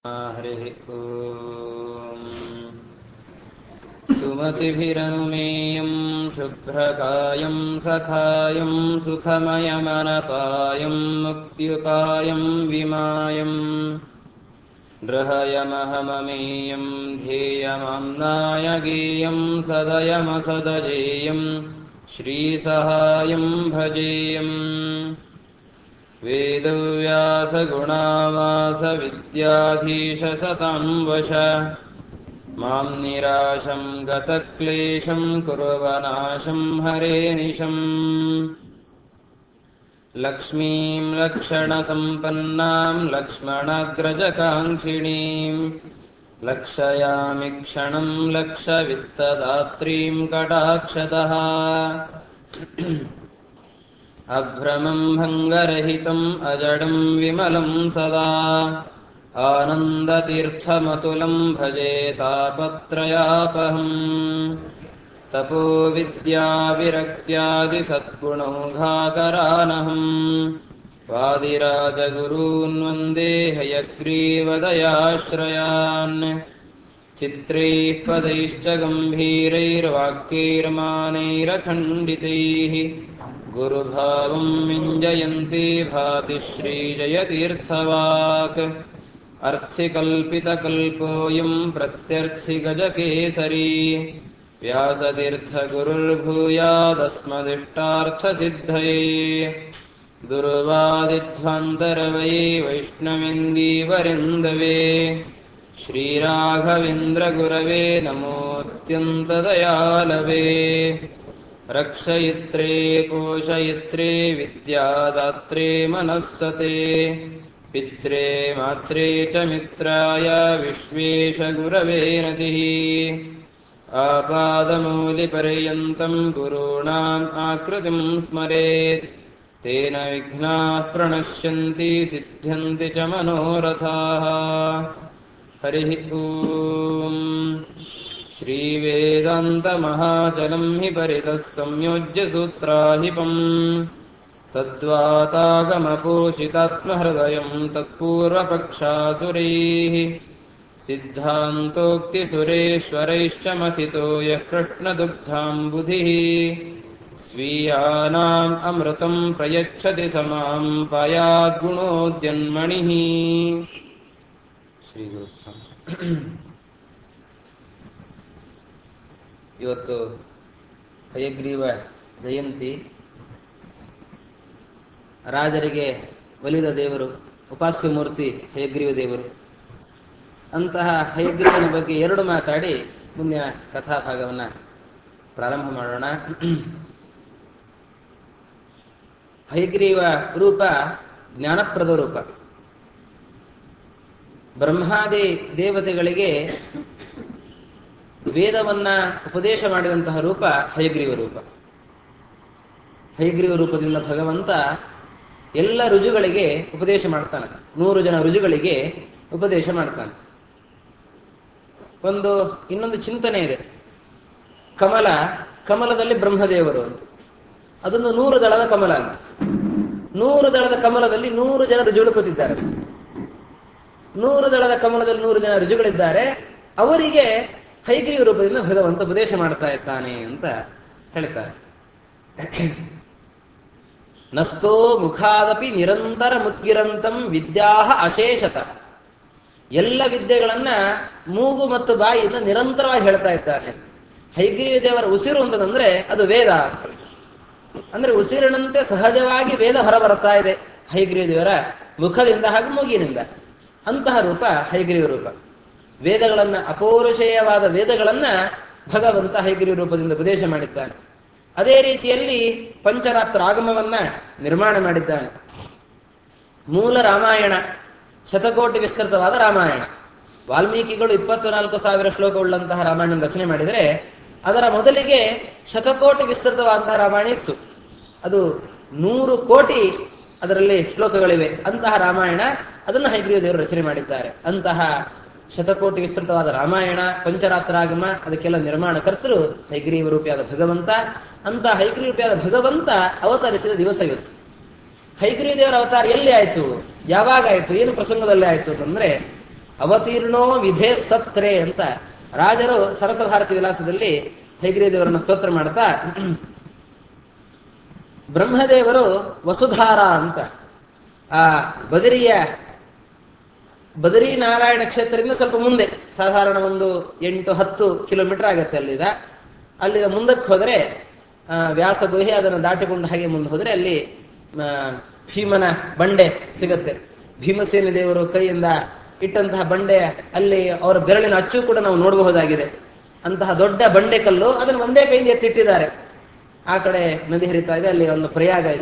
ಹರಿಃ ಓಂ ಸುಮತಿಭಿರನುಮೇಯಂ ಶುಭ್ರಕಾಯಂ ಸಖಾಯಂ ಸುಖಮಯಮನಪಾಯಂ ಮುಕ್ತ್ಯುಪಾಯಂ ವಿಮಾಯಂ ಗೃಹಯಮಹಮಮೇಯಂ ಧ್ಯೇಯಮಾಮ್ನಾಯ ಗೇಯಂ ಸದಯಮಸದಜೇಯಂ ಶ್ರೀಸಹಾಯಂ ಭಜೇಯಂ ವೇದವ್ಯಾಸಗುಣಾವಾಸವಿದ್ಯಾಧೀಶ ಸತಾಂ ವಶ ಮಾಂ ನಿರಾಶಂ ಗತಕ್ಲೇಶಂ ಕುರ್ವನಾಶಂ ಹರೇನಿಶಂ ಲಕ್ಷ್ಮೀಂ ಲಕ್ಷಣಸಂಪನ್ನಾಂ ಲಕ್ಷ್ಮಣಾಗ್ರಜಕಾಂಕ್ಷಿಣೀಂ ಲಕ್ಷಯಾಮಿ ಕ್ಷಣಂ ಲಕ್ಷವಿತ್ತದಾತ್ರೀಂ ಕಟಾಕ್ಷತಃ ಅಭ್ರಮಂ ಭಂಗರಹಿತಂ ಅಜಡಂ ವಿಮಲಂ ಸದಾ ಆನಂದತೀರ್ಥಮತುಲಂ ಭಜೆ ತಾಪತ್ರಯಾಪಹಂ ತಪೋ ವಿದ್ಯಾ ವಿರಕ್ತ್ಯಾದಿ ಸದ್ಗುಣೌಘಾಕರಾನಹಂ ವಾದಿರಾಜಗುರೂನ್ ವಂದೇ ಹಯಗ್ರೀವದಯಾಶ್ರಯಾನ್ ಚಿತ್ರೈಃ ಪದೈಶ್ಚ ಗಂಭೀರೈರ್ವಾಕ್ಯೈರ್ಮಾನೈರಖಂಡಿತೈಃ ಗುರುಭಾವಂ ಮಿಂಜಯಂತಿ ಭಾತಿ ಶ್ರೀಜಯತೀರ್ಥವಾಕ್ ಅರ್ಥಿಕಲ್ಪಿತಕಲ್ಪೋऽಯಂ ಪ್ರತ್ಯರ್ಥಿಗಜಕೇಸರಿ ವ್ಯಾಸತೀರ್ಥಗುರುರ್ಭೂಯಾದಸ್ಮದಿಷ್ಟಾರ್ಥಸಿದ್ಧಯೇ ದುರ್ವಾದಿಧ್ವಾन्तರವಯೇ ವೈಷ್ಣವೇन्दೀವರಿಂದವೇ ಶ್ರೀರಾಘವೇಂದ್ರಗುರವೇ ನಮೋऽತ್ಯन्तದಯಾಲವೇ ರಕ್ಷಯಿತ್ರೆ ಪೋಷಯಿತ್ರೆ ವಿದ್ಯಾದಾತ್ರೆ ಮನಸ್ಸತೆ ಪಿತ್ರೆ ಮಾತ್ರೆ ಚ ಮಿತ್ರಾಯ ವಿಶ್ವೇಶಗುರವೇ ನತಿಃ ಆಪಾದಮೌಲಿಪರ್ಯಂತಂ ಗುರುಣಾಂ ಆಕೃತಿಂ ಸ್ಮರೇತ್ ತೇನ ವಿಘ್ನಾಃ ಪ್ರಣಶ್ಯಂತಿ ಸಿದ್ಧ್ಯಂತಿ ಚ ಮನೋರಥಾಃ ಹರಿಃ ಓಂ ಶ್ರೀವೇದಾಂತಮಹಾಚಲಂ ಹಿ ಪರಿತಃ ಸಂಯೋಜ್ಯ ಸೂತ್ರಾಹಿಪಂ ಸದ್ವಾತಾಗಮಪೋಷಿತಾತ್ಮಹೃದಯಂ ತತ್ಪೂರ್ವಪಕ್ಷಾಸುರೈಃ ಸಿದ್ಧಾಂತೋಕ್ತಿಸುರೇಶ್ವರೈಶ್ಚ ಮಥಿತೋ ಯಃ ಕೃಷ್ಣದುಗ್ಧಾಂಬುಧಿಃ ಸ್ವೀಯಾನಾಂ ಅಮೃತಂ ಪ್ರಯಚ್ಛತಿ ಸಮಾಂ ಪಾಯಾದ್ಗುಣೋದ್ಯನ್ಮಣಿಃ ಶ್ರೀಗುರುಭ್ಯೋ. ಇವತ್ತು ಹಯಗ್ರೀವ ಜಯಂತಿ. ರಾಜರಿಗೆ ಒಲಿದ ದೇವರು, ಉಪಾಸ್ಯ ಮೂರ್ತಿ ಹಯಗ್ರೀವ ದೇವರು. ಅಂತಹ ಹಯಗ್ರೀವನ ಬಗ್ಗೆ ಎರಡು ಮಾತಾಡಿ ಮುಂದಿನ ಕಥಾಭಾಗವನ್ನ ಪ್ರಾರಂಭ ಮಾಡೋಣ. ಹಯಗ್ರೀವ ರೂಪ ಜ್ಞಾನಪ್ರದ ರೂಪ. ಬ್ರಹ್ಮಾದಿ ದೇವತೆಗಳಿಗೆ ವೇದವನ್ನ ಉಪದೇಶ ಮಾಡಿದಂತಹ ರೂಪ ಹಯಗ್ರೀವ ರೂಪ. ಹಯಗ್ರೀವ ರೂಪದಿಂದ ಭಗವಂತ ಎಲ್ಲ ಋಜುಗಳಿಗೆ ಉಪದೇಶ ಮಾಡ್ತಾನೆ. 100 ಜನ ಋಜುಗಳಿಗೆ ಉಪದೇಶ ಮಾಡ್ತಾನೆ. ಇನ್ನೊಂದು ಚಿಂತನೆ ಇದೆ. ಕಮಲದಲ್ಲಿ ಬ್ರಹ್ಮದೇವರು ಅಂತ, ಅದೊಂದು 100 ದಳದ ಕಮಲ ಅಂತ. 100 ದಳದ ಕಮಲದಲ್ಲಿ 100 ಜನ ಋಜುಗಳು ಕೂತಿದ್ದಾರೆ. 100 ದಳದ ಕಮಲದಲ್ಲಿ 100 ಜನ ಋಜುಗಳಿದ್ದಾರೆ. ಅವರಿಗೆ ಹಯಗ್ರೀವ ರೂಪದಿಂದ ಭಗವಂತ ಉಪದೇಶ ಮಾಡ್ತಾ ಇದ್ದಾನೆ ಅಂತ ಹೇಳ್ತಾರೆ. ನಸ್ತೋ ಮುಖಾದಪಿ ನಿರಂತರ ಮುದ್ಗಿರಂತಂ ವಿದ್ಯಾಹ ಅಶೇಷತಃ. ಎಲ್ಲ ವಿದ್ಯೆಗಳನ್ನ ಮೂಗು ಮತ್ತು ಬಾಯಿಯಿಂದ ನಿರಂತರವಾಗಿ ಹೇಳ್ತಾ ಇದ್ದಾನೆ. ಹಯಗ್ರೀವ ದೇವರ ಉಸಿರು ಅಂತಂದ್ರೆ ಅದು ವೇದ. ಅಂದ್ರೆ ಉಸಿರಿನಂತೆ ಸಹಜವಾಗಿ ವೇದ ಹೊರಬರ್ತಾ ಇದೆ ಹಯಗ್ರೀವ ದೇವರ ಮುಖದಿಂದ ಹಾಗೂ ಮೂಗಿನಿಂದ. ಅಂತಹ ರೂಪ ಹಯಗ್ರೀವ ರೂಪ. ವೇದಗಳನ್ನ, ಅಪೌರುಷೇಯವಾದ ವೇದಗಳನ್ನ ಭಗವಂತ ಹಯಗ್ರೀವ ರೂಪದಿಂದ ಉಪದೇಶ ಮಾಡಿದ್ದಾನೆ. ಅದೇ ರೀತಿಯಲ್ಲಿ ಪಂಚರಾತ್ರ ಆಗಮವನ್ನ ನಿರ್ಮಾಣ ಮಾಡಿದ್ದಾನೆ. ಮೂಲ ರಾಮಾಯಣ ಶತಕೋಟಿ ವಿಸ್ತೃತವಾದ ರಾಮಾಯಣ. ವಾಲ್ಮೀಕಿಗಳು 24,000 ಶ್ಲೋಕವುಳ್ಳಂತಹ ರಾಮಾಯಣ ರಚನೆ ಮಾಡಿದರೆ ಅದರ ಮೊದಲಿಗೆ ಶತಕೋಟಿ ವಿಸ್ತೃತವಾದಂತಹ ರಾಮಾಯಣ ಇತ್ತು. ಅದು 100 ಕೋಟಿ ಅದರಲ್ಲಿ ಶ್ಲೋಕಗಳಿವೆ. ಅಂತಹ ರಾಮಾಯಣ ಅದನ್ನು ಹಯಗ್ರೀವ ದೇವರು ರಚನೆ ಮಾಡಿದ್ದಾರೆ. ಅಂತಹ ಶತಕೋಟಿ ವಿಸ್ತೃತವಾದ ರಾಮಾಯಣ, ಪಂಚರಾತ್ರಾಗಮ, ಅದಕ್ಕೆಲ್ಲ ನಿರ್ಮಾಣ ಕರ್ತರು ಹಯಗ್ರೀವ ರೂಪಿಯಾದ ಭಗವಂತ. ಅಂತ ಹಯಗ್ರೀವ ರೂಪಿಯಾದ ಭಗವಂತ ಅವತರಿಸಿದ ದಿವಸ ಇವತ್ತು. ಹಯಗ್ರೀವ ದೇವರ ಅವತಾರ ಎಲ್ಲಿ ಆಯಿತು, ಯಾವಾಗ ಆಯಿತು, ಏನು ಪ್ರಸಂಗದಲ್ಲಿ ಆಯಿತು ಅಂತಂದ್ರೆ ಅವತೀರ್ಣೋ ವಿಧೇ ಸತ್ರೆ ಅಂತ ರಾಜರು ಸರಸಭಾರತಿ ವಿಲಾಸದಲ್ಲಿ ಹಯಗ್ರೀವ ದೇವರನ್ನ ಸ್ತೋತ್ರ ಮಾಡ್ತಾ, ಬ್ರಹ್ಮದೇವರು ವಸುಧಾರ ಅಂತ ಆ ಬದರಿ ನಾರಾಯಣ ಕ್ಷೇತ್ರದಿಂದ ಸ್ವಲ್ಪ ಮುಂದೆ, ಸಾಧಾರಣ ಒಂದು 8-10 ಕಿಲೋಮೀಟರ್ ಆಗತ್ತೆ ಅಲ್ಲಿದ ಮುಂದಕ್ಕೆ ಹೋದರೆ ವ್ಯಾಸ ಗುಹೆ, ಅದನ್ನು ದಾಟಿಕೊಂಡು ಹಾಗೆ ಮುಂದೆ ಹೋದರೆ ಅಲ್ಲಿ ಭೀಮನ ಬಂಡೆ ಸಿಗತ್ತೆ. ಭೀಮಸೇನ ದೇವರು ಕೈಯಿಂದ ಇಟ್ಟಂತಹ ಬಂಡೆ, ಅಲ್ಲಿ ಅವರ ಬೆರಳಿನ ಅಚ್ಚು ಕೂಡ ನಾವು ನೋಡಬಹುದಾಗಿದೆ. ಅಂತಹ ದೊಡ್ಡ ಬಂಡೆ ಕಲ್ಲು, ಅದನ್ನು ಒಂದೇ ಕೈಯಿಂದ ಎತ್ತಿಟ್ಟಿದ್ದಾರೆ. ಆ ಕಡೆ ನದಿ ಹರಿತಾ ಇದೆ, ಅಲ್ಲಿ ಒಂದು ಪ್ರಯಾಗ ಇದೆ,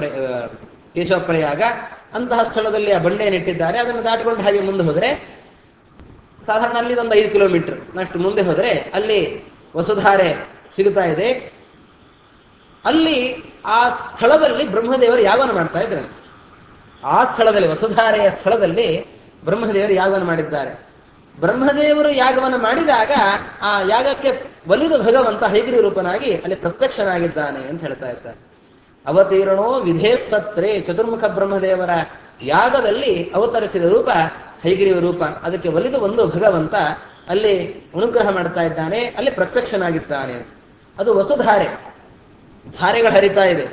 ಕೇಶವ ಪ್ರಯಾಗ. ಅಂತಹ ಸ್ಥಳದಲ್ಲಿ ಆ ಬಂಡೆಯನ್ನು ಇಟ್ಟಿದ್ದಾರೆ. ಅದನ್ನು ದಾಟಿಕೊಂಡು ಹಾಗೆ ಮುಂದೆ ಹೋದರೆ ಸಾಧಾರಣ ಅಲ್ಲಿ ಒಂದು 5 ಕಿಲೋಮೀಟರ್ ಅಷ್ಟು ಮುಂದೆ ಹೋದರೆ ಅಲ್ಲಿ ವಸುಧಾರೆ ಸಿಗುತ್ತಾ ಇದೆ. ಅಲ್ಲಿ ಆ ಸ್ಥಳದಲ್ಲಿ ಬ್ರಹ್ಮದೇವರು ಯಾಗವನ್ನು ಮಾಡ್ತಾ ಇದ್ದಾರೆ. ಆ ಸ್ಥಳದಲ್ಲಿ, ವಸುಧಾರೆಯ ಸ್ಥಳದಲ್ಲಿ ಬ್ರಹ್ಮದೇವರು ಯಾಗವನ್ನು ಮಾಡಿದ್ದಾರೆ. ಬ್ರಹ್ಮದೇವರು ಯಾಗವನ್ನು ಮಾಡಿದಾಗ ಆ ಯಾಗಕ್ಕೆ ಒಲಿದು ಭಗವಂತ ಹಯಗ್ರೀವ ರೂಪನಾಗಿ ಅಲ್ಲಿ ಪ್ರತ್ಯಕ್ಷನಾಗಿದ್ದಾನೆ ಅಂತ ಹೇಳ್ತಾ ಇದ್ದಾರೆ. ಅವತೀರ್ಣೋ ವಿಧೇ ಸತ್ರೆ, ಚತುರ್ಮುಖ ಬ್ರಹ್ಮದೇವರ ಯಾಗದಲ್ಲಿ ಅವತರಿಸಿದ ರೂಪ ಹಯಗ್ರೀವ ರೂಪ. ಅದಕ್ಕೆ ಒಲಿದು ಒಂದು ಭಗವಂತ ಅಲ್ಲಿ ಅನುಗ್ರಹ ಮಾಡ್ತಾ ಇದ್ದಾನೆ, ಅಲ್ಲಿ ಪ್ರತ್ಯಕ್ಷನಾಗಿದ್ದಾನೆ. ಅದು ವಸುಧಾರೆ, ಧಾರೆಗಳು ಹರಿತಾ ಇದೆ.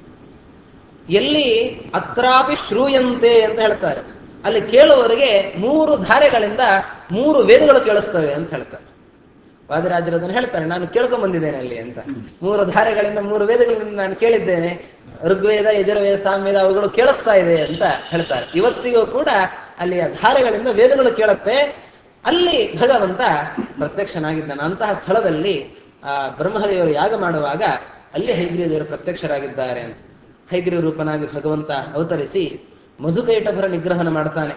ಎಲ್ಲಿ ಅತ್ರಾಪಿ ಶ್ರೂಯಂತೆ ಅಂತ ಹೇಳ್ತಾರೆ, ಅಲ್ಲಿ ಕೇಳುವವರಿಗೆ 3 ಧಾರೆಗಳಿಂದ 3 ವೇದಗಳು ಕೇಳಿಸ್ತವೆ ಅಂತ ಹೇಳ್ತಾರೆ. ವಾದಿರಾಜರು ಅದನ್ನು ಹೇಳ್ತಾರೆ, ನಾನು ಕೇಳ್ಕೊಂಡ್ ಬಂದಿದ್ದೇನೆ ಅಲ್ಲಿ ಅಂತ. 3 ಧಾರೆಗಳಿಂದ 3 ವೇದಗಳಿಂದ ನಾನು ಕೇಳಿದ್ದೇನೆ, ಋಗ್ವೇದ, ಯಜುರ್ವೇದ, ಸಾಮವೇದ ಅವುಗಳು ಕೇಳಿಸ್ತಾ ಇದೆ ಅಂತ ಹೇಳ್ತಾರೆ. ಇವತ್ತಿಗೂ ಕೂಡ ಅಲ್ಲಿ ಆ ಧಾರೆಗಳಿಂದ ವೇದಗಳು ಕೇಳುತ್ತೆ. ಅಲ್ಲಿ ಭಗವಂತ ಪ್ರತ್ಯಕ್ಷನಾಗಿದ್ದಾನೆ. ಅಂತಹ ಸ್ಥಳದಲ್ಲಿ ಆ ಬ್ರಹ್ಮದೇವರು ಯಾಗ ಮಾಡುವಾಗ ಅಲ್ಲಿ ಹಯಗ್ರೀವ ದೇವರು ಪ್ರತ್ಯಕ್ಷರಾಗಿದ್ದಾರೆ ಅಂತ. ಹಯಗ್ರೀವ ರೂಪನಾಗಿ ಭಗವಂತ ಅವತರಿಸಿ ಮಧು ಕೈಟಭರ ನಿಗ್ರಹನ ಮಾಡ್ತಾನೆ.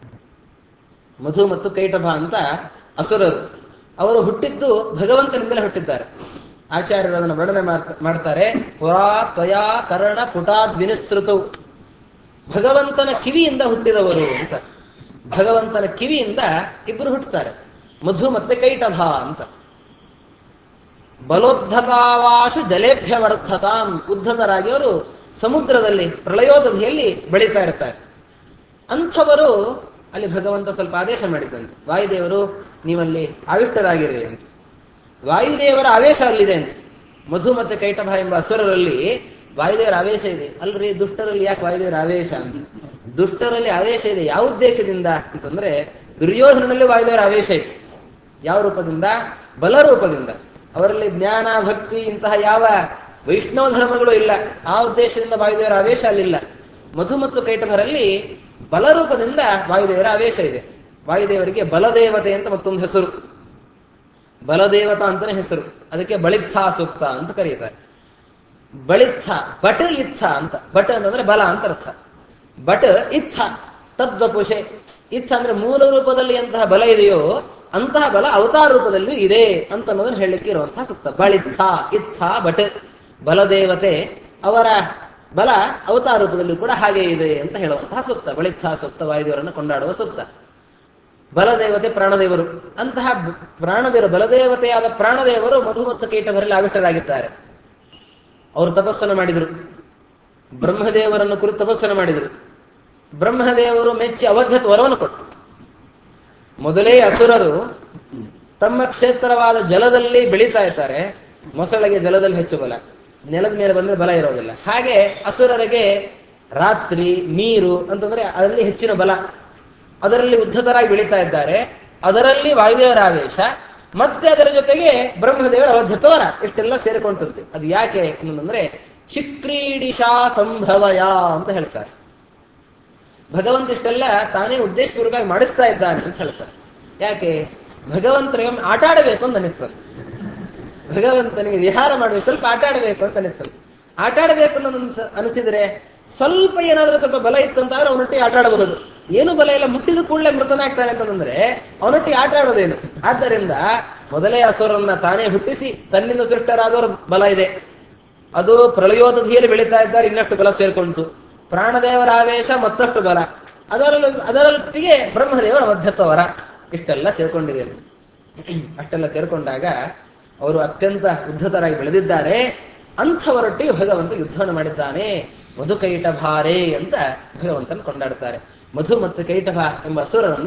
ಮಧು ಮತ್ತು ಕೈಟಭ ಅಂತ ಅಸುರರು, ಅವರು ಹುಟ್ಟಿದ್ದು ಭಗವಂತನಿಂದಲೇ ಹುಟ್ಟಿದ್ದಾರೆ. ಆಚಾರ್ಯರು ಅದನ್ನು ವರ್ಣನೆ ಮಾಡ್ತಾರೆ. ಪುರಾ ತ್ವಯಾ ಕರ್ಣ ಪುಟಾದ್ ವಿನಿಸೃತು, ಭಗವಂತನ ಕಿವಿಯಿಂದ ಹುಟ್ಟಿದವರು ಅಂತ. ಭಗವಂತನ ಕಿವಿಯಿಂದ ಇಬ್ಬರು ಹುಟ್ಟುತ್ತಾರೆ, ಮಧು ಮತ್ತೆ ಕೈಟಭ ಅಂತ. ಬಲೋದ್ಧತಾವಾಶು ಜಲೇಭ್ಯ ವರ್ಥತಾಂ, ಉದ್ಧತರಾಗಿ ಅವರು ಸಮುದ್ರದಲ್ಲಿ ಪ್ರಳಯೋದಧಿಯಲ್ಲಿ ಬೆಳೀತಾ ಇರ್ತಾರೆ. ಅಂಥವರು ಅಲ್ಲಿ ಭಗವಂತ ಸ್ವಲ್ಪ ಆದೇಶ ಮಾಡಿದ್ದಂತೆ, ವಾಯುದೇವರು ನೀವಲ್ಲಿ ಆವಿಷ್ಟರಾಗಿರಿ ಅಂತ. ವಾಯುದೇವರ ಆವೇಶ ಅಲ್ಲಿದೆ ಅಂತ. ಮಧು ಮತ್ತೆ ಕೈಟಭ ಎಂಬ ಅಸುರರಲ್ಲಿ ವಾಯುದೇವರ ಆವೇಶ ಇದೆ. ಅಲ್ರಿ, ದುಷ್ಟರಲ್ಲಿ ಯಾಕೆ ವಾಯುದೇವರ ಆವೇಶ ಅಂತ? ದುಷ್ಟರಲ್ಲಿ ಆವೇಶ ಇದೆ ಯಾವ ಉದ್ದೇಶದಿಂದ ಅಂತಂದ್ರೆ, ದುರ್ಯೋಧನಲ್ಲಿ ವಾಯುದೇವರ ಆವೇಶ ಇತ್ತು. ಯಾವ ರೂಪದಿಂದ? ಬಲರೂಪದಿಂದ. ಅವರಲ್ಲಿ ಜ್ಞಾನ, ಭಕ್ತಿ ಇಂತಹ ಯಾವ ವೈಷ್ಣವ ಧರ್ಮಗಳು ಇಲ್ಲ. ಆ ಉದ್ದೇಶದಿಂದ ವಾಯುದೇವರ ಆವೇಶ ಅಲ್ಲಿಲ್ಲ. ಮಧು ಮತ್ತು ಕೈಟಭರಲ್ಲಿ ಬಲರೂಪದಿಂದ ವಾಯುದೇವರ ಆವೇಶ ಇದೆ. ವಾಯುದೇವರಿಗೆ ಬಲದೇವತೆ ಅಂತ ಮತ್ತೊಂದು ಹೆಸರು, ಬಲದೇವತಾ ಅಂತಾನೆ ಹೆಸರು. ಅದಕ್ಕೆ ಬಳಿತ್ಥಾ ಸೂಕ್ತ ಅಂತ ಕರೀತಾರೆ. ಬಳಿತ್ಥ, ಬಟ್ ಇತ್ಥ ಅಂತ. ಬಟ್ ಅಂತಂದ್ರೆ ಬಲ ಅಂತ ಅರ್ಥ. ಬಟ್ ಇತ್ಥ ತದ್ವಪುಷೆ. ಇತ್ಥ ಅಂದ್ರೆ ಮೂಲ ರೂಪದಲ್ಲಿ ಎಂತಹ ಬಲ ಇದೆಯೋ ಅಂತಹ ಬಲ ಅವತಾರ ರೂಪದಲ್ಲಿಯೂ ಇದೆ ಅಂತ ಅನ್ನೋದನ್ನು ಹೇಳಲಿಕ್ಕೆ ಇರುವಂತಹ ಸೂಕ್ತ. ಬಳಿತ್ಥ, ಇತ್ಥ, ಬಟ್ ಬಲದೇವತೆ, ಅವರ ಬಲ ಅವತಾರ ರೂಪದಲ್ಲೂ ಕೂಡ ಹಾಗೆ ಇದೆ ಅಂತ ಹೇಳುವಂತಹ ಸೂಕ್ತ. ಬಳಿತ್ಥಾ ಸೂಕ್ತ, ವಾಯುದೇವರನ್ನು ಕೊಂಡಾಡುವ ಸೂಕ್ತ. ಬಲದೇವತೆ ಪ್ರಾಣದೇವರು, ಅಂತಹ ಪ್ರಾಣದೇವರು, ಬಲದೇವತೆಯಾದ ಪ್ರಾಣದೇವರು ಮಧು ಮತ್ತು ಕೈಟಭರಲ್ಲಿ ಆವಿಷ್ಟರಾಗಿದ್ದಾರೆ. ಅವರು ತಪಸ್ಸನ್ನು ಮಾಡಿದರು, ಬ್ರಹ್ಮದೇವರನ್ನು ಕುರಿತು ತಪಸ್ಸನ್ನು ಮಾಡಿದರು. ಬ್ರಹ್ಮದೇವರು ಮೆಚ್ಚಿ ಅವಧ್ಯತ್ವ ವರವನ್ನು ಕೊಟ್ಟರು. ಮೊದಲೇ ಅಸುರರು ತಮ್ಮ ಕ್ಷೇತ್ರವಾದ ಜಲದಲ್ಲಿ ಬೆಳೀತಾ ಇರ್ತಾರೆ. ಮೊಸಳೆಗೆ ಜಲದಲ್ಲಿ ಹೆಚ್ಚು ಬಲ, ನೆಲದ ಮೇಲೆ ಬಂದ್ರೆ ಬಲ ಇರೋದಿಲ್ಲ. ಹಾಗೆ ಅಸುರರಿಗೆ ರಾತ್ರಿ, ನೀರು ಅಂತಂದ್ರೆ ಅದರಲ್ಲಿ ಹೆಚ್ಚಿನ ಬಲ, ಅದರಲ್ಲಿ ಉದ್ಧತರಾಗಿ ಬೆಳೀತಾ ಇದ್ದಾರೆ. ಅದರಲ್ಲಿ ವಾಯುದೇವರ ಆವೇಶ, ಮತ್ತೆ ಅದರ ಜೊತೆಗೆ ಬ್ರಹ್ಮದೇವರ ಅವಧ್ಯತ್ವರ, ಇಷ್ಟೆಲ್ಲ ಸೇರಿಕೊಂಡಿರುತ್ತೆ. ಅದು ಯಾಕೆ ಅಂತಂದ್ರೆ ಚಿಕ್ರೀಡಿಶಾ ಸಂಭವಯ ಅಂತ ಹೇಳ್ತಾರೆ. ಭಗವಂತ ಇಷ್ಟೆಲ್ಲ ತಾನೇ ಉದ್ದೇಶಪೂರ್ವಕವಾಗಿ ಮಾಡಿಸ್ತಾ ಇದ್ದಾನೆ ಅಂತ ಹೇಳ್ತಾರೆ. ಯಾಕೆ? ಭಗವಂತನಿಗೆ ಆಟ ಆಡಬೇಕು ಅಂತ ಅನಿಸ್ತದೆ. ಭಗವಂತನಿಗೆ ವಿಹಾರ ಮಾಡಬೇಕು, ಸ್ವಲ್ಪ ಆಟ ಆಡಬೇಕು ಅಂತ ಅನಿಸ್ತದೆ. ಆಟ ಆಡಬೇಕು ಅಂತ ಅನಿಸಿದ್ರೆ ಸ್ವಲ್ಪ ಏನಾದ್ರೂ ಸ್ವಲ್ಪ ಬಲ ಇತ್ತಂತಾದ್ರೆ ಅವನೊಟ್ಟಿಗೆ ಆಟ ಆಡಬಹುದು. ಏನು ಬಲ ಇಲ್ಲ, ಮುಟ್ಟಿದ ಕೂಡಲೇ ಮೃತನಾಗ್ತಾನೆ ಅಂತಂದ್ರೆ ಅವನೊಟ್ಟಿಗೆ ಆಟ ಆಡೋದೇನು? ಆದ್ದರಿಂದ ಮೊದಲೇ ಅಸುರನ್ನ ತಾನೇ ಹುಟ್ಟಿಸಿ ತನ್ನಿಂದ ಸೃಷ್ಟರಾದವರ ಬಲ ಇದೆ. ಅದು ಪ್ರಳಯೋದಧಿಯಲ್ಲಿ ಬೆಳೀತಾ ಇದ್ದಾರೆ, ಇನ್ನಷ್ಟು ಬಲ ಸೇರ್ಕೊಂತು. ಪ್ರಾಣದೇವರ ಆವೇಶ ಮತ್ತಷ್ಟು ಬಲ, ಅದರೊಟ್ಟಿಗೆ ಬ್ರಹ್ಮದೇವರ ಮಧ್ಯತ್ವವರ, ಇಷ್ಟೆಲ್ಲ ಸೇರ್ಕೊಂಡಿದೆ ಅಂತ. ಅಷ್ಟೆಲ್ಲ ಸೇರ್ಕೊಂಡಾಗ ಅವರು ಅತ್ಯಂತ ಉದ್ಧತರಾಗಿ ಬೆಳೆದಿದ್ದಾರೆ. ಅಂಥವರೊಟ್ಟಿಗೆ ಭಗವಂತ ಯುದ್ಧವನ್ನು ಮಾಡಿದ್ದಾನೆ. ಮಧು ಕೈಟಭಾರೇ ಅಂತ ಭಗವಂತನ ಕೊಂಡಾಡ್ತಾರೆ. ಮಧು ಮತ್ತು ಕೈಟಭ ಎಂಬ ಅಸುರರನ್ನ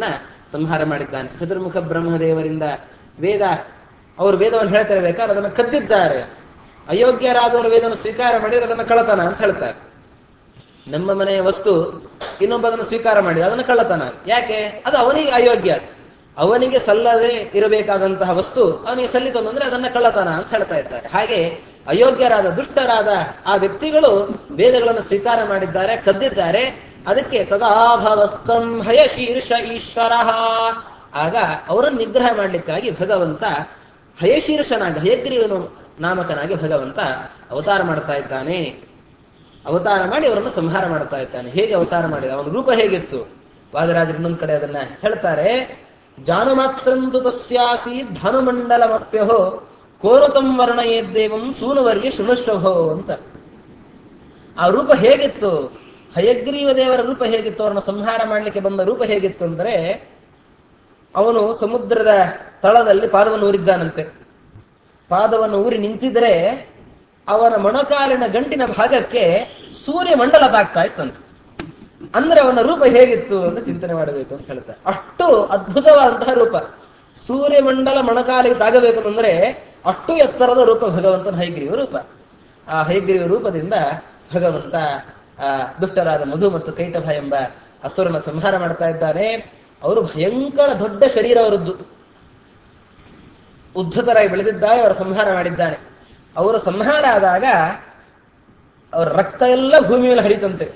ಸಂಹಾರ ಮಾಡಿದ್ದಾನೆ. ಚತುರ್ಮುಖ ಬ್ರಹ್ಮದೇವರಿಂದ ಅವರು ವೇದವನ್ನು ಹೇಳ್ತಾರೆ, ಬೇಕಾದ್ರೆ ಅದನ್ನು ಕದ್ದಿದ್ದಾರೆ. ಅಯೋಗ್ಯರಾದವರು ವೇದವನ್ನು ಸ್ವೀಕಾರ ಮಾಡಿದ್ರೆ ಅದನ್ನು ಕಳ್ಳತನ ಅಂತ ಹೇಳ್ತಾರೆ. ನಮ್ಮ ಮನೆಯ ವಸ್ತು ಇನ್ನೊಬ್ಬದನ್ನು ಸ್ವೀಕಾರ ಮಾಡಿದ ಅದನ್ನು ಕಳ್ಳತನ. ಯಾಕೆ? ಅದು ಅವನಿಗೆ ಅಯೋಗ್ಯ, ಅವನಿಗೆ ಸಲ್ಲದೆ ಇರಬೇಕಾದಂತಹ ವಸ್ತು ಅವನಿಗೆ ಸಲ್ಲಿತು ಅಂದ್ರೆ ಅದನ್ನ ಕಳ್ಳತನ ಅಂತ ಹೇಳ್ತಾ ಇದ್ದಾರೆ. ಹಾಗೆ ಅಯೋಗ್ಯರಾದ ದುಷ್ಟರಾದ ಆ ವ್ಯಕ್ತಿಗಳು ವೇದಗಳನ್ನು ಸ್ವೀಕಾರ ಮಾಡಿದ್ದಾರೆ, ಕದ್ದಿದ್ದಾರೆ. ಅದಕ್ಕೆ ತದಾಭವಸ್ತಂ ಹಯಶೀರ್ಷ ಈಶ್ವರ. ಆಗ ಅವರನ್ನು ನಿಗ್ರಹ ಮಾಡಲಿಕ್ಕಾಗಿ ಭಗವಂತ ಹಯಶೀರ್ಷನಾಗಿ, ಹಯಗ್ರೀವನು ನಾಮಕನಾಗಿ ಭಗವಂತ ಅವತಾರ ಮಾಡ್ತಾ ಇದ್ದಾನೆ. ಅವತಾರ ಮಾಡಿ ಅವರನ್ನು ಸಂಹಾರ ಮಾಡ್ತಾ ಇದ್ದಾನೆ. ಹೇಗೆ ಅವತಾರ ಮಾಡಿದ, ಅವನ ರೂಪ ಹೇಗಿತ್ತು? ವಾದರಾಜರು ಇನ್ನೊಂದು ಕಡೆ ಅದನ್ನ ಹೇಳ್ತಾರೆ. ಜಾನುಮಾತ್ರಂತು ತಸ್ಯಾಸಿ ಧನುಮಂಡಲಮಪ್ಯಹೋ ಕೋರತಂ ವರ್ಣಯೇದ್ದೇವಂ ಸೂನುವರ್ಯ ಶೃಣುಶ್ವಭೋ ಅಂತ. ಆ ರೂಪ ಹೇಗಿತ್ತು? ಹಯಗ್ರೀವ ದೇವರ ರೂಪ ಹೇಗಿತ್ತು? ಅವರನ್ನು ಸಂಹಾರ ಮಾಡಲಿಕ್ಕೆ ಬಂದ ರೂಪ ಹೇಗಿತ್ತು ಅಂದ್ರೆ, ಅವನು ಸಮುದ್ರದ ತಳದಲ್ಲಿ ಪಾದವನ್ನು ಊರಿದ್ದಾನಂತೆ. ಪಾದವನ್ನು ಊರಿ ನಿಂತಿದ್ರೆ ಅವನ ಮೊಣಕಾಲಿನ ಗಂಟಿನ ಭಾಗಕ್ಕೆ ಸೂರ್ಯ ಮಂಡಲ ತಾಗ್ತಾ ಇತ್ತಂತೆ. ಅಂದ್ರೆ ಅವನ ರೂಪ ಹೇಗಿತ್ತು ಅಂತ ಚಿಂತನೆ ಮಾಡಬೇಕು ಅಂತ ಹೇಳ್ತಾರೆ. ಅಷ್ಟು ಅದ್ಭುತವಾದಂತಹ ರೂಪ. ಸೂರ್ಯಮಂಡಲ ಮೊಣಕಾಲಿಗೆ ತಾಗಬೇಕು ಅಂದ್ರೆ ಅಷ್ಟು ಎತ್ತರದ ರೂಪ ಭಗವಂತನ ಹಯಗ್ರೀವ ರೂಪ. ಆ ಹಯಗ್ರೀವ ರೂಪದಿಂದ ಭಗವಂತ ದುಷ್ಟರಾದ ಮಧು ಮತ್ತು ಕೈಟಭ ಎಂಬ ಅಸುರನ ಸಂಹಾರ ಮಾಡ್ತಾ ಇದ್ದಾನೆ. ಅವರು ಭಯಂಕರ ದೊಡ್ಡ ಶರೀರ ಅವರದ್ದು, ಉದ್ಧತರಾಗಿ ಬೆಳೆದಿದ್ದಾರೆ. ಅವರ ಸಂಹಾರ ಮಾಡಿದ್ದಾನೆ. ಅವರ ಸಂಹಾರ ಆದಾಗ ಅವರ ರಕ್ತ ಎಲ್ಲ ಭೂಮಿ ಮೇಲೆ ಹರಿತಂತೆ.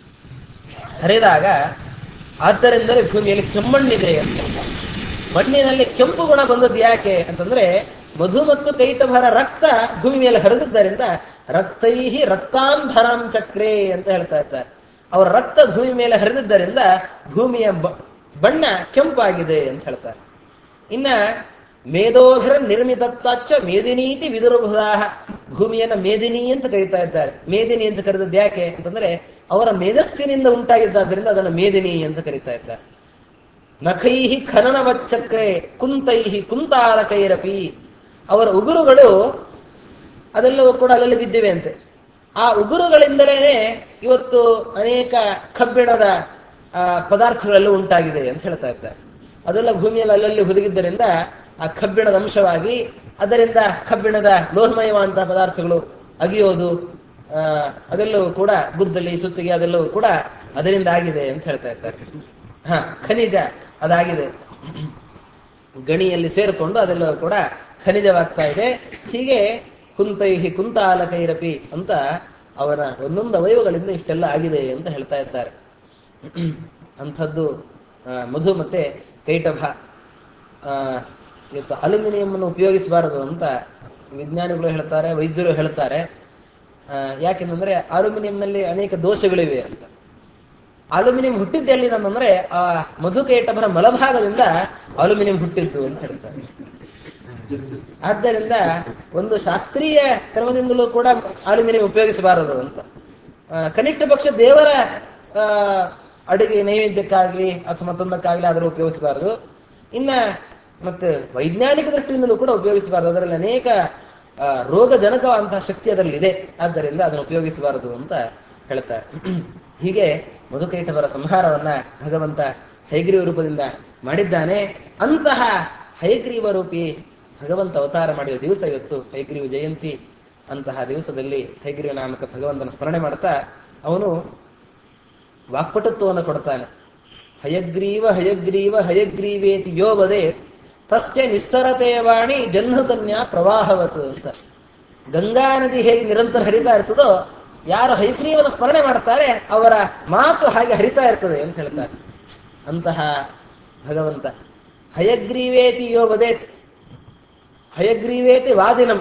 ಹರಿದಾಗ ಆದ್ದರಿಂದಲೇ ಭೂಮಿಯಲ್ಲಿ ಕೆಮ್ಮಣ್ಣಿದೆ ಅಂತ. ಮಣ್ಣಿನಲ್ಲಿ ಕೆಂಪು ಗುಣ ಬಂದದ್ದು ಯಾಕೆ ಅಂತಂದ್ರೆ, ಮಧು ಮತ್ತು ಕೈಟಭರ ರಕ್ತ ಭೂಮಿ ಮೇಲೆ ಹರಿದಿದ್ದರಿಂದ ರಕ್ತೈಹಿ ರಕ್ತಾಂಧರಾಂ ಚಕ್ರೇ ಅಂತ ಹೇಳ್ತಾ ಇದ್ದಾರೆ. ಅವರ ರಕ್ತ ಭೂಮಿ ಮೇಲೆ ಹರಿದಿದ್ದರಿಂದ ಭೂಮಿಯ ಬಣ್ಣ ಕೆಂಪಾಗಿದೆ ಅಂತ ಹೇಳ್ತಾರೆ. ಇನ್ನ ಮೇಧೋಭಿರ ನಿರ್ಮಿತತ್ವಾಚ ಮೇದಿನೀತಿ ವಿದುರ್ಬುಧಾಹ. ಭೂಮಿಯನ್ನ ಮೇದಿನಿ ಅಂತ ಕರೀತಾ ಇದ್ದಾರೆ. ಮೇದಿನಿ ಅಂತ ಕರೆದದ್ದು ಯಾಕೆ ಅಂತಂದ್ರೆ, ಅವರ ಮೇಧಸ್ಸಿನಿಂದ ಉಂಟಾಗಿದ್ದರಿಂದ ಅದನ್ನು ಮೇದಿನಿ ಅಂತ ಕರೀತಾ ಇದ್ದಾರೆ. ನಖೈಹಿ ಖನನವಚ್ಚಕ್ರೆ ಕುಂತೈಹಿ ಕುಂತಾಲಕೈರಪಿ. ಅವರ ಉಗುರುಗಳು ಅದೆಲ್ಲವೂ ಕೂಡ ಅಲ್ಲಲ್ಲಿ ಬಿದ್ದಿವೆ ಅಂತೆ. ಆ ಉಗುರುಗಳಿಂದಲೇ ಇವತ್ತು ಅನೇಕ ಕಬ್ಬಿಣದ ಪದಾರ್ಥಗಳೆಲ್ಲ ಉಂಟಾಗಿದೆ ಅಂತ ಹೇಳ್ತಾ ಇದ್ದಾರೆ. ಅದೆಲ್ಲ ಭೂಮಿಯಲ್ಲಿ ಅಲ್ಲಲ್ಲಿ ಹುದುಗಿದ್ದರಿಂದ ಆ ಕಬ್ಬಿಣದ ಅಂಶವಾಗಿ ಅದರಿಂದ ಕಬ್ಬಿಣದ ಲೋಹಮಯವಾದಂತಹ ಪದಾರ್ಥಗಳು ಅಗಿಯೋದು, ಅದೆಲ್ಲವೂ ಕೂಡ ಗುದ್ದಲಿ ಸುತ್ತಿಗೆ ಅದೆಲ್ಲವೂ ಕೂಡ ಅದರಿಂದ ಆಗಿದೆ ಅಂತ ಹೇಳ್ತಾ ಇದ್ದಾರೆ. ಖನಿಜ ಅದಾಗಿದೆ, ಗಣಿಯಲ್ಲಿ ಸೇರಿಕೊಂಡು ಅದೆಲ್ಲವೂ ಕೂಡ ಖನಿಜವಾಗ್ತಾ ಇದೆ. ಹೀಗೆ ಕುಂತೈಹಿ ಕುಂತಾಲಕೈರಪಿ ಅಂತ ಅವರ ಒಂದೊಂದು ಅವಯವಗಳಿಂದ ಇಷ್ಟೆಲ್ಲ ಆಗಿದೆ ಅಂತ ಹೇಳ್ತಾ ಇದ್ದಾರೆ. ಅಂಥದ್ದು ಮಧು ಮತ್ತೆ ಕೈಟಭ. ಇವತ್ತು ಅಲ್ಯೂಮಿನಿಯಂ ಅನ್ನು ಉಪಯೋಗಿಸಬಾರದು ಅಂತ ವಿಜ್ಞಾನಿಗಳು ಹೇಳ್ತಾರೆ, ವೈದ್ಯರು ಹೇಳ್ತಾರೆ. ಯಾಕೆಂದ್ರೆ ಅಲ್ಯೂಮಿನಿಯಂನಲ್ಲಿ ಅನೇಕ ದೋಷಗಳಿವೆ ಅಂತ. ಅಲ್ಯೂಮಿನಿಯಂ ಹುಟ್ಟಿದ್ದು ಎಲ್ಲಿಂದಂದ್ರೆ ಆ ಮಧು ಕೈಟಭರ ಮಲಭಾಗದಿಂದ ಅಲ್ಯೂಮಿನಿಯಂ ಹುಟ್ಟಿದ್ದು ಅಂತ ಹೇಳ್ತಾರೆ. ಆದ್ದರಿಂದ ಒಂದು ಶಾಸ್ತ್ರೀಯ ಕ್ರಮದಿಂದಲೂ ಕೂಡ ಅಲ್ಯೂಮಿನಿಯಂ ಉಪಯೋಗಿಸಬಾರದು ಅಂತ. ಕನಿಷ್ಠ ಪಕ್ಷ ದೇವರ ಅಡುಗೆ ನೈವೇದ್ಯಕ್ಕಾಗ್ಲಿ ಅಥವಾ ಮತ್ತೊಂದಕ್ಕಾಗ್ಲಿ ಅದನ್ನು ಉಪಯೋಗಿಸಬಾರದು. ಇನ್ನ ಮತ್ತೆ ವೈಜ್ಞಾನಿಕ ದೃಷ್ಟಿಯಿಂದಲೂ ಕೂಡ ಉಪಯೋಗಿಸಬಾರದು. ಅದರಲ್ಲಿ ಅನೇಕ ರೋಗಜನಕವಾದಂತಹ ಶಕ್ತಿ ಅದರಲ್ಲಿದೆ. ಆದ್ದರಿಂದ ಅದನ್ನು ಉಪಯೋಗಿಸಬಾರದು ಅಂತ ಹೇಳ್ತಾರೆ. ಹೀಗೆ ಮಧುಕೈಟಭರ ಸಂಹಾರವನ್ನ ಭಗವಂತ ಹಯಗ್ರೀವ ರೂಪದಿಂದ ಮಾಡಿದ್ದಾನೆ. ಅಂತಹ ಹಯಗ್ರೀವ ರೂಪಿ ಭಗವಂತ ಅವತಾರ ಮಾಡಿದ ದಿವಸ ಇವತ್ತು ಹಯಗ್ರೀವ ಜಯಂತಿ. ಅಂತಹ ದಿವಸದಲ್ಲಿ ಹಯಗ್ರೀವ ನಾಮಕ ಭಗವಂತನ ಸ್ಮರಣೆ ಮಾಡ್ತಾ ಅವನು ವಾಕ್ಪಟುತ್ವವನ್ನು ಕೊಡ್ತಾನೆ. ಹಯಗ್ರೀವ ಹಯಗ್ರೀವ ಹಯಗ್ರೀವೇತಿ ಯೋ ವದೇತ್ ತಸ್ಯ ನಿಸ್ಸರತೆ ವಾಣಿ ಜಹ್ನಕನ್ಯಾ ಪ್ರವಾಹವತ್ ಅಂತ. ಗಂಗಾ ನದಿ ಹೇಗೆ ನಿರಂತರ ಹರಿತಾ ಇರ್ತದೋ, ಯಾರು ಹಯಗ್ರೀವನ ಸ್ಮರಣೆ ಮಾಡ್ತಾರೆ ಅವರ ಮಾತು ಹಾಗೆ ಹರಿತಾ ಇರ್ತದೆ ಅಂತ ಹೇಳ್ತಾರೆ. ಅಂತಹ ಭಗವಂತ ಹಯಗ್ರೀವೇತಿ ಯೋ ವದೇತ್, ಹಯಗ್ರೀವೇತಿ ವಾದಿನಂ.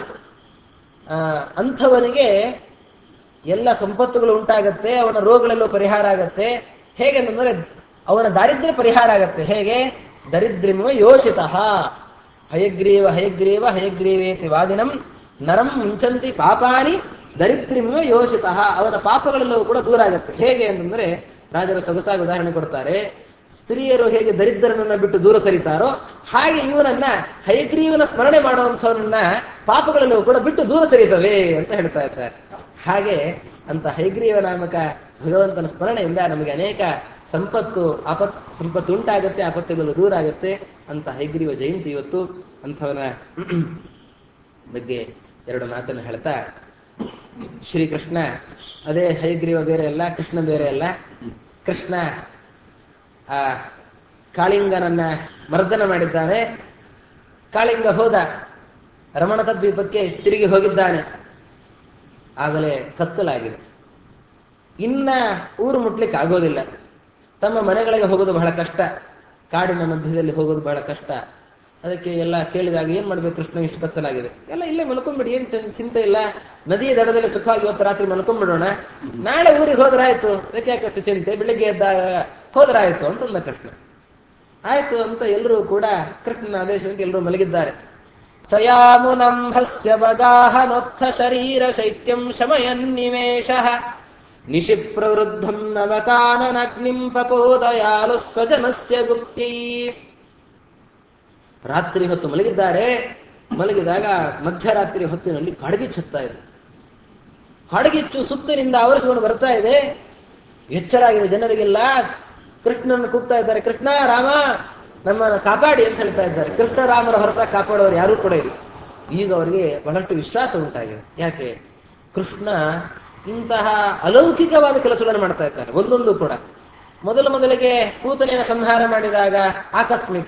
ಅಂಥವನಿಗೆ ಎಲ್ಲ ಸಂಪತ್ತುಗಳು ಉಂಟಾಗತ್ತೆ, ಅವನ ರೋಗಗಳೆಲ್ಲೂ ಪರಿಹಾರ ಆಗತ್ತೆ. ಹೇಗೆಂದ್ರೆ ಅವನ ದಾರಿದ್ರ್ಯ ಪರಿಹಾರ ಆಗತ್ತೆ. ಹೇಗೆ? ದರಿದ್ರಿಮ ಯೋಷಿತಃ. ಹಯಗ್ರೀವ ಹಯಗ್ರೀವ ಹಯಗ್ರೀವೇತಿ ವಾದಿನಂ ನರಂ ಮುಂಚಂತಿ ಪಾಪಾನಿ ದರಿದ್ರಿಮ ಯೋಷಿತಃ. ಅವನ ಪಾಪಗಳೆಲ್ಲವೂ ಕೂಡ ದೂರ ಆಗತ್ತೆ. ಹೇಗೆ ಅಂತಂದ್ರೆ ರಾಜರು ಸೊಗಸಾಗಿ ಉದಾಹರಣೆ ಕೊಡ್ತಾರೆ. ಸ್ತ್ರೀಯರು ಹೇಗೆ ದರಿದ್ರನನ್ನ ಬಿಟ್ಟು ದೂರ ಸರಿತಾರೋ ಹಾಗೆ ಇವನನ್ನ ಹಯಗ್ರೀವನ ಸ್ಮರಣೆ ಮಾಡುವಂಥವನನ್ನ ಪಾಪಗಳೆಲ್ಲವೂ ಕೂಡ ಬಿಟ್ಟು ದೂರ ಸರಿತವೆ ಅಂತ ಹೇಳ್ತಾ ಇದ್ದಾರೆ. ಹಾಗೆ ಅಂತ ಹಯಗ್ರೀವ ನಾಮಕ ಭಗವಂತನ ಸ್ಮರಣೆಯಿಂದ ನಮಗೆ ಅನೇಕ ಸಂಪತ್ತು ಉಂಟಾಗತ್ತೆ, ಆಪತ್ತುಗಳು ದೂರ ಆಗತ್ತೆ ಅಂತ ಹಯಗ್ರೀವ ಜಯಂತಿ ಇವತ್ತು. ಅಂಥವನ ಬಗ್ಗೆ ಎರಡು ಮಾತನ್ನು ಹೇಳ್ತಾ, ಶ್ರೀಕೃಷ್ಣ ಅದೇ ಹಯಗ್ರೀವ ಬೇರೆ ಅಲ್ಲ, ಕೃಷ್ಣ ಬೇರೆ ಅಲ್ಲ. ಕೃಷ್ಣ ಆ ಕಾಳಿಂಗನನ್ನ ಮರ್ದನ ಮಾಡಿದ್ದಾನೆ. ಕಾಳಿಂಗ ಹೋದ, ರಮಣಕ ದ್ವೀಪಕ್ಕೆ ತಿರುಗಿ ಹೋಗಿದ್ದಾನೆ. ಆಗಲೇ ಕತ್ತಲಾಗಿದೆ, ಇನ್ನ ಊರು ಮುಟ್ಲಿಕ್ಕೆ ಆಗೋದಿಲ್ಲ. ತಮ್ಮ ಮನೆಗಳಿಗೆ ಹೋಗೋದು ಬಹಳ ಕಷ್ಟ, ಕಾಡಿನ ಮಧ್ಯದಲ್ಲಿ ಹೋಗೋದು ಬಹಳ ಕಷ್ಟ. ಅದಕ್ಕೆ ಎಲ್ಲ ಕೇಳಿದಾಗ ಏನ್ ಮಾಡ್ಬೇಕು ಕೃಷ್ಣ, ಇಷ್ಟು ಕತ್ತಲಾಗಿದೆ, ಎಲ್ಲ ಇಲ್ಲೇ ಮಲ್ಕೊಂಡ್ಬಿಡಿ, ಏನ್ ಚಿಂತೆ ಇಲ್ಲ, ನದಿಯ ದಡದಲ್ಲಿ ಸುಖವಾಗಿ ಇವತ್ತು ರಾತ್ರಿ ಮಲ್ಕೊಂಡ್ಬಿಡೋಣ, ನಾಳೆ ಊರಿಗೆ ಹೋದ್ರಾಯ್ತು, ಅದಕ್ಕೆ ಯಾಕಷ್ಟು ಚಿಂತೆ, ಬೆಳಿಗ್ಗೆ ಎದ್ದಾಗ ಹೋದ್ರಾಯ್ತು ಅಂತಂದ ಕೃಷ್ಣ. ಆಯ್ತು ಅಂತ ಎಲ್ಲರೂ ಕೂಡ ಕೃಷ್ಣನ ಆದೇಶದಂತೆ ಎಲ್ಲರೂ ಮಲಗಿದ್ದಾರೆ. ಸಯಾಮುನಂಭಸ್ಯ ಬಗಾಹನೊತ್ಥ ಶರೀರ ಶೈತ್ಯಂ ಶಮಯನ್ನಿವೇಶ ನಿಶಿ ಪ್ರವೃದ್ಧಂ ನವಕಾನನಗ್ನಿಂ ಪಪೋದಯಾಲು ಸ್ವಜನಸ್ಯ ಗುಪ್ತೈ. ರಾತ್ರಿ ಹೊತ್ತು ಮಲಗಿದ್ದಾರೆ. ಮಲಗಿದಾಗ ಮಧ್ಯರಾತ್ರಿ ಹೊತ್ತಿನಲ್ಲಿ ಕಾಡ್ಗಿಚ್ಚು ಹತ್ತಾ ಇದೆ. ಕಾಡ್ಗಿಚ್ಚು ಸುತ್ತಲಿಂದ ಆವರಿಸಿಕೊಂಡು ಬರ್ತಾ ಇದೆ. ಎಚ್ಚರಾಗಿದೆ ಜನರಿಗೆಲ್ಲ. ಕೃಷ್ಣನ ಕೂಗ್ತಾ ಇದ್ದಾರೆ, ಕೃಷ್ಣ ರಾಮ ನಮ್ಮನ್ನು ಕಾಪಾಡಿ ಅಂತ ಹೇಳ್ತಾ ಇದ್ದಾರೆ. ಕೃಷ್ಣ ರಾಮರ ಹೊರತಾಗಿ ಕಾಪಾಡೋರು ಯಾರೂ ಕೂಡ ಇಲ್ಲ. ಈಗ ಅವರಿಗೆ ಬಹಳಷ್ಟು ವಿಶ್ವಾಸ ಉಂಟಾಗಿದೆ. ಯಾಕೆ? ಕೃಷ್ಣ ಇಂತಹ ಅಲೌಕಿಕವಾದ ಕೆಲಸಗಳನ್ನು ಮಾಡ್ತಾ ಇದ್ದಾರೆ. ಒಂದೊಂದು ಕೂಡ ಮೊದಲಿಗೆ ಪೂತನೆಯ ಸಂಹಾರ ಮಾಡಿದಾಗ ಆಕಸ್ಮಿಕ,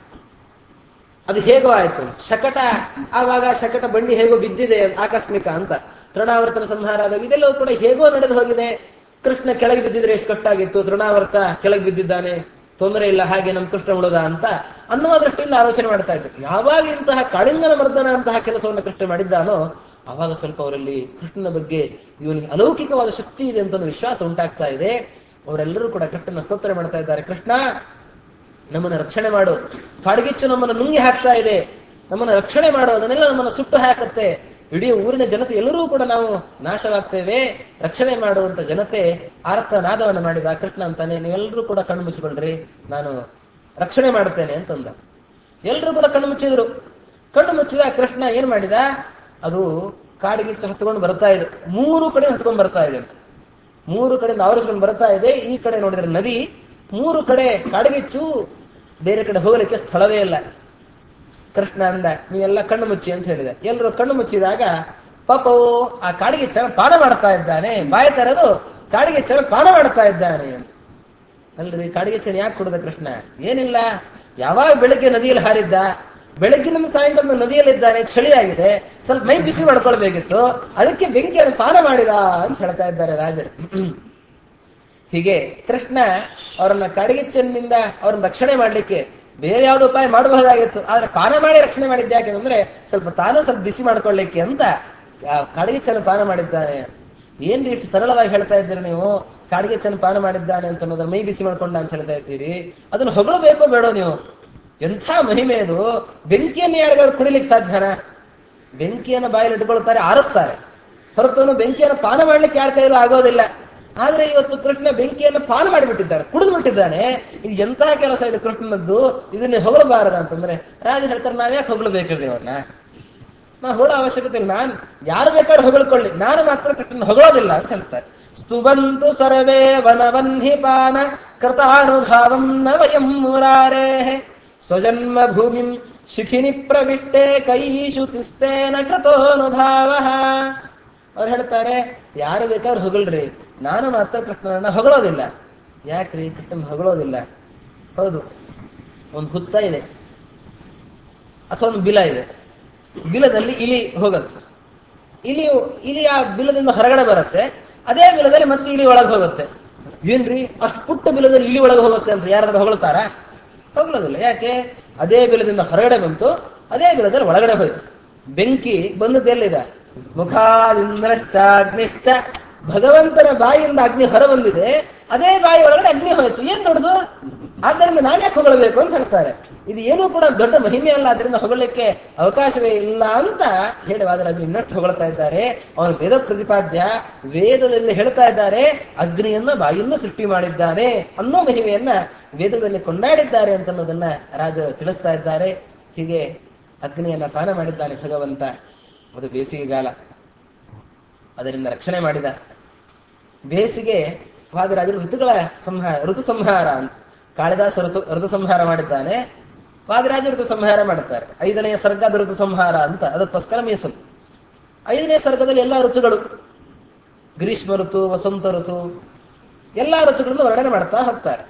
ಅದು ಹೇಗೋ ಆಯ್ತು. ಶಕಟ, ಆವಾಗ ಶಕಟ ಬಂಡಿ ಹೇಗೋ ಬಿದ್ದಿದೆ ಆಕಸ್ಮಿಕ ಅಂತ. ತೃಣಾವರ್ತನ ಸಂಹಾರ ಆದಾಗ ಇದೆಲ್ಲವೂ ಕೂಡ ಹೇಗೋ ನಡೆದು ಹೋಗಿದೆ. ಕೃಷ್ಣ ಕೆಳಗೆ ಬಿದ್ದಿದ್ರೆ ಎಷ್ಟು ಕಷ್ಟ ಆಗಿತ್ತು, ತೃಣಾವರ್ತ ಕೆಳಗೆ ಬಿದ್ದಿದ್ದಾನೆ, ತೊಂದರೆ ಇಲ್ಲ, ಹಾಗೆ ನಮ್ಮ ಕೃಷ್ಣ ಉಳಿದ ಅಂತ ಅನ್ನುವ ದೃಷ್ಟಿಯಿಂದ ಆಲೋಚನೆ ಮಾಡ್ತಾ ಇದ್ರು. ಯಾವಾಗ ಇಂತಹ ಕಾಳಿಂಗನ ಮರ್ದನ ಅಂತಹ ಕೆಲಸವನ್ನು ಕೃಷ್ಣ ಮಾಡಿದ್ದಾನೋ ಆವಾಗ ಸ್ವಲ್ಪ ಅವರಲ್ಲಿ ಕೃಷ್ಣನ ಬಗ್ಗೆ ಇವನಿಗೆ ಅಲೌಕಿಕವಾದ ಶಕ್ತಿ ಇದೆ ಅಂತ ವಿಶ್ವಾಸ ಉಂಟಾಗ್ತಾ ಇದೆ. ಅವರೆಲ್ಲರೂ ಕೂಡ ಕೃಷ್ಣನ ಸ್ತೋತ್ರ ಮಾಡ್ತಾ ಇದ್ದಾರೆ. ಕೃಷ್ಣ ನಮ್ಮನ್ನು ರಕ್ಷಣೆ ಮಾಡು, ಕಾಡ್ಗಿಚ್ಚು ನಮ್ಮನ್ನು ನುಂಗಿ ಹಾಕ್ತಾ ಇದೆ, ನಮ್ಮನ್ನು ರಕ್ಷಣೆ ಮಾಡು, ಅದನ್ನೆಲ್ಲ ನಮ್ಮನ್ನು ಸುಟ್ಟು ಹಾಕತ್ತೆ, ಇಡೀ ಊರಿನ ಜನತೆ ಎಲ್ಲರೂ ಕೂಡ ನಾವು ನಾಶವಾಗ್ತೇವೆ, ರಕ್ಷಣೆ ಮಾಡುವಂತ ಜನತೆ ಆರ್ತನಾದವನ್ನು ಮಾಡಿದ. ಕೃಷ್ಣ ಅಂತಾನೆ, ನೀವೆಲ್ಲರೂ ಕೂಡ ಕಣ್ಣು ಮುಚ್ಚಿಕೊಂಡ್ರಿ, ನಾನು ರಕ್ಷಣೆ ಮಾಡುತ್ತೇನೆ ಅಂತಂದ. ಎಲ್ಲರೂ ಕೂಡ ಕಣ್ಣು ಮುಚ್ಚಿದ್ರು. ಕಣ್ಣು ಮುಚ್ಚಿದ ಕೃಷ್ಣ ಏನ್ ಮಾಡಿದ, ಅದು ಕಾಡಿಗಿಚ್ಚು ಹತ್ಕೊಂಡು ಬರ್ತಾ ಇದೆ, 3 ಕಡೆ ಹತ್ಕೊಂಡು ಬರ್ತಾ ಇದೆ ಅಂತ. 3 ಕಡೆಯಿಂದ ಆವರಿಸ್ಕೊಂಡು ಬರ್ತಾ ಇದೆ. ಈ ಕಡೆ ನೋಡಿದ್ರೆ ನದಿ, 3 ಕಡೆ ಕಾಡಿಗಿಚ್ಚು, ಬೇರೆ ಕಡೆ ಹೋಗಲಿಕ್ಕೆ ಸ್ಥಳವೇ ಇಲ್ಲ. ಕೃಷ್ಣ ಅಂದ, ನೀವೆಲ್ಲ ಕಣ್ಣು ಮುಚ್ಚಿ ಅಂತ ಹೇಳಿದ. ಎಲ್ಲರೂ ಕಣ್ಣು ಮುಚ್ಚಿದಾಗ ಪಾಪೋ ಆ ಕಾಡಿಗಿಚ್ಚನ ಪಾನ ಮಾಡ್ತಾ ಇದ್ದಾನೆ, ಬಾಯ ತೆರೆದು ಕಾಡಿಗಿಚ್ಚನ ಪಾನ ಮಾಡ್ತಾ ಇದ್ದಾನೆ. ಅಲ್ರಿ, ಕಾಡಿಗಿಚ್ಚನ ಯಾಕೆ ಕುಡಿದ ಕೃಷ್ಣ? ಏನಿಲ್ಲ, ಯಾವಾಗ ಬೆಳಗ್ಗೆ ನದಿಯಲ್ಲಿ ಹಾರಿದ್ದ, ಬೆಳಗ್ಗಿನ ಸಾಯಂಕಾಲ ನದಿಯಲ್ಲಿದ್ದಾನೆ, ಚಳಿಯಾಗಿದೆ, ಸ್ವಲ್ಪ ಮೈ ಬಿಸಿ ಮಾಡ್ಕೊಳ್ಬೇಕಿತ್ತು, ಅದಕ್ಕೆ ಬೆಂಕಿಯನ್ನು ಪಾನ ಮಾಡಿದ ಅಂತ ಹೇಳ್ತಾ ಇದ್ದಾರೆ ರಾಜರು. ಹೀಗೆ ಕೃಷ್ಣ ಅವರನ್ನ ಕಾಡಿಗಿಚ್ಚನಿಂದ ಅವರನ್ನ ರಕ್ಷಣೆ ಮಾಡ್ಲಿಕ್ಕೆ ಬೇರೆ ಯಾವ್ದು ಉಪಾಯ ಮಾಡಬಹುದಾಗಿತ್ತು, ಆದ್ರೆ ಪಾನ ಮಾಡಿ ರಕ್ಷಣೆ ಮಾಡಿದ್ದೆ. ಯಾಕೆಂದ್ರೆ ತಾನು ಸ್ವಲ್ಪ ಬಿಸಿ ಮಾಡ್ಕೊಳ್ಳಿಕ್ಕೆ ಅಂತ ಕಾಡಿಗಿಚ್ಚನ ಪಾನ ಮಾಡಿದ್ದಾನೆ. ಏನ್ರಿ ಇಷ್ಟು ಸರಳವಾಗಿ ಹೇಳ್ತಾ ಇದ್ದೀರಿ ನೀವು, ಕಾಡಿಗಿಚ್ಚನ ಪಾನ ಮಾಡಿದ್ದಾನೆ ಅಂತ ಅನ್ನೋದ್ರ ಮೈ ಬಿಸಿ ಮಾಡ್ಕೊಂಡ ಅಂತ ಹೇಳ್ತಾ ಇದ್ದೀರಿ, ಅದನ್ನು ಹೊಗಳಬೇಕೋ ಬೇಡೋ ನೀವು? ಎಂಥ ಮಹಿಮೆ ಅದು! ಬೆಂಕಿಯನ್ನು ಯಾರುಗಳು ಕುಡಿಲಿಕ್ಕೆ ಸಾಧ್ಯನಾ? ಬೆಂಕಿಯನ್ನು ಬಾಯಲ್ಲಿ ಇಟ್ಕೊಳ್ತಾರೆ, ಆರಿಸ್ತಾರೆ, ಹೊರತು ಬೆಂಕಿಯನ್ನು ಪಾನ ಮಾಡ್ಲಿಕ್ಕೆ ಯಾರ ಕೈಲೂ ಆಗೋದಿಲ್ಲ. ಆದ್ರೆ ಇವತ್ತು ಕೃಷ್ಣ ಬೆಂಕಿಯನ್ನು ಪಾನ ಮಾಡಿಬಿಟ್ಟಿದ್ದಾರೆ, ಕುಡಿದು ಬಿಟ್ಟಿದ್ದಾನೆ. ಇದು ಎಂತಹ ಕೆಲಸ ಇದು ಕೃಷ್ಣನದ್ದು, ಇದನ್ನ ಹೊಗಳಬಾರದ ಅಂತಂದ್ರೆ ರಾಜರು ಹೇಳ್ತಾರೆ, ನಾವ್ಯಾಕೆ ಹೊಗಳಬೇಕ್ರಿ ಅವ್ರನ್ನ? ನಾವು ಹೊಗಳೋ ಅವಶ್ಯಕತೆ ಇಲ್ಲ, ಯಾರು ಬೇಕಾದ್ರೂ ಹೊಗಳ್ಕೊಳ್ಳಿ, ನಾನು ಮಾತ್ರ ಕೃಷ್ಣನ ಹೊಗಳೋದಿಲ್ಲ ಅಂತ ಹೇಳ್ತಾರೆ. ಸ್ತುವಂತು ಸರ್ವೇ ವನವನ್ಹಿಪಾನ ಕೃತಾನುಭಾವಂ ನ ವಯಂ ಮುರಾರೇ ಸ್ವಜನ್ಮ ಭೂಮಿಂ ಶಿಖಿನಿ ಪ್ರವಿಷ್ಟೆ ಕೈಷು ತಿಸ್ತೇನ ಕೃತೋನುಭಾವ. ಅವ್ರು ಹೇಳ್ತಾರೆ, ಯಾರು ಬೇಕಾದ್ರೂ ಹೊಗಳ್ರಿ, ನಾನು ಮಾತ್ರ ಕೃಷ್ಣನನ್ನ ಹೊಗಳೋದಿಲ್ಲ. ಯಾಕ್ರಿ ಕೃಷ್ಣನ್ ಹೊಗಳೋದಿಲ್ಲ? ಹೌದು, ಒಂದು ಹುತ್ತ ಇದೆ ಅಥವಾ ಒಂದು ಬಿಲ ಇದೆ, ಬಿಲದಲ್ಲಿ ಇಲಿ ಹೋಗತ್ತೆ, ಇಲಿ ಆ ಬಿಲದಿಂದ ಹೊರಗಡೆ ಬರುತ್ತೆ, ಅದೇ ಬಿಲದಲ್ಲಿ ಮತ್ತೆ ಇಲಿ ಒಳಗೆ ಹೋಗುತ್ತೆ. ಏನ್ರಿ ಅಷ್ಟು ಪುಟ್ಟ ಬಿಲದಲ್ಲಿ ಇಲಿ ಒಳಗೆ ಹೋಗುತ್ತೆ ಅಂತ ಯಾರಾದ್ರೂ ಹೊಗಳ್ತಾರ? ಹೊಗಳೋದಿಲ್ಲ. ಯಾಕೆ? ಅದೇ ಬಿಲದಿಂದ ಹೊರಗಡೆ ಬಂತು, ಅದೇ ಬಿಲದಲ್ಲಿ ಒಳಗಡೆ ಹೋಯ್ತು. ಬೆಂಕಿ ಬಂದದ್ದೆಲ್ಲಿದೆ? ಮುಖಾದಿಂದ್ರಶ್ಚ ಅಗ್ನಿಶ್ಚ, ಭಗವಂತನ ಬಾಯಿಯಿಂದ ಅಗ್ನಿ ಹೊರ ಬಂದಿದೆ, ಅದೇ ಬಾಯಿ ಒಳಗಡೆ ಅಗ್ನಿ ಹೋಯ್ತು. ಏನ್ ದೊಡ್ಡದು? ಆದ್ದರಿಂದ ನಾನ್ಯಾಕೆ ಹೊಗಳಬೇಕು ಅಂತ ಹೇಳ್ತಾರೆ. ಇದು ಏನೂ ಕೂಡ ದೊಡ್ಡ ಮಹಿಮೆ ಅಲ್ಲ, ಅದರಿಂದ ಹೊಗಳಲಿಕ್ಕೆ ಅವಕಾಶವೇ ಇಲ್ಲ ಅಂತ ಹೇಳಿ ವಾದರಾಜರು ಇನ್ನಷ್ಟು ಹೊಗಳ್ತಾ ಇದ್ದಾರೆ. ಅವನು ವೇದ ಪ್ರತಿಪಾದ್ಯ, ವೇದದಲ್ಲಿ ಹೇಳ್ತಾ ಇದ್ದಾರೆ ಅಗ್ನಿಯನ್ನ ಬಾಯಿಂದ ಸೃಷ್ಟಿ ಮಾಡಿದ್ದಾನೆ ಅನ್ನೋ ಮಹಿಮೆಯನ್ನ ವೇದದಲ್ಲಿ ಕೊಂಡಾಡಿದ್ದಾರೆ ಅಂತ ಅನ್ನೋದನ್ನ ರಾಜರು ತಿಳಿಸ್ತಾ ಇದ್ದಾರೆ. ಹೀಗೆ ಅಗ್ನಿಯನ್ನ ಪಾನ ಮಾಡಿದ್ದಾನೆ ಭಗವಂತ. ಅದು ಬೇಸಿಗೆಗಾಲ, ಅದರಿಂದ ರಕ್ಷಣೆ ಮಾಡಿದ. ಬೇಸಿಗೆ ವಾದಿರಾಜರು ಋತು ಸಂಹಾರ ಅಂತ ಕಾಳಿದಾಸ ಋತು ಸಂಹಾರ ಮಾಡಿದ್ದಾನೆ, ವಾದಿರಾಜ ಋತು ಸಂಹಾರ ಮಾಡುತ್ತಾರೆ. 5ನೇ ಸರ್ಗದ ಋತು ಸಂಹಾರ ಅಂತ ಅದಕ್ಕೋಸ್ಕರ ಮೀಸಲು. 5ನೇ ಸರ್ಗದಲ್ಲಿ ಎಲ್ಲಾ ಋತುಗಳು, ಗ್ರೀಷ್ಮ ಋತು, ವಸಂತ ಋತು, ಎಲ್ಲಾ ಋತುಗಳನ್ನು ವರ್ಣನೆ ಮಾಡ್ತಾ ಹೋಗ್ತಾರೆ.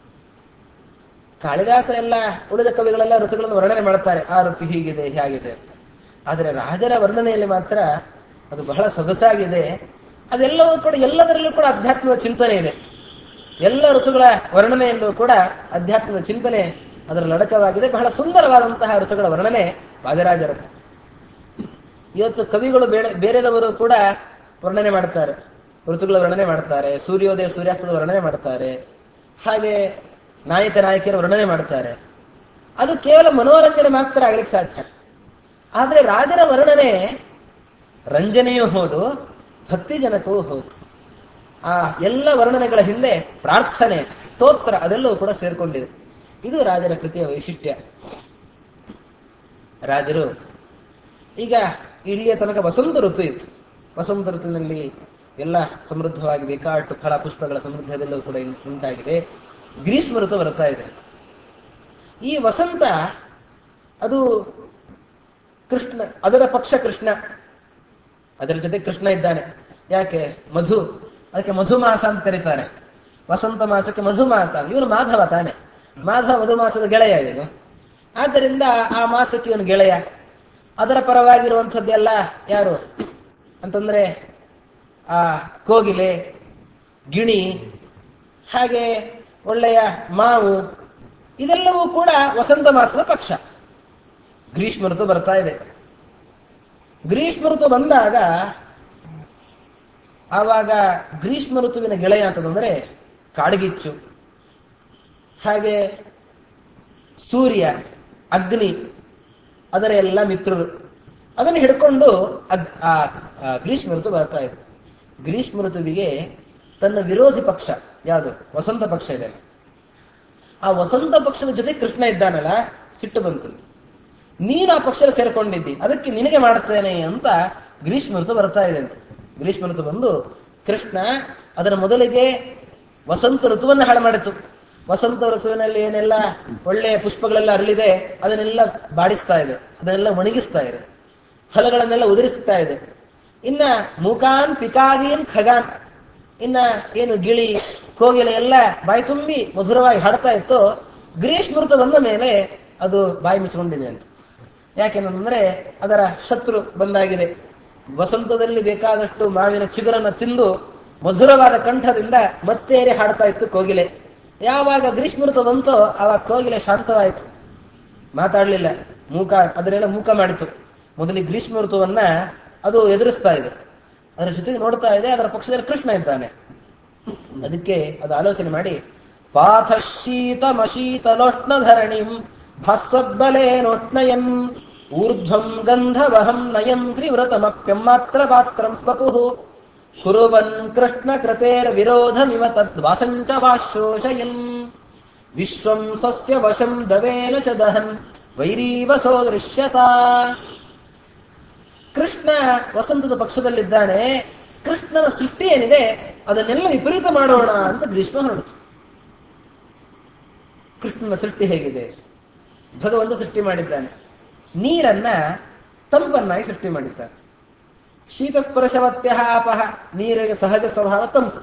ಕಾಳಿದಾಸ ಎಲ್ಲ ಉಳಿದ ಕವಿಗಳೆಲ್ಲ ಋತುಗಳನ್ನು ವರ್ಣನೆ ಮಾಡ್ತಾರೆ, ಆ ಋತು ಹೀಗಿದೆ ಹೇಗಿದೆ ಅಂತ. ಆದರೆ ರಾಜರ ವರ್ಣನೆಯಲ್ಲಿ ಮಾತ್ರ ಅದು ಬಹಳ ಸೊಗಸಾಗಿದೆ. ಅದೆಲ್ಲವೂ ಕೂಡ, ಎಲ್ಲದರಲ್ಲೂ ಕೂಡ ಆಧ್ಯಾತ್ಮಿಕ ಚಿಂತನೆ ಇದೆ. ಎಲ್ಲ ಋತುಗಳ ವರ್ಣನೆಯಲ್ಲೂ ಕೂಡ ಆಧ್ಯಾತ್ಮಿಕ ಚಿಂತನೆ ಅದರಲ್ಲಿ ಅಡಕವಾಗಿದೆ. ಬಹಳ ಸುಂದರವಾದಂತಹ ಋತುಗಳ ವರ್ಣನೆ ವಾದಿರಾಜರ. ಇವತ್ತು ಕವಿಗಳು ಬೇರೆದವರು ಕೂಡ ವರ್ಣನೆ ಮಾಡ್ತಾರೆ, ಋತುಗಳ ವರ್ಣನೆ ಮಾಡ್ತಾರೆ, ಸೂರ್ಯೋದಯ ಸೂರ್ಯಾಸ್ತದ ವರ್ಣನೆ ಮಾಡ್ತಾರೆ, ಹಾಗೆ ನಾಯಕ ನಾಯಕಿಯರ ವರ್ಣನೆ ಮಾಡ್ತಾರೆ. ಅದು ಕೇವಲ ಮನೋರಂಜನೆ ಮಾತ್ರ ಆಗ್ಲಿಕ್ಕೆ ಸಾಧ್ಯ. ಆದ್ರೆ ರಾಜರ ವರ್ಣನೆ ರಂಜನೆಯೂ ಹೌದು, ಭಕ್ತಿಜನಕವೂ ಹೌದು. ಆ ಎಲ್ಲ ವರ್ಣನೆಗಳ ಹಿಂದೆ ಪ್ರಾರ್ಥನೆ, ಸ್ತೋತ್ರ ಅದೆಲ್ಲವೂ ಕೂಡ ಸೇರ್ಕೊಂಡಿದೆ. ಇದು ರಾಜರ ಕೃತಿಯ ವೈಶಿಷ್ಟ್ಯ. ರಾಜರು ಈಗ ಇಲ್ಲಿಯ ತನಕ ವಸಂತ ಋತು ಇತ್ತು. ವಸಂತ ಋತುವಿನಲ್ಲಿ ಎಲ್ಲ ಸಮೃದ್ಧವಾಗಿ ಬೇಕಾಟು ಫಲ ಪುಷ್ಪಗಳ ಸಮೃದ್ಧದೆಲ್ಲವೂ ಕೂಡ ಉಂಟಾಗಿದೆ. ಗ್ರೀಷ್ಮ ಋತು ಬರ್ತಾ ಇದೆ. ಈ ವಸಂತ ಅದು ಕೃಷ್ಣ, ಅದರ ಪಕ್ಷ ಕೃಷ್ಣ, ಅದರ ಜೊತೆ ಕೃಷ್ಣ ಇದ್ದಾನೆ. ಯಾಕೆ? ಮಧು, ಅದಕ್ಕೆ ಮಧುಮಾಸ ಅಂತ ಕರೀತಾರೆ. ವಸಂತ ಮಾಸಕ್ಕೆ ಮಧುಮಾಸ. ಇವನು ಮಾಧವ ತಾನೆ, ಮಾಧವ ಮಧುಮಾಸದ ಗೆಳೆಯ ಇವನು. ಆದ್ದರಿಂದ ಆ ಮಾಸಕ್ಕೆ ಇವನು ಗೆಳೆಯ. ಅದರ ಪರವಾಗಿರುವಂಥದ್ದೆಲ್ಲ ಯಾರು ಅಂತಂದ್ರೆ ಆ ಕೋಗಿಲೆ, ಗಿಣಿ, ಹಾಗೆ ಒಳ್ಳೆಯ ಮಾವು, ಇದೆಲ್ಲವೂ ಕೂಡ ವಸಂತ ಮಾಸದ ಪಕ್ಷ. ಗ್ರೀಷ್ಮ ಋತು ಬರ್ತಾ ಇದೆ. ಗ್ರೀಷ್ಮ ಋತು ಬಂದಾಗ ಆವಾಗ ಗ್ರೀಷ್ಮ ಋತುವಿನ ಗೆಳೆಯ ಅಂತಂದ್ರೆ ಕಾಡ್ಗಿಚ್ಚು, ಹಾಗೆ ಸೂರ್ಯ, ಅಗ್ನಿ, ಅದರ ಎಲ್ಲ ಮಿತ್ರರು. ಅದನ್ನು ಹಿಡ್ಕೊಂಡು ಗ್ರೀಷ್ಮ ಋತು ಬರ್ತಾ ಇದೆ. ಗ್ರೀಷ್ಮ ಋತುವಿಗೆ ತನ್ನ ವಿರೋಧಿ ಪಕ್ಷ ಯಾವುದು? ವಸಂತ ಪಕ್ಷ ಇದೆ. ಆ ವಸಂತ ಪಕ್ಷದ ಜೊತೆ ಕೃಷ್ಣ ಇದ್ದಾನಲ್ಲ, ಸಿಟ್ಟು ಬಂತಂತೆ. ನೀನು ಆ ಪಕ್ಷ ಸೇರ್ಕೊಂಡಿದ್ದಿ, ಅದಕ್ಕೆ ನಿನಗೆ ಮಾಡ್ತೇನೆ ಅಂತ ಗ್ರೀಷ್ಮ ಋತು ಬರ್ತಾ ಇದೆ ಅಂತ. ಗ್ರೀಷ್ಮ ಋತು ಬಂದು ಕೃಷ್ಣ ಅದರ ಮೊದಲಿಗೆ ವಸಂತ ಋತುವನ್ನು ಹಾಳು ಮಾಡಿತು. ವಸಂತ ಋತುವಿನಲ್ಲಿ ಏನೆಲ್ಲ ಒಳ್ಳೆಯ ಪುಷ್ಪಗಳೆಲ್ಲ ಅರಳಿದೆ ಅದನ್ನೆಲ್ಲ ಬಾಡಿಸ್ತಾ ಇದೆ, ಅದನ್ನೆಲ್ಲ ಒಣಗಿಸ್ತಾ ಇದೆ, ಫಲಗಳನ್ನೆಲ್ಲ ಉದುರಿಸ್ತಾ ಇದೆ. ಇನ್ನ ಮೂಕಾನ್ ಪಿಕಾದೀನ್ ಖಗಾನ್, ಇನ್ನ ಏನು ಗಿಳಿ ಕೋಗಿಲೆ ಎಲ್ಲ ಬಾಯಿ ತುಂಬಿ ಮಧುರವಾಗಿ ಹಾಡ್ತಾ ಇತ್ತು. ಗ್ರೀಷ್ಮ ಋತು ಬಂದ ಮೇಲೆ ಅದು ಬಾಯಿ ಮುಚ್ಚಿಕೊಂಡಿದೆ ಅಂತ. ಯಾಕೆಂದ್ರೆ ಅದರ ಶತ್ರು ಬಂದಾಗಿದೆ. ವಸಂತದಲ್ಲಿ ಬೇಕಾದಷ್ಟು ಮಾವಿನ ಚಿಗುರನ್ನ ತಿಂದು ಮಧುರವಾದ ಕಂಠದಿಂದ ಮತ್ತೇರಿ ಹಾಡ್ತಾ ಇತ್ತು ಕೋಗಿಲೆ. ಯಾವಾಗ ಗ್ರೀಷ್ಮ ಋತು ಬಂತೋ ಆವಾಗ ಕೋಗಿಲೆ ಶಾಂತವಾಯಿತು, ಮಾತಾಡ್ಲಿಲ್ಲ, ಮೂಕ, ಅದನ್ನೆಲ್ಲ ಮೂಕ ಮಾಡಿತು. ಮೊದಲಿಗೆ ಗ್ರೀಷ್ಮ ಋತುವನ್ನ ಅದು ಎದುರಿಸ್ತಾ ಇದೆ, ಅದರ ಜೊತೆಗೆ ನೋಡ್ತಾ ಇದೆ. ಅದರ ಪಕ್ಷದಲ್ಲಿ ಕೃಷ್ಣ ಇದ್ದಾನೆ. ಅದಕ್ಕೆ ಅದು ಆಲೋಚನೆ ಮಾಡಿ, ಪಾಥ ಶೀತಮಶೀತಲೋಷ್ಣ ಧರಣಿಂ ಭಾಸ್ವದ್ಬಲೇನೋಷ್ಣಯನ್ ಊರ್ಧ್ವಂ ಗಂಧವಹಂ ನಯಂ ತ್ರಿವ್ರತಮಪ್ಯಂ ಮಾತ್ರ ಪಾತ್ರಂ ವಪುಃ ಕುರುವನ್ ಕೃಷ್ಣ ಕೃತೇರ್ ವಿರೋಧಮಿವ ತದ್ವಾಸಂಚ ವಾಶೋಷಯನ್ ವಿಶ್ವಂ ಸ್ವಸ್ಯ ವಶಂ ದವೇನ ಚ ದಹನ್ ವೈರೀವಸೋ ದೃಶ್ಯತಾ. ಕೃಷ್ಣ ವಸಂತದ ಪಕ್ಷದಲ್ಲಿದ್ದಾನೆ. ಕೃಷ್ಣನ ಸೃಷ್ಟಿ ಏನಿದೆ ಅದನ್ನೆಲ್ಲ ವಿಪರೀತ ಮಾಡೋಣ ಅಂತ ಗ್ರೀಷ್ಮ ಹೊರಡಿತು. ಕೃಷ್ಣನ ಸೃಷ್ಟಿ ಹೇಗಿದೆ? ಭಗವಂತ ಸೃಷ್ಟಿ ಮಾಡಿದ್ದಾನೆ. ನೀರನ್ನ ತಂಪನ್ನಾಗಿ ಸೃಷ್ಟಿ ಮಾಡಿದ್ದಾನೆ. ಶೀತಸ್ಪರ್ಶವತ್ಯ ಅಪಹ, ನೀರಿಗೆ ಸಹಜ ಸ್ವಭಾವ ತಂಪು.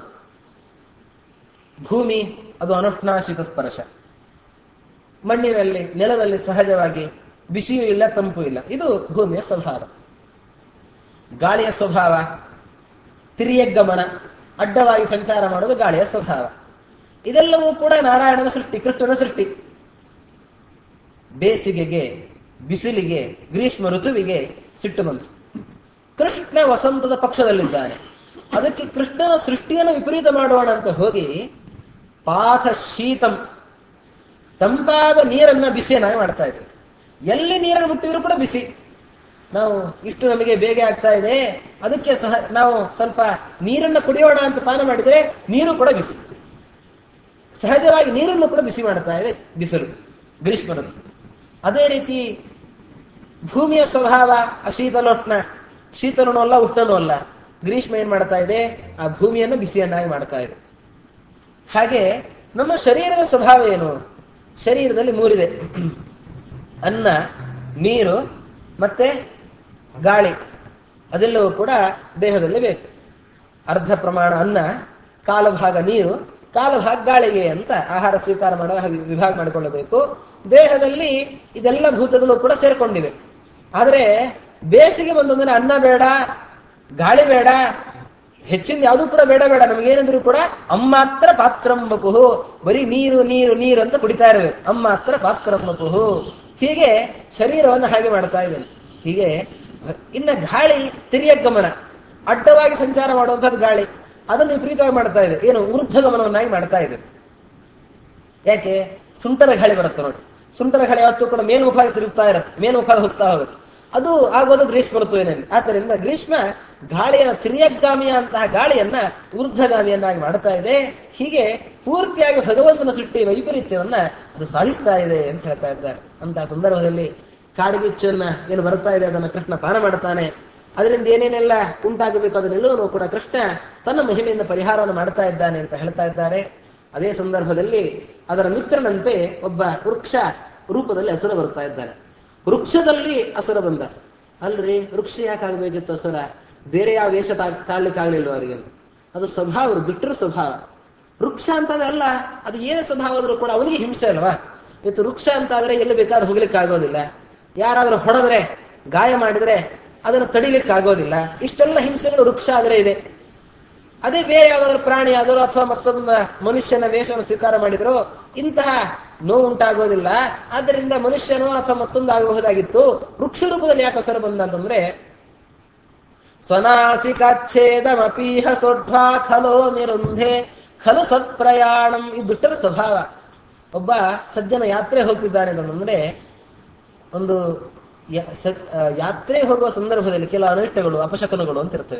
ಭೂಮಿ ಅದು ಅನುಷ್ಣ ಶೀತಸ್ಪರ್ಶ. ಮಣ್ಣಿನಲ್ಲಿ, ನೆಲದಲ್ಲಿ ಸಹಜವಾಗಿ ಬಿಸಿಯೂ ಇಲ್ಲ, ತಂಪು ಇಲ್ಲ. ಇದು ಭೂಮಿಯ ಸ್ವಭಾವ. ಗಾಳಿಯ ಸ್ವಭಾವ ತಿರಿಯಗಮನ, ಅಡ್ಡವಾಗಿ ಸಂಚಾರ ಮಾಡೋದು ಗಾಳಿಯ ಸ್ವಭಾವ. ಇದೆಲ್ಲವೂ ಕೂಡ ನಾರಾಯಣನ ಸೃಷ್ಟಿ, ಕೃಷ್ಣನ ಸೃಷ್ಟಿ. ಬೇಸಿಗೆಗೆ, ಬಿಸಿಲಿಗೆ, ಗ್ರೀಷ್ಮ ಋತುವಿಗೆ ಸಿಟ್ಟು ಬಂತು. ಕೃಷ್ಣ ವಸಂತದ ಪಕ್ಷದಲ್ಲಿದ್ದಾನೆ. ಅದಕ್ಕೆ ಕೃಷ್ಣನ ಸೃಷ್ಟಿಯನ್ನು ವಿಪರೀತ ಮಾಡೋಣ ಅಂತ ಹೋಗಿ ಪಾಥ ಶೀತಂ, ತಂಪಾದ ನೀರನ್ನ ಬಿಸಿಯನ್ನಾಗಿ ಮಾಡ್ತಾ ಇದ್ದೆ. ಎಲ್ಲಿ ನೀರನ್ನು ಮುಟ್ಟಿದ್ರು ಕೂಡ ಬಿಸಿ. ನಾವು ಇಷ್ಟು ನಮಗೆ ಬೇಗ ಆಗ್ತಾ ಇದೆ, ಅದಕ್ಕೆ ಸಹ ನಾವು ಸ್ವಲ್ಪ ನೀರನ್ನು ಕುಡಿಯೋಣ ಅಂತ ಪಾನ ಮಾಡಿದ್ರೆ ನೀರು ಕೂಡ ಬಿಸಿ. ಸಹಜವಾಗಿ ನೀರನ್ನು ಕೂಡ ಬಿಸಿ ಮಾಡ್ತಾ ಇದೆ ಬಿಸಿಲು, ಗ್ರೀಷ್ಮ ಋತು. ಅದೇ ರೀತಿ ಭೂಮಿಯ ಸ್ವಭಾವ ಅಶೀತಲೋಷ್ಣ, ಶೀತಲನೂ ಅಲ್ಲ, ಉಷ್ಣನೂ ಅಲ್ಲ. ಗ್ರೀಷ್ಮ ಏನ್ ಮಾಡ್ತಾ ಇದೆ? ಆ ಭೂಮಿಯನ್ನು ಬಿಸಿಯನ್ನಾಗಿ ಮಾಡ್ತಾ ಇದೆ. ಹಾಗೆ ನಮ್ಮ ಶರೀರದ ಸ್ವಭಾವ ಏನು? ಶರೀರದಲ್ಲಿ ಮೂರಿದೆ: ಅನ್ನ, ನೀರು ಮತ್ತೆ ಗಾಳಿ. ಅದೆಲ್ಲವೂ ಕೂಡ ದೇಹದಲ್ಲಿ ಬೇಕು. ಅರ್ಧ ಪ್ರಮಾಣ ಅನ್ನ, ಕಾಲಭಾಗ ನೀರು, ಕಾಲಭಾಗ ಗಾಳಿಗೆ ಅಂತ ಆಹಾರ ಸ್ವೀಕಾರ ಮಾಡೋ ಹಾಗೆ ವಿಭಾಗ ಮಾಡಿಕೊಳ್ಳಬೇಕು. ದೇಹದಲ್ಲಿ ಇದೆಲ್ಲ ಭೂತಗಳು ಕೂಡ ಸೇರ್ಕೊಂಡಿವೆ. ಆದರೆ ಬೇಸಿಗೆ ಬಂದಂದ್ರೆ ಅನ್ನ ಬೇಡ, ಗಾಳಿ ಬೇಡ, ಹೆಚ್ಚಿನ ಯಾವುದೂ ಕೂಡ ಬೇಡ. ನಮಗೇನಿದ್ರು ಕೂಡ ಅಮ್ಮಾತ್ರ ಪಾತ್ರಂ ವಪುಹು, ಬರೀ ನೀರು ನೀರು ನೀರು ಅಂತ ಕುಡಿತಾ ಇರಬೇಕು. ಅಮ್ಮಾತ್ರ ಪಾತ್ರಂ ವಪುಹು. ಹೀಗೆ ಶರೀರವನ್ನು ಹಾಗೆ ಮಾಡ್ತಾ ಇದ್ದೇನೆ. ಹೀಗೆ ಇನ್ನ ಗಾಳಿ ತಿರಿಯ ಗಮನ, ಅಡ್ಡವಾಗಿ ಸಂಚಾರ ಮಾಡುವಂಥದ್ದು ಗಾಳಿ. ಅದನ್ನು ವಿಪರೀತವಾಗಿ ಮಾಡ್ತಾ ಇದೆ. ಏನು? ಊರ್ಧ್ವಗಮನವನ್ನಾಗಿ ಮಾಡ್ತಾ ಇದೆ. ಯಾಕೆ? ಸುಂಟರ ಗಾಳಿ ಬರುತ್ತೆ ನೋಡಿ. ಸುಂಟರ ಗಾಳಿ ಯಾವತ್ತೂ ಕೂಡ ಮೇಲ್ಮುಖ ತಿರುಗ್ತಾ ಇರುತ್ತೆ, ಮೇಲ್ಮುಖ ಹೋಗ್ತಾ ಹೋಗುತ್ತೆ. ಅದು ಆಗೋದು ಗ್ರೀಷ್ಮ ಋತುವಿನಲ್ಲಿ. ಆದ್ದರಿಂದ ಗ್ರೀಷ್ಮ ಗಾಳಿಯ ತಿರ್ಯಗಾಮಿಯ ಅಂತಹ ಗಾಳಿಯನ್ನ ಊರ್ಧ್ವಗಾಮಿಯನ್ನಾಗಿ ಮಾಡ್ತಾ ಇದೆ. ಹೀಗೆ ಪೂರ್ತಿಯಾಗಿ ಭಗವಂತನ ಸೃಷ್ಟಿ ವೈಪರೀತ್ಯವನ್ನ ಅದು ಸಾಧಿಸ್ತಾ ಇದೆ ಅಂತ ಹೇಳ್ತಾ ಇದ್ದಾರೆ. ಅಂತಹ ಸಂದರ್ಭದಲ್ಲಿ ಕಾಡಿಗಿಚ್ಚನ್ನ ಏನು ಬರ್ತಾ ಇದೆ ಅದನ್ನು ಕೃಷ್ಣ ಪಾನ ಮಾಡ್ತಾನೆ. ಅದರಿಂದ ಏನೇನೆಲ್ಲ ಉಂಟಾಗಬೇಕು ಅದನ್ನೆಲ್ಲವೂ ಕೂಡ ಕೃಷ್ಣ ತನ್ನ ಮಹಿಮೆಯಿಂದ ಪರಿಹಾರವನ್ನು ಮಾಡ್ತಾ ಇದ್ದಾನೆ ಅಂತ ಹೇಳ್ತಾ ಇದ್ದಾರೆ. ಅದೇ ಸಂದರ್ಭದಲ್ಲಿ ಅದರ ಮಿತ್ರನಂತೆ ಒಬ್ಬ ವೃಕ್ಷ ರೂಪದಲ್ಲಿ ಅಸುರ ಬರ್ತಾ ಇದ್ದಾನೆ. ವೃಕ್ಷದಲ್ಲಿ ಅಸುರ ಬಂದ. ಅಲ್ರಿ, ವೃಕ್ಷ ಯಾಕಾಗಬೇಕಿತ್ತು ಅಸುರ? ಬೇರೆ ಯಾವ ವೇಷ ತಾಳ್ಲಿಕ್ಕಾಗ್ಲಿಲ್ವ ಅವರಿಗೆ? ಅದು ಸ್ವಭಾವ, ದುಷ್ಟರ ಸ್ವಭಾವ. ವೃಕ್ಷ ಅಂತಂದ್ರೆ ಅಲ್ಲ, ಅದು ಏನೇ ಸ್ವಭಾವ ಆದ್ರೂ ಕೂಡ ಅವನಿಗೆ ಹಿಂಸೆ ಅಲ್ವಾ? ಇವತ್ತು ವೃಕ್ಷ ಅಂತಾದ್ರೆ ಎಲ್ಲಿ ಬೇಕಾದ್ರೂ ಹೋಗ್ಲಿಕ್ಕೆ ಆಗೋದಿಲ್ಲ. ಯಾರಾದ್ರೂ ಹೊಡೆದ್ರೆ, ಗಾಯ ಮಾಡಿದ್ರೆ ಅದನ್ನು ತಡಿಲಿಕ್ಕೆ ಆಗೋದಿಲ್ಲ. ಇಷ್ಟೆಲ್ಲ ಹಿಂಸೆಗಳು ವೃಕ್ಷ ಆದ್ರೆ ಇದೆ. ಅದೇ ಬೇರೆ ಯಾವ್ದಾದ್ರು ಪ್ರಾಣಿ ಆದರೂ ಅಥವಾ ಮತ್ತೊಂದು ಮನುಷ್ಯನ ವೇಷವನ್ನು ಸ್ವೀಕಾರ ಮಾಡಿದ್ರು ಇಂತಹ ನೋವು ಉಂಟಾಗೋದಿಲ್ಲ. ಆದ್ದರಿಂದ ಮನುಷ್ಯನೋ ಅಥವಾ ಮತ್ತೊಂದು ಆಗಬಹುದಾಗಿತ್ತು. ವೃಕ್ಷ ರೂಪದಲ್ಲಿ ಯಾಕೆ ಅಸುರ ಬಂದ ಅಂತಂದ್ರೆ, ಸ್ವನಾಸಿಕಾಚ್ಛೇದಮಪೀಹ ಸೋಢ್ವಾ ಖಲೋ ನಿರುಂಧೆ ಖಲು ಸತ್ಪ್ರಯಾಣಂ. ಈ ದುಷ್ಟರ ಸ್ವಭಾವ. ಒಬ್ಬ ಸಜ್ಜನ ಯಾತ್ರೆ ಹೋಗ್ತಿದ್ದಾನೆ ಅಂತಂದ್ರೆ, ಒಂದು ಯಾತ್ರೆ ಹೋಗುವ ಸಂದರ್ಭದಲ್ಲಿ ಕೆಲವು ಅನಿಷ್ಟಗಳು, ಅಪಶಕನಗಳು ಅಂತ ಇರ್ತವೆ.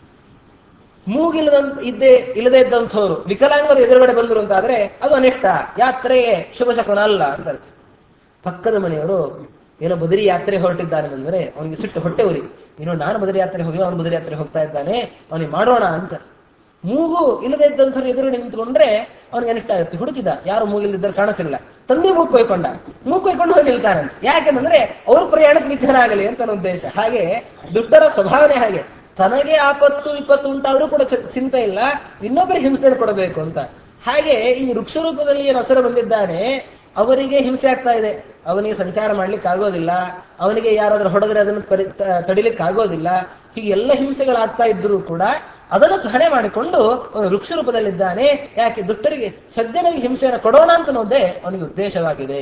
ಇಲ್ಲದೇ ಇದ್ದಂಥವ್ರು ವಿಕಲಾಂಗರು ಎದುರುಗಡೆ ಬಂದರು ಅಂತಾದ್ರೆ ಅದು ಅನಿಷ್ಟ, ಯಾತ್ರೆಗೆ ಶುಭ ಶಕನ ಅಲ್ಲ ಅಂತ ಅರ್ಥ. ಪಕ್ಕದ ಮನೆಯವರು ಏನೋ ಬದರಿ ಯಾತ್ರೆ ಹೊರಟಿದ್ದಾನೆ ಅಂದ್ರೆ ಅವನಿಗೆ ಸಿಟ್ಟು, ಹೊಟ್ಟೆ ಉರಿ. ಏನೋ ನಾನು ಬದರಿ ಯಾತ್ರೆ ಹೋಗಿ ಅವನು ಬದರಿ ಯಾತ್ರೆ ಹೋಗ್ತಾ ಇದ್ದಾನೆ, ಅವನಿಗೆ ಮಾಡೋಣ ಅಂತ. ಮೂಗು ಇಲ್ಲದೇ ಇದ್ದಂಥವ್ರು ಎದುರುಗಡೆ ನಿಂತ್ಕೊಂಡ್ರೆ ಅವನಿಗೆ ಅನಿಷ್ಟ ಆಗುತ್ತೆ. ಹುಡುಕಿದ, ಯಾರು ಮೂಗಿಲ್ದಿದ್ದರೆ ಕಾಣಿಸಿಲ್ಲ, ತಂದೆ ಮೂಗು ಕೊಯ್ಕೊಂಡು ಹೋಗಿ ನಿಲ್ತಾನೆ. ಯಾಕೆಂದ್ರೆ ಅವ್ರ ಪ್ರಯಾಣಕ್ಕೆ ವಿಘ್ನ ಆಗಲಿ ಅಂತ ನನ್ನ ಉದ್ದೇಶ. ಹಾಗೆ ದುಷ್ಟರ ಸ್ವಭಾವನೆ ಹಾಗೆ. ತನಗೆ ಆಪತ್ತು ವಿಪತ್ತು ಉಂಟಾದ್ರೂ ಕೂಡ ಚಿಂತೆ ಇಲ್ಲ, ಇನ್ನೊಬ್ಬರಿಗೆ ಹಿಂಸೆ ಕೊಡಬೇಕು ಅಂತ. ಹಾಗೆ ಈ ವೃಕ್ಷ ರೂಪದಲ್ಲಿ ಏನು ಅಸುರ ಬಂದಿದ್ದಾನೆ, ಅವರಿಗೆ ಹಿಂಸೆ ಆಗ್ತಾ ಇದೆ. ಅವನಿಗೆ ಸಂಚಾರ ಮಾಡ್ಲಿಕ್ಕೆ ಆಗೋದಿಲ್ಲ, ಅವನಿಗೆ ಯಾರಾದ್ರೂ ಹೊಡೆದ್ರೆ ಅದನ್ನು ತಡಿಲಿಕ್ಕೆ ಆಗೋದಿಲ್ಲ. ಹೀಗೆ ಎಲ್ಲ ಹಿಂಸೆಗಳಾಗ್ತಾ ಇದ್ರೂ ಕೂಡ ಅದನ್ನು ಸಹನೆ ಮಾಡಿಕೊಂಡು ಅವನು ವೃಕ್ಷ ರೂಪದಲ್ಲಿದ್ದಾನೆ. ಯಾಕೆ? ದುಷ್ಟರಿಗೆ, ಸಜ್ಜನಿಗೆ ಹಿಂಸೆಯನ್ನು ಕೊಡೋಣ ಅಂತ ಅನ್ನೋದೇ ಅವನಿಗೆ ಉದ್ದೇಶವಾಗಿದೆ.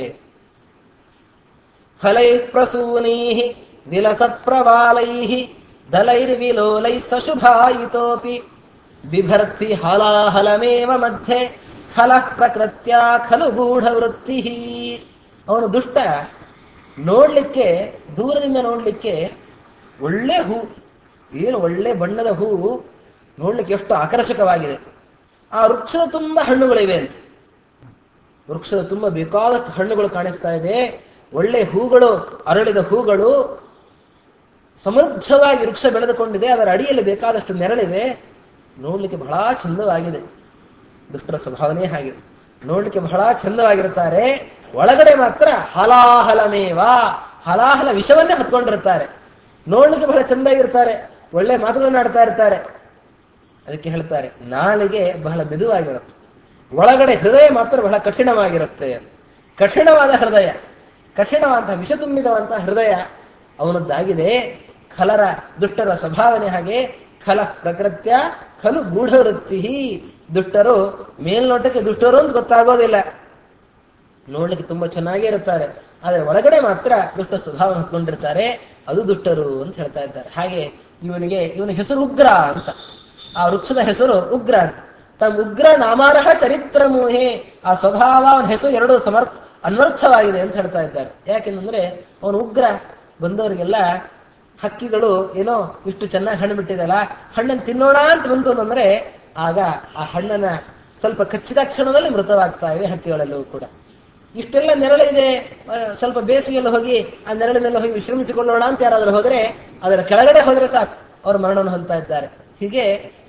ಫಲೈ ಪ್ರಸೂನೈ ವಿಲಸತ್ ಪ್ರವಾಲೈ ದಲೈರ್ವಿಲೋಲೈ ಸಶುಭಾಯಿತೋಪಿ ಬಿಭರ್ತಿ ಹಲಾಹಲಮೇವ ಮಧ್ಯೆ ಖಲಃ ಪ್ರಕೃತ್ಯ ಖಲು ಗೂಢವೃತ್ತಿ. ಅವನು ದುಷ್ಟ. ನೋಡ್ಲಿಕ್ಕೆ, ದೂರದಿಂದ ನೋಡ್ಲಿಕ್ಕೆ ಒಳ್ಳೆ ಹೂ, ಏನು ಒಳ್ಳೆ ಬಣ್ಣದ ಹೂ, ನೋಡ್ಲಿಕ್ಕೆ ಎಷ್ಟು ಆಕರ್ಷಕವಾಗಿದೆ. ಆ ವೃಕ್ಷದ ತುಂಬ ಹಣ್ಣುಗಳಿವೆ ಅಂತ. ವೃಕ್ಷದ ತುಂಬ ಬೇಕಾದಷ್ಟು ಹಣ್ಣುಗಳು ಕಾಣಿಸ್ತಾ ಇದೆ, ಒಳ್ಳೆ ಹೂಗಳು, ಅರಳಿದ ಹೂಗಳು, ಸಮೃದ್ಧವಾಗಿ ವೃಕ್ಷ ಬೆಳೆದುಕೊಂಡಿದೆ. ಅದರ ಅಡಿಯಲ್ಲಿ ಬೇಕಾದಷ್ಟು ನೆರಳಿದೆ, ನೋಡ್ಲಿಕ್ಕೆ ಬಹಳ ಚಂದವಾಗಿದೆ. ದುಷ್ಟರ ಸ್ವಭಾವನೆ ಹಾಗೆ, ನೋಡ್ಲಿಕ್ಕೆ ಬಹಳ ಚಂದವಾಗಿರುತ್ತಾರೆ. ಒಳಗಡೆ ಮಾತ್ರ ಹಲಾಹಲಮೇವ, ಹಲಾಹಲ ವಿಷವನ್ನೇ ಹೊತ್ಕೊಂಡಿರ್ತಾರೆ. ನೋಡ್ಲಿಕ್ಕೆ ಬಹಳ ಚಂದಾಗಿರ್ತಾರೆ, ಒಳ್ಳೆ ಮಾತುಗಳನ್ನು ಆಡ್ತಾ ಇರ್ತಾರೆ. ಅದಕ್ಕೆ ಹೇಳ್ತಾರೆ ನಾಲಿಗೆ ಬಹಳ ಮೆದುವಾಗಿರುತ್ತೆ, ಒಳಗಡೆ ಹೃದಯ ಮಾತ್ರ ಬಹಳ ಕಠಿಣವಾಗಿರುತ್ತೆ. ಕಠಿಣವಾದ ಹೃದಯ, ಕಠಿಣವಾದಂತಹ ವಿಷ ತುಂಬಿರುವಂತಹ ಹೃದಯ ಅವನದ್ದಾಗಿದೆ. ಖಲರ, ದುಷ್ಟರ ಸ್ವಭಾವನೆ ಹಾಗೆ. ಖಲ ಪ್ರಕೃತ್ಯ ಖಲು ಗೂಢವೃತ್ತಿ. ದುಷ್ಟರು ಮೇಲ್ನೋಟಕ್ಕೆ ದುಷ್ಟರು ಅಂತ ಗೊತ್ತಾಗೋದಿಲ್ಲ, ನೋಡ್ಲಿಕ್ಕೆ ತುಂಬಾ ಚೆನ್ನಾಗೇ ಇರುತ್ತಾರೆ, ಆದರೆ ಒಳಗಡೆ ಮಾತ್ರ ದುಷ್ಟ ಸ್ವಭಾವ ಹೊತ್ಕೊಂಡಿರ್ತಾರೆ. ಅದು ದುಷ್ಟರು ಅಂತ ಹೇಳ್ತಾ ಇದ್ದಾರೆ. ಹಾಗೆ ಇವನ ಹೆಸರು ಉಗ್ರ ಅಂತ. ಆ ವೃಕ್ಷದ ಹೆಸರು ಉಗ್ರ ಅಂತ. ತಮ್ಮ ಉಗ್ರ ನಾಮಾರಹ ಚರಿತ್ರ ಮೋಹೆ. ಆ ಸ್ವಭಾವ, ಅವನ ಹೆಸರು ಎರಡು ಅನ್ವರ್ಥವಾಗಿದೆ ಅಂತ ಹೇಳ್ತಾ ಇದ್ದಾರೆ. ಯಾಕೆಂದ್ರೆ ಅವನು ಉಗ್ರ. ಬಂದವರಿಗೆಲ್ಲ ಹಕ್ಕಿಗಳು ಏನೋ ಇಷ್ಟು ಚೆನ್ನಾಗಿ ಹಣ್ಣು ಬಿಟ್ಟಿದಲ್ಲ, ಹಣ್ಣನ್ನು ತಿನ್ನೋಣ ಅಂತ ಬಂತು ಅಂದ್ರೆ ಆಗ ಆ ಹಣ್ಣನ್ನ ಸ್ವಲ್ಪ ಕಚ್ಚಿದ ಕ್ಷಣದಲ್ಲಿ ಮೃತವಾಗ್ತಾ ಇವೆ ಹಕ್ಕಿಗಳೆಲ್ಲವೂ ಕೂಡ. ಇಷ್ಟೆಲ್ಲ ನೆರಳಿದೆ, ಸ್ವಲ್ಪ ಬೇಸಿಗೆಯಲ್ಲಿ ಹೋಗಿ ಆ ನೆರಳಿನೆಲ್ಲ ಹೋಗಿ ವಿಶ್ರಮಿಸಿಕೊಳ್ಳೋಣ ಅಂತ ಯಾರಾದ್ರೂ ಹೋದ್ರೆ ಅದರ ಕೆಳಗಡೆ ಹೋದ್ರೆ ಸಾಕು, ಅವರು ಮರಣವನ್ನು ಹೊಂದ್ತಾ ಇದ್ದಾರೆ. ಹೀಗೆ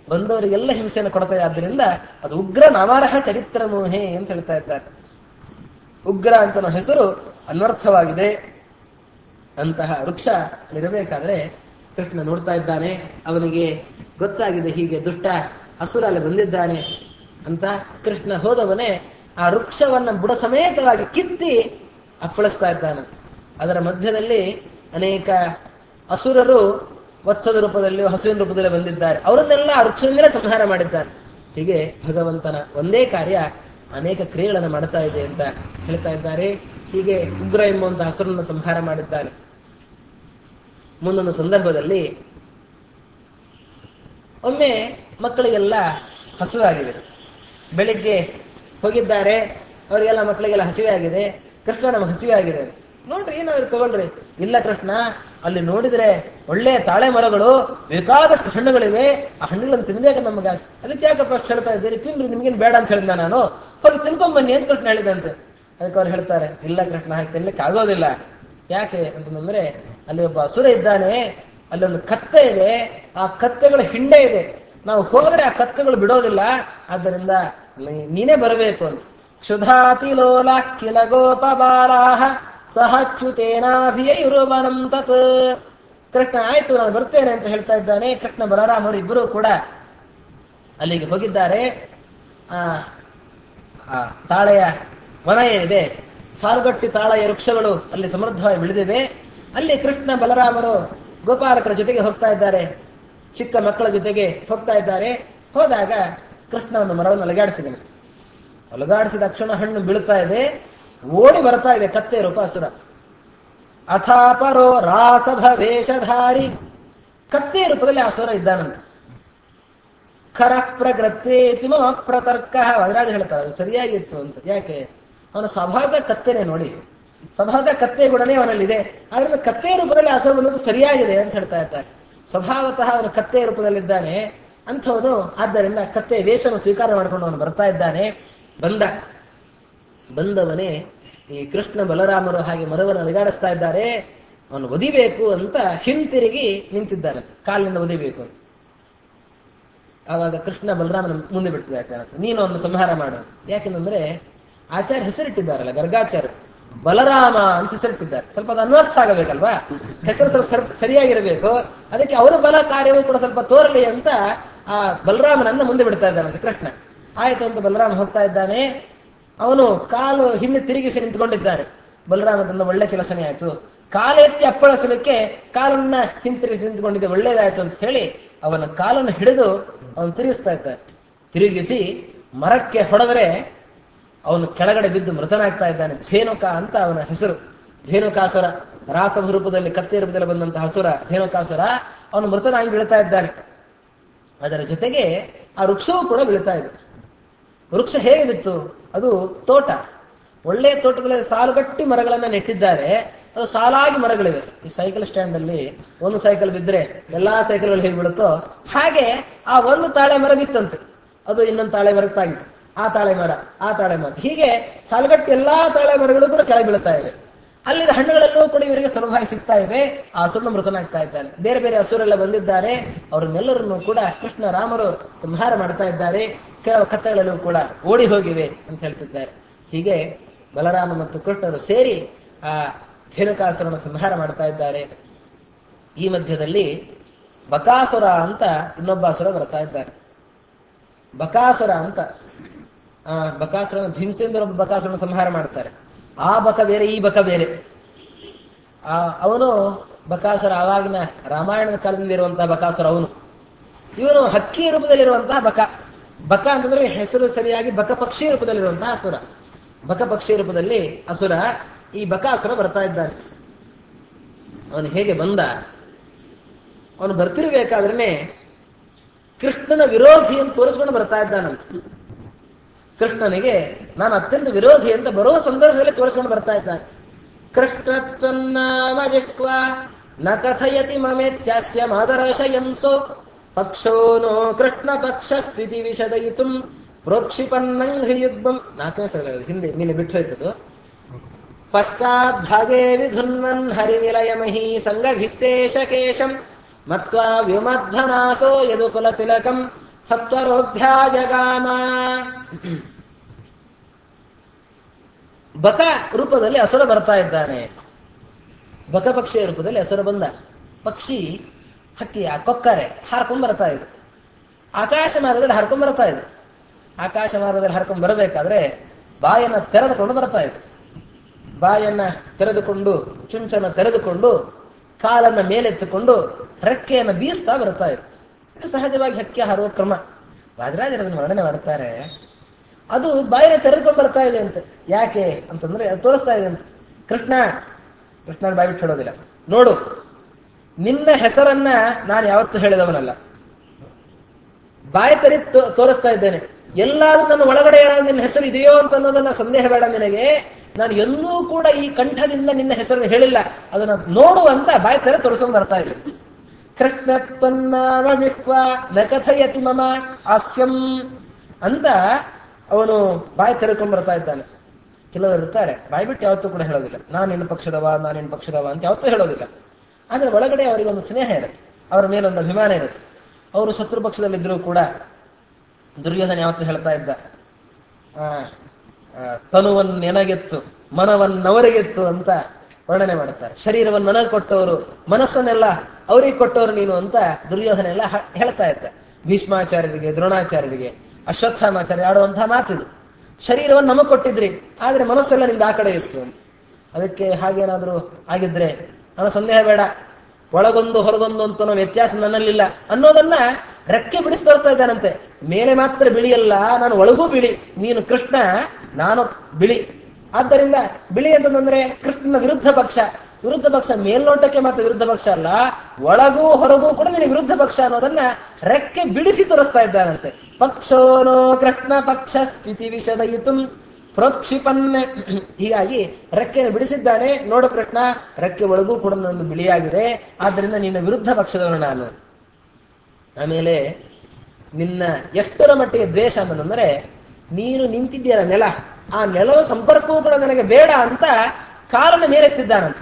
ಬಂದವರಿಗೆಲ್ಲ ಹಿಂಸೆಯನ್ನು ಕೊಡ್ತಾ ಆದ್ದರಿಂದ ಅದು ಉಗ್ರ ನವರಹ ಚರಿತ್ರ ಮೋಹೆ ಅಂತ ಹೇಳ್ತಾ ಇದ್ದಾರೆ. ಉಗ್ರ ಅಂತ ಹೆಸರು ಅನರ್ಥವಾಗಿದೆ. ಅಂತಹ ವೃಕ್ಷ ಇರಬೇಕಾದ್ರೆ ಕೃಷ್ಣ ನೋಡ್ತಾ ಇದ್ದಾನೆ. ಅವನಿಗೆ ಗೊತ್ತಾಗಿದೆ ಹೀಗೆ ದುಷ್ಟ ಅಸುರ ಅಲ್ಲಿ ಬಂದಿದ್ದಾನೆ ಅಂತ. ಕೃಷ್ಣ ಹೋದವನೇ ಆ ವೃಕ್ಷವನ್ನ ಬುಡ ಸಮೇತವಾಗಿ ಕಿತ್ತಿ ಅಪ್ಪಳಿಸ್ತಾ ಇದ್ದಾನಂತೆ. ಅದರ ಮಧ್ಯದಲ್ಲಿ ಅನೇಕ ಅಸುರರು ವತ್ಸದ ರೂಪದಲ್ಲಿ ಹಸುವಿನ ರೂಪದಲ್ಲಿ ಬಂದಿದ್ದಾರೆ. ಅವರನ್ನೆಲ್ಲ ಆ ವೃಕ್ಷದಿಂದಲೇ ಸಂಹಾರ ಮಾಡಿದ್ದಾನೆ. ಹೀಗೆ ಭಗವಂತನ ಒಂದೇ ಕಾರ್ಯ ಅನೇಕ ಕ್ರಿಯೆಗಳನ್ನು ಮಾಡ್ತಾ ಇದೆ ಅಂತ ಹೇಳ್ತಾ ಇದ್ದಾರೆ. ಹೀಗೆ ಉಗ್ರ ಎಂಬುವಂತಹ ಹಸುರನ್ನು ಸಂಹಾರ ಮಾಡಿದ್ದಾನೆ. ಮುಂದೊಂದು ಸಂದರ್ಭದಲ್ಲಿ ಒಮ್ಮೆ ಮಕ್ಕಳಿಗೆಲ್ಲ ಹಸಿವೆ ಆಗಿದೆ. ಬೆಳಿಗ್ಗೆ ಹೋಗಿದ್ದಾರೆ, ಅವರಿಗೆಲ್ಲ ಮಕ್ಕಳಿಗೆಲ್ಲ ಹಸಿವೆ ಆಗಿದೆ. ಕೃಷ್ಣ ನಮಗೆ ಹಸಿವೆ ಆಗಿದೆ, ನೋಡ್ರಿ ಏನಾದ್ರು ತಗೊಳ್ರಿ. ಇಲ್ಲ ಕೃಷ್ಣ, ಅಲ್ಲಿ ನೋಡಿದ್ರೆ ಒಳ್ಳೆ ತಾಳೆ ಮರಗಳು, ಬೇಕಾದಷ್ಟು ಹಣ್ಣುಗಳಿವೆ, ಆ ಹಣ್ಣುಗಳನ್ನು ತಿನ್ಬೇಕು ನಮಗೆ. ಅದಕ್ಕೆ ಯಾಕಪ್ಪ ಅಷ್ಟು ಹೇಳ್ತಾ ಇದ್ದೀರಿ, ತಿನ್ರಿ, ನಿಮ್ಗೇನು ಬೇಡ ಅಂತ ಹೇಳಿದ್ನ ನಾನು, ಹೋಗಿ ತಿನ್ಕೊಂಬನ್ನಿ ಅಂತ ಕೃಷ್ಣ ಹೇಳಿದಂತೆ. ಅದಕ್ಕೆ ಅವ್ರು ಹೇಳ್ತಾರೆ, ಇಲ್ಲ ಕೃಷ್ಣ, ಹಾಗೆ ತಿನ್ಲಿಕ್ಕೆ ಆಗೋದಿಲ್ಲ. ಯಾಕೆ ಅಂತಂದ್ರೆ ಅಲ್ಲಿ ಒಬ್ಬ ಅಸುರ ಇದ್ದಾನೆ, ಅಲ್ಲೊಂದು ಕತ್ತೆ ಇದೆ, ಆ ಕತ್ತೆಗಳ ಹಿಂಡೆ ಇದೆ, ನಾವು ಹೋದ್ರೆ ಆ ಕತ್ತೆಗಳು ಬಿಡೋದಿಲ್ಲ, ಆದ್ದರಿಂದ ನೀನೇ ಬರಬೇಕು ಅಂತ. ಕ್ಷುಧಾತಿ ಲೋಲ ಕಿಲ ಗೋಪ ಬಾಲಾಹ ಸಹಚ್ಯುತೇನಾಭಿಯುರುವನಂ ತತ್. ಕೃಷ್ಣ ಆಯ್ತು ನಾನು ಬರ್ತೇನೆ ಅಂತ ಹೇಳ್ತಾ ಇದ್ದಾನೆ. ಕೃಷ್ಣ ಬಲರಾಮರು ಇಬ್ಬರು ಕೂಡ ಅಲ್ಲಿಗೆ ಹೋಗಿದ್ದಾರೆ. ತಾಳೆಯ ವನ ಏನಿದೆ, ಸಾಲುಗಟ್ಟಿ ತಾಳೆಯ ವೃಕ್ಷಗಳು ಅಲ್ಲಿ ಸಮೃದ್ಧವಾಗಿ ಬೆಳೆದಿವೆ. ಅಲ್ಲಿ ಕೃಷ್ಣ ಬಲರಾಮರು ಗೋಪಾಲಕರ ಜೊತೆಗೆ ಹೋಗ್ತಾ ಇದ್ದಾರೆ, ಚಿಕ್ಕ ಮಕ್ಕಳ ಜೊತೆಗೆ ಹೋಗ್ತಾ ಇದ್ದಾರೆ. ಹೋದಾಗ ಕೃಷ್ಣ ಒಂದು ಮರವನ್ನು ಅಲಗಾಡಿಸಿದನು. ಅಲಗಾಡಿಸಿದ ತಕ್ಷಣ ಹಣ್ಣು ಬೀಳ್ತಾ ಇದೆ, ಓಡಿ ಬರ್ತಾ ಇದೆ ಕತ್ತೆ ರೂಪ ಅಸುರ. ಅಥಾಪರೋ ರಾಸಭ ವೇಷಧಾರಿ, ಕತ್ತೆ ರೂಪದಲ್ಲಿ ಅಸುರ ಇದ್ದಾನಂತ. ಖರ ಪ್ರಗ್ರತ್ತೇತಿ ಮಮ ಪ್ರತರ್ಕ. ವದರಾಜ ಹೇಳ್ತಾರೆ ಅದು ಸರಿಯಾಗಿತ್ತು ಅಂತ. ಯಾಕೆ? ಅವನ ಸ್ವಭಾವ ಕತ್ತೆನೆ ನೋಡಿ, ಸ್ವಭಾವ ಕತ್ತೆ ಗುಣನೇ ಅವನಲ್ಲಿದೆ. ಆದ್ರಿಂದ ಕತ್ತೆ ರೂಪದಲ್ಲಿ ಅಸುರ ಬಂದದ್ದು ಸರಿಯಾಗಿದೆ ಅಂತ ಹೇಳ್ತಾ ಇದ್ದಾರೆ. ಸ್ವಭಾವತಃ ಅವನು ಕತ್ತೆ ರೂಪದಲ್ಲಿದ್ದಾನೆ ಅಂಥವನು. ಆದ್ದರಿಂದ ಕತ್ತೆ ವೇಷವನ್ನು ಸ್ವೀಕಾರ ಮಾಡಿಕೊಂಡು ಅವನು ಬರ್ತಾ ಇದ್ದಾನೆ. ಬಂದವನೇ ಈ ಕೃಷ್ಣ ಬಲರಾಮರು ಹಾಗೆ ಮರವನ್ನು ಅಲುಗಾಡಿಸ್ತಾ ಇದ್ದಾರೆ. ಅವನು ಒದಿಬೇಕು ಅಂತ ಹಿಂತಿರುಗಿ ನಿಂತಿದ್ದಾನಂತೆ, ಕಾಲಿನಿಂದ ಒದಿಬೇಕು ಅಂತ. ಆವಾಗ ಕೃಷ್ಣ ಬಲರಾಮನ ಮುಂದೆ ಬಿಡ್ತಾ ಇದ್ದಾನೆ, ನೀನು ಅವನು ಸಂಹಾರ ಮಾಡು. ಯಾಕೆಂದ್ರೆ ಆಚಾರ್ಯ ಹೆಸರಿಟ್ಟಿದ್ದಾರಲ್ಲ, ಗರ್ಗಾಚಾರ್ಯ ಬಲರಾಮ ಅಂತ ಹೆಸರಿಟ್ಟಿದ್ದಾರೆ. ಸ್ವಲ್ಪ ಅದು ಅನ್ವರ್ಥ ಆಗಬೇಕಲ್ವಾ, ಹೆಸರು ಸ್ವಲ್ಪ ಸರಿಯಾಗಿರಬೇಕು. ಅದಕ್ಕೆ ಅವರ ಬಲ ಕಾರ್ಯವೂ ಕೂಡ ಸ್ವಲ್ಪ ತೋರಲಿ ಅಂತ ಆ ಬಲರಾಮನನ್ನ ಮುಂದೆ ಬಿಡ್ತಾ ಇದ್ದಾನಂತೆ ಕೃಷ್ಣ. ಆಯ್ತು ಅಂತ ಬಲರಾಮ ಹೋಗ್ತಾ ಇದ್ದಾನೆ. ಅವನು ಕಾಲು ಹಿಂದೆ ತಿರುಗಿಸಿ ನಿಂತುಕೊಂಡಿದ್ದಾನೆ. ಬಲರಾಮದಿಂದ ಒಳ್ಳೆ ಕೆಲಸನೇ ಆಯ್ತು, ಕಾಲೆತ್ತಿ ಅಪ್ಪಳಿಸಲಿಕ್ಕೆ ಕಾಲನ್ನ ಹಿಂತಿರುಗಿಸಿ ನಿಂತುಕೊಂಡಿದ್ದೆ, ಒಳ್ಳೇದಾಯ್ತು ಅಂತ ಹೇಳಿ ಅವನ ಕಾಲನ್ನು ಹಿಡಿದು ಅವನು ತಿರುಗಿಸ್ತಾ ಇದ್ದಾನೆ. ತಿರುಗಿಸಿ ಮರಕ್ಕೆ ಹೊಡೆದರೆ ಅವನು ಕೆಳಗಡೆ ಬಿದ್ದು ಮೃತನಾಗ್ತಾ ಇದ್ದಾನೆ. ಧೇನುಕ ಅಂತ ಅವನ ಹೆಸರು. ಧೇನುಕಾಸುರ, ರಾಸಭ ರೂಪದಲ್ಲಿ ಕತ್ತೆ ರೂಪದಲ್ಲಿ ಬಂದಂತಹ ಹಸುರ ಧೇನುಕಾಸುರ. ಅವನು ಮೃತನಾಗಿ ಬೀಳ್ತಾ ಇದ್ದಾನೆ. ಅದರ ಜೊತೆಗೆ ಆ ವೃಕ್ಷವೂ ಕೂಡ ಬೀಳ್ತಾ ಇದೆ. ವೃಕ್ಷ ಹೇಗೆ ಬಿತ್ತು? ಅದು ತೋಟ, ಒಳ್ಳೆಯ ತೋಟದಲ್ಲಿ ಸಾಲುಗಟ್ಟಿ ಮರಗಳನ್ನ ನೆಟ್ಟಿದ್ದಾರೆ. ಅದು ಸಾಲಾಗಿ ಮರಗಳಿವೆ. ಈ ಸೈಕಲ್ ಸ್ಟ್ಯಾಂಡ್ ಅಲ್ಲಿ ಒಂದು ಸೈಕಲ್ ಬಿದ್ದರೆ ಎಲ್ಲಾ ಸೈಕಲ್ಗಳು ಹೇಗೆ ಬೀಳುತ್ತೋ ಹಾಗೆ ಆ ಒಂದು ತಾಳೆ ಮರ ಬಿತ್ತಂತೆ. ಅದು ಇನ್ನೊಂದು ತಾಳೆ ಮರಕ್ಕೆ ತಾಗಿತ್ತು, ಆ ತಾಳೆ ಮರ, ಆ ತಾಳೆ ಮರ, ಹೀಗೆ ಸಾಲುಗಟ್ಟಿ ಎಲ್ಲಾ ತಾಳೆ ಮರಗಳು ಕೂಡ ಕೆಳಗೆ ಬೀಳ್ತಾ ಇವೆ. ಅಲ್ಲಿದ್ದ ಹಣ್ಣುಗಳೆಲ್ಲವೂ ಕೂಡ ಇವರಿಗೆ ಸುಲಭವಾಗಿ ಸಿಗ್ತಾ ಇವೆ. ಆ ಹಸುರನ್ನು ಮೃತನಾಗ್ತಾ ಇದ್ದಾನೆ. ಬೇರೆ ಬೇರೆ ಹಸುರೆಲ್ಲ ಬಂದಿದ್ದಾರೆ. ಅವರನ್ನೆಲ್ಲರನ್ನೂ ಕೂಡ ಕೃಷ್ಣ ರಾಮರು ಸಂಹಾರ ಮಾಡ್ತಾ ಇದ್ದಾರೆ. ಕೆಲವು ಕತ್ತೆಗಳೆಲ್ಲವೂ ಕೂಡ ಓಡಿ ಹೋಗಿವೆ ಅಂತ ಹೇಳ್ತಿದ್ದಾರೆ. ಹೀಗೆ ಬಲರಾಮ ಮತ್ತು ಕೃಷ್ಣರು ಸೇರಿ ಆ ಧೇನುಕಾಸುರನ ಸಂಹಾರ ಮಾಡ್ತಾ ಇದ್ದಾರೆ. ಈ ಮಧ್ಯದಲ್ಲಿ ಬಕಾಸುರ ಅಂತ ಇನ್ನೊಬ್ಬ ಅಸುರ ಬರ್ತಾ ಇದ್ದಾರೆ. ಬಕಾಸುರ ಅಂತ ಬಕಾಸುರನ ಭೀಮಸೇಂದ್ರ ಒಬ್ಬ ಬಕಾಸುರನ ಸಂಹಾರ ಮಾಡ್ತಾರೆ. ಆ ಬಕ ಬೇರೆ, ಈ ಬಕ ಬೇರೆ. ಅವನು ಬಕಾಸುರ ಆವಾಗಿನ ರಾಮಾಯಣದ ಕಾಲದಿಂದ ಇರುವಂತಹ ಬಕಾಸುರ ಅವನು. ಇವನು ಹಕ್ಕಿ ರೂಪದಲ್ಲಿರುವಂತಹ ಬಕ. ಬಕ ಅಂತಂದ್ರೆ ಹೆಸರು ಸರಿಯಾಗಿ ಬಕ ಪಕ್ಷಿ ರೂಪದಲ್ಲಿರುವಂತಹ ಅಸುರ. ಬಕ ಪಕ್ಷಿ ರೂಪದಲ್ಲಿ ಅಸುರ. ಈ ಬಕಾಸುರ ಬರ್ತಾ ಇದ್ದಾನೆ. ಅವನು ಹೇಗೆ ಬಂದ? ಅವನು ಬರ್ತಿರ್ಬೇಕಾದ್ರೆ ಕೃಷ್ಣನ ವಿರೋಧಿ ಅಂತ ತೋರಿಸ್ಕೊಂಡು ಬರ್ತಾ ಇದ್ದಾನಂತ. ಕೃಷ್ಣನಿಗೆ ನಾನು ಅತ್ಯಂತ ವಿರೋಧಿ ಅಂತ ಬರುವ ಸಂದರ್ಭದಲ್ಲಿ ತೋರಿಸ್ಕೊಂಡು ಬರ್ತಾ ಇದ್ದಾನೆ. ಕೃಷ್ಣತ್ವನ್ನಾಮ ಜಿಹ್ವಾ ನ ಕಥಯತಿ ಮಮೇತ್ಯಾಸ್ಯ ಮಾದರಶಯನ್ಸೋ ಪಕ್ಷೋನೋ ಕೃಷ್ಣ ಪಕ್ಷ ಸ್ಥಿತಿ ವಿಷದಯಿತು ಪ್ರೋಕ್ಷಿಪನ್ನಂಘ್ರಿಯುಗ್ಮಂ. 4ನೇ ಸಲ ಹಿಂದೆ ನೀನು ಬಿಟ್ಟು ಹೋಯ್ತದು. ಪಶ್ಚಾತ್ ಭಾಗೇ ವಿಧುನ್ವನ್ ಹರಿನಿಲಯಮಹಿ ಸಂಘಭಿತ್ತೇಶ ಕೇಶಂ ಮತ್ವಾ ವ್ಯುಮಧ್ವನಾಸೋ ಯದುಕುಲ ತಿಲಕಂ ಸತ್ವರೋಭ್ಯಾಜಗಾಮ. ಬಕ ರೂಪದಲ್ಲಿ ಅಸುರ ಬರ್ತಾ ಇದ್ದಾನೆ. ಬಕ ಪಕ್ಷಿಯ ರೂಪದಲ್ಲಿ ಅಸುರ ಬಂದ. ಪಕ್ಷಿ ಹಕ್ಕಿ ಆ ಕೊಕ್ಕರೆ ಹಾರ್ಕೊಂಡ್ ಬರ್ತಾ ಇದೆ. ಆಕಾಶ ಮಾರ್ಗದಲ್ಲಿ ಹರ್ಕೊಂಡ್ ಬರ್ತಾ ಇದೆ. ಆಕಾಶ ಮಾರ್ಗದಲ್ಲಿ ಹರ್ಕೊಂಡ್ ಬರಬೇಕಾದ್ರೆ ಬಾಯನ್ನ ತೆರೆದುಕೊಂಡು ಬರ್ತಾ ಇದೆ. ಬಾಯನ್ನ ತೆರೆದುಕೊಂಡು ಚುಂಚನ ತೆರೆದುಕೊಂಡು ಕಾಲನ್ನ ಮೇಲೆತ್ತುಕೊಂಡು ರೆಕ್ಕೆಯನ್ನು ಬೀಸ್ತಾ ಬರ್ತಾ ಇದೆ. ಇದು ಸಹಜವಾಗಿ ಹಕ್ಕಿ ಹಾರುವ ಕ್ರಮ. ರಾಜರಾಜರು ಅದನ್ನು ವರ್ಣನೆ ಮಾಡ್ತಾರೆ. ಅದು ಬಾಯಿನ ತೆರೆದುಕೊಂಡು ಬರ್ತಾ ಇದೆ ಅಂತ. ಯಾಕೆ ಅಂತಂದ್ರೆ ಅದು ತೋರಿಸ್ತಾ ಇದೆ ಅಂತ. ಕೃಷ್ಣನ ಬಾಯಿ ಬಿಟ್ಟು ಹೇಳೋದಿಲ್ಲ. ನೋಡು, ನಿನ್ನ ಹೆಸರನ್ನ ನಾನು ಯಾವತ್ತೂ ಹೇಳಿದವನಲ್ಲ. ಬಾಯಿ ತೆರಿ ತೋರಿಸ್ತಾ ಇದ್ದೇನೆ. ಎಲ್ಲಾದ್ರೂ ನನ್ನ ಒಳಗಡೆ ಏನಾದ್ರು ನಿನ್ನ ಹೆಸರು ಇದೆಯೋ ಅಂತ ಅನ್ನೋದನ್ನ ಸಂದೇಹ ಬೇಡ ನಿನಗೆ. ನಾನು ಎಂದೂ ಕೂಡ ಈ ಕಂಠದಿಂದ ನಿನ್ನ ಹೆಸರನ್ನು ಹೇಳಿಲ್ಲ. ಅದನ್ನ ನೋಡು ಅಂತ ಬಾಯಿ ತೆರೆ ತೋರಿಸ್ಕೊಂಡು ಬರ್ತಾ ಇದೆ. ಕೃಷ್ಣ ತನ್ನಾಮ ಜಿಹ್ವ ನ ಕಥಯತಿ ಮಮ ಹಾಸ್ಯಂ ಅಂತ ಅವನು ಬಾಯಿ ತೆರೆದುಕೊಂಡು ಬರ್ತಾ ಇದ್ದಾನೆ. ಕೆಲವರು ಇರ್ತಾರೆ ಬಾಯಿ ಬಿಟ್ಟು ಯಾವತ್ತೂ ಕೂಡ ಹೇಳೋದಿಲ್ಲ. ನಾನಿನ್ನ ಪಕ್ಷದವ ಅಂತ ಯಾವತ್ತೂ ಹೇಳೋದಿಲ್ಲ. ಆದ್ರೆ ಒಳಗಡೆ ಅವರಿಗೊಂದು ಸ್ನೇಹ ಇರುತ್ತೆ, ಅವರ ಮೇಲೊಂದು ಅಭಿಮಾನ ಇರುತ್ತೆ. ಅವರು ಶತ್ರು ಪಕ್ಷದಲ್ಲಿದ್ದರೂ ಕೂಡ ದುರ್ಯೋಧನ ಯಾವತ್ತೂ ಹೇಳ್ತಾ ಇದ್ದ, ತನುವನ್ನು ನೆನಗೆತ್ತು ಮನವನ್ನವರಿಗೆತ್ತು ಅಂತ ವರ್ಣನೆ ಮಾಡುತ್ತಾರೆ. ಶರೀರವನ್ನು ನನಗೆ ಕೊಟ್ಟವರು, ಮನಸ್ಸನ್ನೆಲ್ಲ ಅವರಿಗೆ ಕೊಟ್ಟವರು ನೀನು ಅಂತ ದುರ್ಯೋಧನ ಎಲ್ಲ ಹೇಳ್ತಾ ಇದ್ದ. ಭೀಷ್ಮಾಚಾರ್ಯರಿಗೆ, ದ್ರೋಣಾಚಾರ್ಯರಿಗೆ, ಅಶ್ವತ್ಥಾಮಾಚಾರ್ಯ ಆಡುವಂತಹ ಮಾತಿದು. ಶರೀರವನ್ನು ನಮಗೆ ಕೊಟ್ಟಿದ್ರಿ, ಆದ್ರೆ ಮನಸ್ಸೆಲ್ಲ ನಿಮ್ದು ಆ ಕಡೆ ಇತ್ತು. ಅದಕ್ಕೆ ಹಾಗೇನಾದ್ರೂ ಆಗಿದ್ರೆ ನನ್ನ ಸಂದೇಹ ಬೇಡ, ಒಳಗೊಂದು ಹೊರಗೊಂದು ಅಂತ ವ್ಯತ್ಯಾಸ ನನ್ನಲ್ಲಿಲ್ಲ ಅನ್ನೋದನ್ನ ರೆಕ್ಕೆ ಬಿಡಿಸಿ ತೋರಿಸ್ತಾ ಇದ್ದಾನಂತೆ. ಮೇಲೆ ಮಾತ್ರ ಬಿಳಿಯಲ್ಲ, ನಾನು ಒಳಗೂ ಬಿಳಿ. ನೀನು ಕೃಷ್ಣ, ನಾನು ಬಿಳಿ. ಆದ್ದರಿಂದ ಬಿಳಿ ಅಂತಂದ್ರೆ ಕೃಷ್ಣನ ವಿರುದ್ಧ ಪಕ್ಷ. ವಿರುದ್ಧ ಪಕ್ಷ ಮೇಲ್ನೋಟಕ್ಕೆ ಮಾತ್ರ ವಿರುದ್ಧ ಪಕ್ಷ ಅಲ್ಲ, ಒಳಗೂ ಹೊರಗೂ ಕೂಡ ನಿನಗೆ ವಿರುದ್ಧ ಪಕ್ಷ ಅನ್ನೋದನ್ನ ರೆಕ್ಕೆ ಬಿಡಿಸಿ ತೋರಿಸ್ತಾ ಇದ್ದಾನಂತೆ. ಪಕ್ಷೋನೋ ಕೃಷ್ಣ ಪಕ್ಷ ಸ್ಥಿತಿ ವಿಷದಯಿತು ಪ್ರೋತ್ಕ್ಷಿಪನ್ನೆ. ಹೀಗಾಗಿ ರೆಕ್ಕೆಯನ್ನು ಬಿಡಿಸಿದ್ದಾನೆ. ನೋಡು ಕೃಷ್ಣ, ರೆಕ್ಕೆ ಒಳಗೂ ಕೂಡ ಒಂದು ಬಿಳಿಯಾಗಿದೆ, ಆದ್ದರಿಂದ ನಿನ್ನ ವಿರುದ್ಧ ಪಕ್ಷದವನು ನಾನು. ಆಮೇಲೆ ನಿನ್ನ ಎಷ್ಟರ ಮಟ್ಟಿಗೆ ದ್ವೇಷ ಅಂತಂದ್ರೆ, ನೀನು ನಿಂತಿದ್ದೀರ ನೆಲ, ಆ ನೆಲದ ಸಂಪರ್ಕವೂ ಕೂಡ ನನಗೆ ಬೇಡ ಅಂತ ಕಾರಣ ಮೇಲೆತ್ತಿದ್ದಾನಂತ.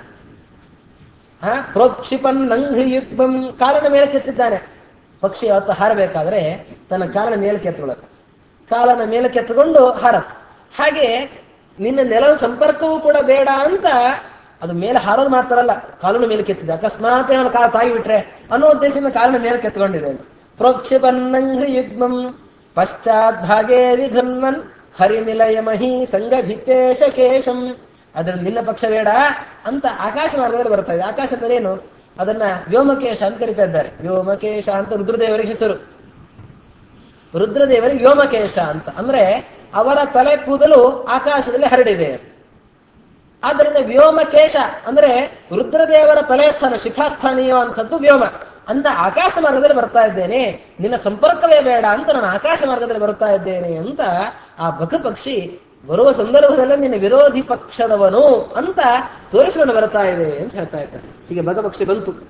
ಪ್ರೋತ್ಕ್ಷಿಪನ್ ನಂಘ್ರಿಯುಗ್ಮಂ, ಕಾರಣ ಮೇಲಕ್ಕೆತ್ತಿದ್ದಾನೆ. ಪಕ್ಷಿ ಯಾವತ್ತು ಹಾರಬೇಕಾದ್ರೆ ತನ್ನ ಕಾಲನ ಮೇಲಕ್ಕೆತ್ತುಕೊಳ್ಳುತ್ತೆ, ಕಾಲನ ಮೇಲಕ್ಕೆತ್ತುಕೊಂಡು ಹಾರತ್ತೆ. ಹಾಗೆ ನಿನ್ನ ನೆಲದ ಸಂಪರ್ಕವೂ ಕೂಡ ಬೇಡ ಅಂತ ಅದು ಮೇಲೆ ಹಾರೋದು ಮಾತ್ರಲ್ಲ, ಕಾಲನ ಮೇಲೆ ಕೆತ್ತಿದೆ. ಅಕಸ್ಮಾತ್ ನಾನು ಕಾಲ ತಾಗಿ ಬಿಟ್ರೆ ಅನ್ನೋ ಉದ್ದೇಶದಿಂದ ಕಾಲನ ಮೇಲೆ ಕೆತ್ತಕೊಂಡಿದೆ. ಪ್ರೋಕ್ಷಿಪನ್ನಂಘ್ರಿ ಯುಗ್ಮಂ ಪಶ್ಚಾತ್ ಭಾಗೇ ವಿಧನ್ವನ್ ಹರಿನಿಲಯ ಮಹಿ ಸಂಗಭಿತ್ತೇಶ ಕೇಶಂ. ಅದ್ರ ನಿನ್ನ ಪಕ್ಷ ಬೇಡ ಅಂತ ಆಕಾಶ ಮಾರ್ಗದಲ್ಲಿ ಬರ್ತಾ ಇದೆ. ಆಕಾಶ ಅಂದ್ರೆ ಏನು? ಅದನ್ನ ವ್ಯೋಮಕೇಶ ಅಂತ ಕರಿತಾ ಇದ್ದಾರೆ. ವ್ಯೋಮಕೇಶ ಅಂತ ರುದ್ರದೇವರಿಗೆ ಹೆಸರು. ರುದ್ರದೇವರಿಗೆ ವ್ಯೋಮಕೇಶ ಅಂತ ಅಂದ್ರೆ ಅವರ ತಲೆ ಕೂದಲು ಆಕಾಶದಲ್ಲಿ ಹರಡಿದೆ. ಆದ್ದರಿಂದ ವ್ಯೋಮಕೇಶ ಅಂದ್ರೆ ರುದ್ರದೇವರ ತಲೆ ಸ್ಥಾನ, ಶಿಖಾಸ್ಥಾನೀಯ ಅಂತದ್ದು ವ್ಯೋಮ. ಅಂತ ಆಕಾಶ ಮಾರ್ಗದಲ್ಲಿ ಬರ್ತಾ ಇದ್ದೇನೆ, ನಿನ್ನ ಸಂಪರ್ಕವೇ ಬೇಡ ಅಂತ ನಾನು ಆಕಾಶ ಮಾರ್ಗದಲ್ಲಿ ಬರ್ತಾ ಇದ್ದೇನೆ ಅಂತ ಆ ಬಕ ಪಕ್ಷಿ ಬರುವ ಸಂದರ್ಭದಲ್ಲಿ ನಿನ್ನ ವಿರೋಧಿ ಪಕ್ಷದವನು ಅಂತ ತೋರಿಸಿಕೊಂಡು ಬರ್ತಾ ಇದೆ ಅಂತ ಹೇಳ್ತಾ ಇದ್ದಾರೆ. ಹೀಗೆ ಬಕ ಪಕ್ಷಿ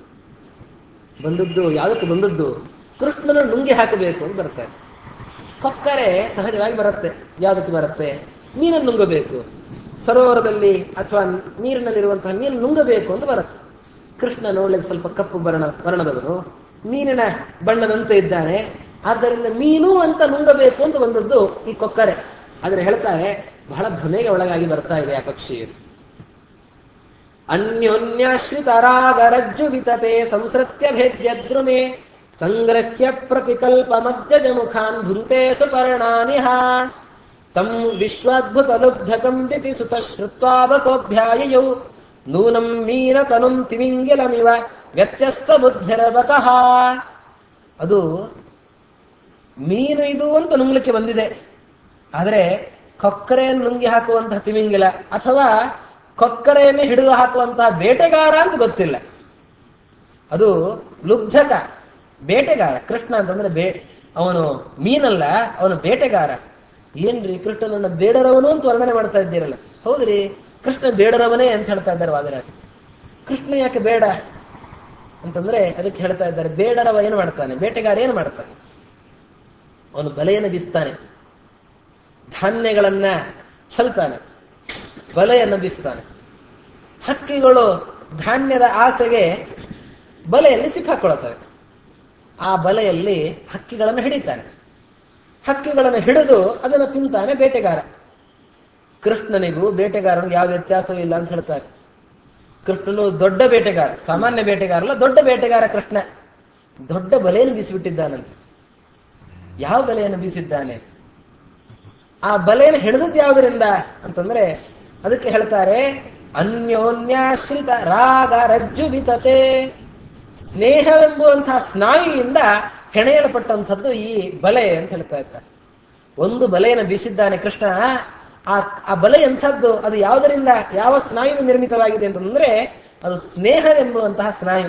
ಬಂದದ್ದು ಯಾವುದಕ್ಕೆ ಬಂದದ್ದು? ಕೃಷ್ಣನ ನುಂಗಿ ಹಾಕಬೇಕು ಅಂತ ಬರ್ತಾರೆ. ಕೊಕ್ಕರೆ ಸಹಜವಾಗಿ ಬರುತ್ತೆ. ಯಾವುದಕ್ಕೆ ಬರುತ್ತೆ? ಮೀನನ್ನು ನುಂಗಬೇಕು, ಸರೋವರದಲ್ಲಿ ಅಥವಾ ನೀರಿನಲ್ಲಿರುವಂತಹ ಮೀನು ನುಂಗಬೇಕು ಅಂತ ಬರುತ್ತೆ. ಕೃಷ್ಣ ನೋಡ್ಲಿಕ್ಕೆ ಸ್ವಲ್ಪ ಕಪ್ಪು ವರ್ಣದವನು, ಮೀನಿನ ಬಣ್ಣದಂತೆ ಇದ್ದಾನೆ. ಆದ್ದರಿಂದ ಮೀನು ಅಂತ ನುಂಗಬೇಕು ಅಂತ ಬಂದದ್ದು ಈ ಕೊಕ್ಕರೆ. ಆದ್ರೆ ಹೇಳ್ತಾರೆ, ಬಹಳ ಭ್ರಮೆಗೆ ಒಳಗಾಗಿ ಬರ್ತಾ ಇದೆ ಆ ಪಕ್ಷಿ. ಅನ್ಯೋನ್ಯಾಶ್ರಿತರಾಗರಜ್ಜು ವಿತತೆ ಸಂಸೃತ್ಯ ಭೇದ್ಯದ್ರುಮೆ ಸಂಗ್ರಹ್ಯ ಪ್ರತಿಕಲ್ಪ ಮಧ್ಯಜ ಮುಖಾನ್ ಭುಂತೆ ಸುಪರ್ಣಾನಿಹ ತಂ ವಿಶ್ವಾದ್ಭುತ ಲುಬ್ಧಕಂ ದಿತಿ ಸುತ ಶ್ರುತ್ವಾ ಬಕೋಭ್ಯಾಯಯೌ ನೂನಂ ಮೀನತನುಂ ತಿಮಿಂಗಿಲಮಿವ ವ್ಯತ್ಯಸ್ತ ಬುದ್ಧಿರಬಕಃ. ಅದು ಮೀನು ಇದು ಅಂತ ನುಂಗ್ಲಿಕ್ಕೆ ಬಂದಿದೆ. ಆದರೆ ಕೊಕ್ಕರೆಯನ್ನು ನುಂಗಿ ಹಾಕುವಂತಹ ತಿಮಿಂಗಿಲ ಅಥವಾ ಕೊಕ್ಕರೆಯನ್ನು ಹಿಡಿದು ಹಾಕುವಂತಹ ಬೇಟೆಗಾರ ಅಂತ ಗೊತ್ತಿಲ್ಲ. ಅದು ಲುಬ್ಧಕ, ಬೇಟೆಗಾರ. ಕೃಷ್ಣ ಅಂತಂದ್ರೆ ಅವನು ಮೀನಲ್ಲ, ಅವನು ಬೇಟೆಗಾರ. ಏನ್ರಿ ಕೃಷ್ಣನನ್ನ ಬೇಡರವನು ಅಂತ ವರ್ಣನೆ ಮಾಡ್ತಾ ಇದ್ದೀರಲ್ಲ? ಹೌದ್ರಿ, ಕೃಷ್ಣ ಬೇಡರವನೇ ಅಂತ ಹೇಳ್ತಾ ಇದ್ದಾರೆ ವಾದರಾಜ. ಕೃಷ್ಣ ಯಾಕೆ ಬೇಡ ಅಂತಂದ್ರೆ ಅದಕ್ಕೆ ಹೇಳ್ತಾ ಇದ್ದಾರೆ, ಬೇಡರವ ಏನು ಮಾಡ್ತಾನೆ, ಬೇಟೆಗಾರ ಏನು ಮಾಡ್ತಾನೆ? ಅವನು ಬಲೆಯನ್ನು ಬೀಸ್ತಾನೆ, ಧಾನ್ಯಗಳನ್ನ ಚೆಲ್ತಾನೆ, ಬಲೆಯನ್ನು ಬೀಸ್ತಾನೆ. ಹಕ್ಕಿಗಳು ಧಾನ್ಯದ ಆಸೆಗೆ ಬಲೆಯಲ್ಲಿ ಸಿಕ್ಕಾಕೊಳ್ತವೆ. ಆ ಬಲೆಯಲ್ಲಿ ಹಕ್ಕಿಗಳನ್ನು ಹಿಡಿತಾನೆ. ಹಕ್ಕಿಗಳನ್ನು ಹಿಡಿದು ಅದನ್ನು ತಿಂತಾನೆ ಬೇಟೆಗಾರ. ಕೃಷ್ಣನಿಗೂ ಬೇಟೆಗಾರನಿಗೂ ಯಾವ ವ್ಯತ್ಯಾಸವೂ ಇಲ್ಲ ಅಂತ ಹೇಳ್ತಾರೆ. ಕೃಷ್ಣನು ದೊಡ್ಡ ಬೇಟೆಗಾರ, ಸಾಮಾನ್ಯ ಬೇಟೆಗಾರ ಅಲ್ಲ, ದೊಡ್ಡ ಬೇಟೆಗಾರ ಕೃಷ್ಣ. ದೊಡ್ಡ ಬಲೆಯನ್ನು ಬೀಸಿಬಿಟ್ಟಿದ್ದಾನಂತೆ. ಯಾವ ಬಲೆಯನ್ನು ಬೀಸಿದ್ದಾನೆ? ಆ ಬಲೆಯನ್ನು ಹಿಡಿದದ್ದು ಯಾವುದರಿಂದ ಅಂತಂದ್ರೆ ಅದಕ್ಕೆ ಹೇಳ್ತಾರೆ ಅನ್ಯೋನ್ಯಾಶ್ರಿತ ರಾಗ ರಜ್ಜು ಬಿತತೆ. ಸ್ನೇಹವೆಂಬುವಂತಹ ಸ್ನಾಯುವಿಂದ ಹೆಣೆಯಲ್ಪಟ್ಟಂಥದ್ದು ಈ ಬಲೆ ಅಂತ ಹೇಳ್ತಾ ಇದ್ದಾರೆ. ಒಂದು ಬಲೆಯನ್ನು ಬೀಸಿದ್ದಾನೆ ಕೃಷ್ಣ. ಆ ಬಲೆ ಎಂಥದ್ದು, ಅದು ಯಾವುದರಿಂದ, ಯಾವ ಸ್ನಾಯು ನಿರ್ಮಿತವಾಗಿದೆ ಅಂತಂದ್ರೆ ಅದು ಸ್ನೇಹವೆಂಬುವಂತಹ ಸ್ನಾಯು.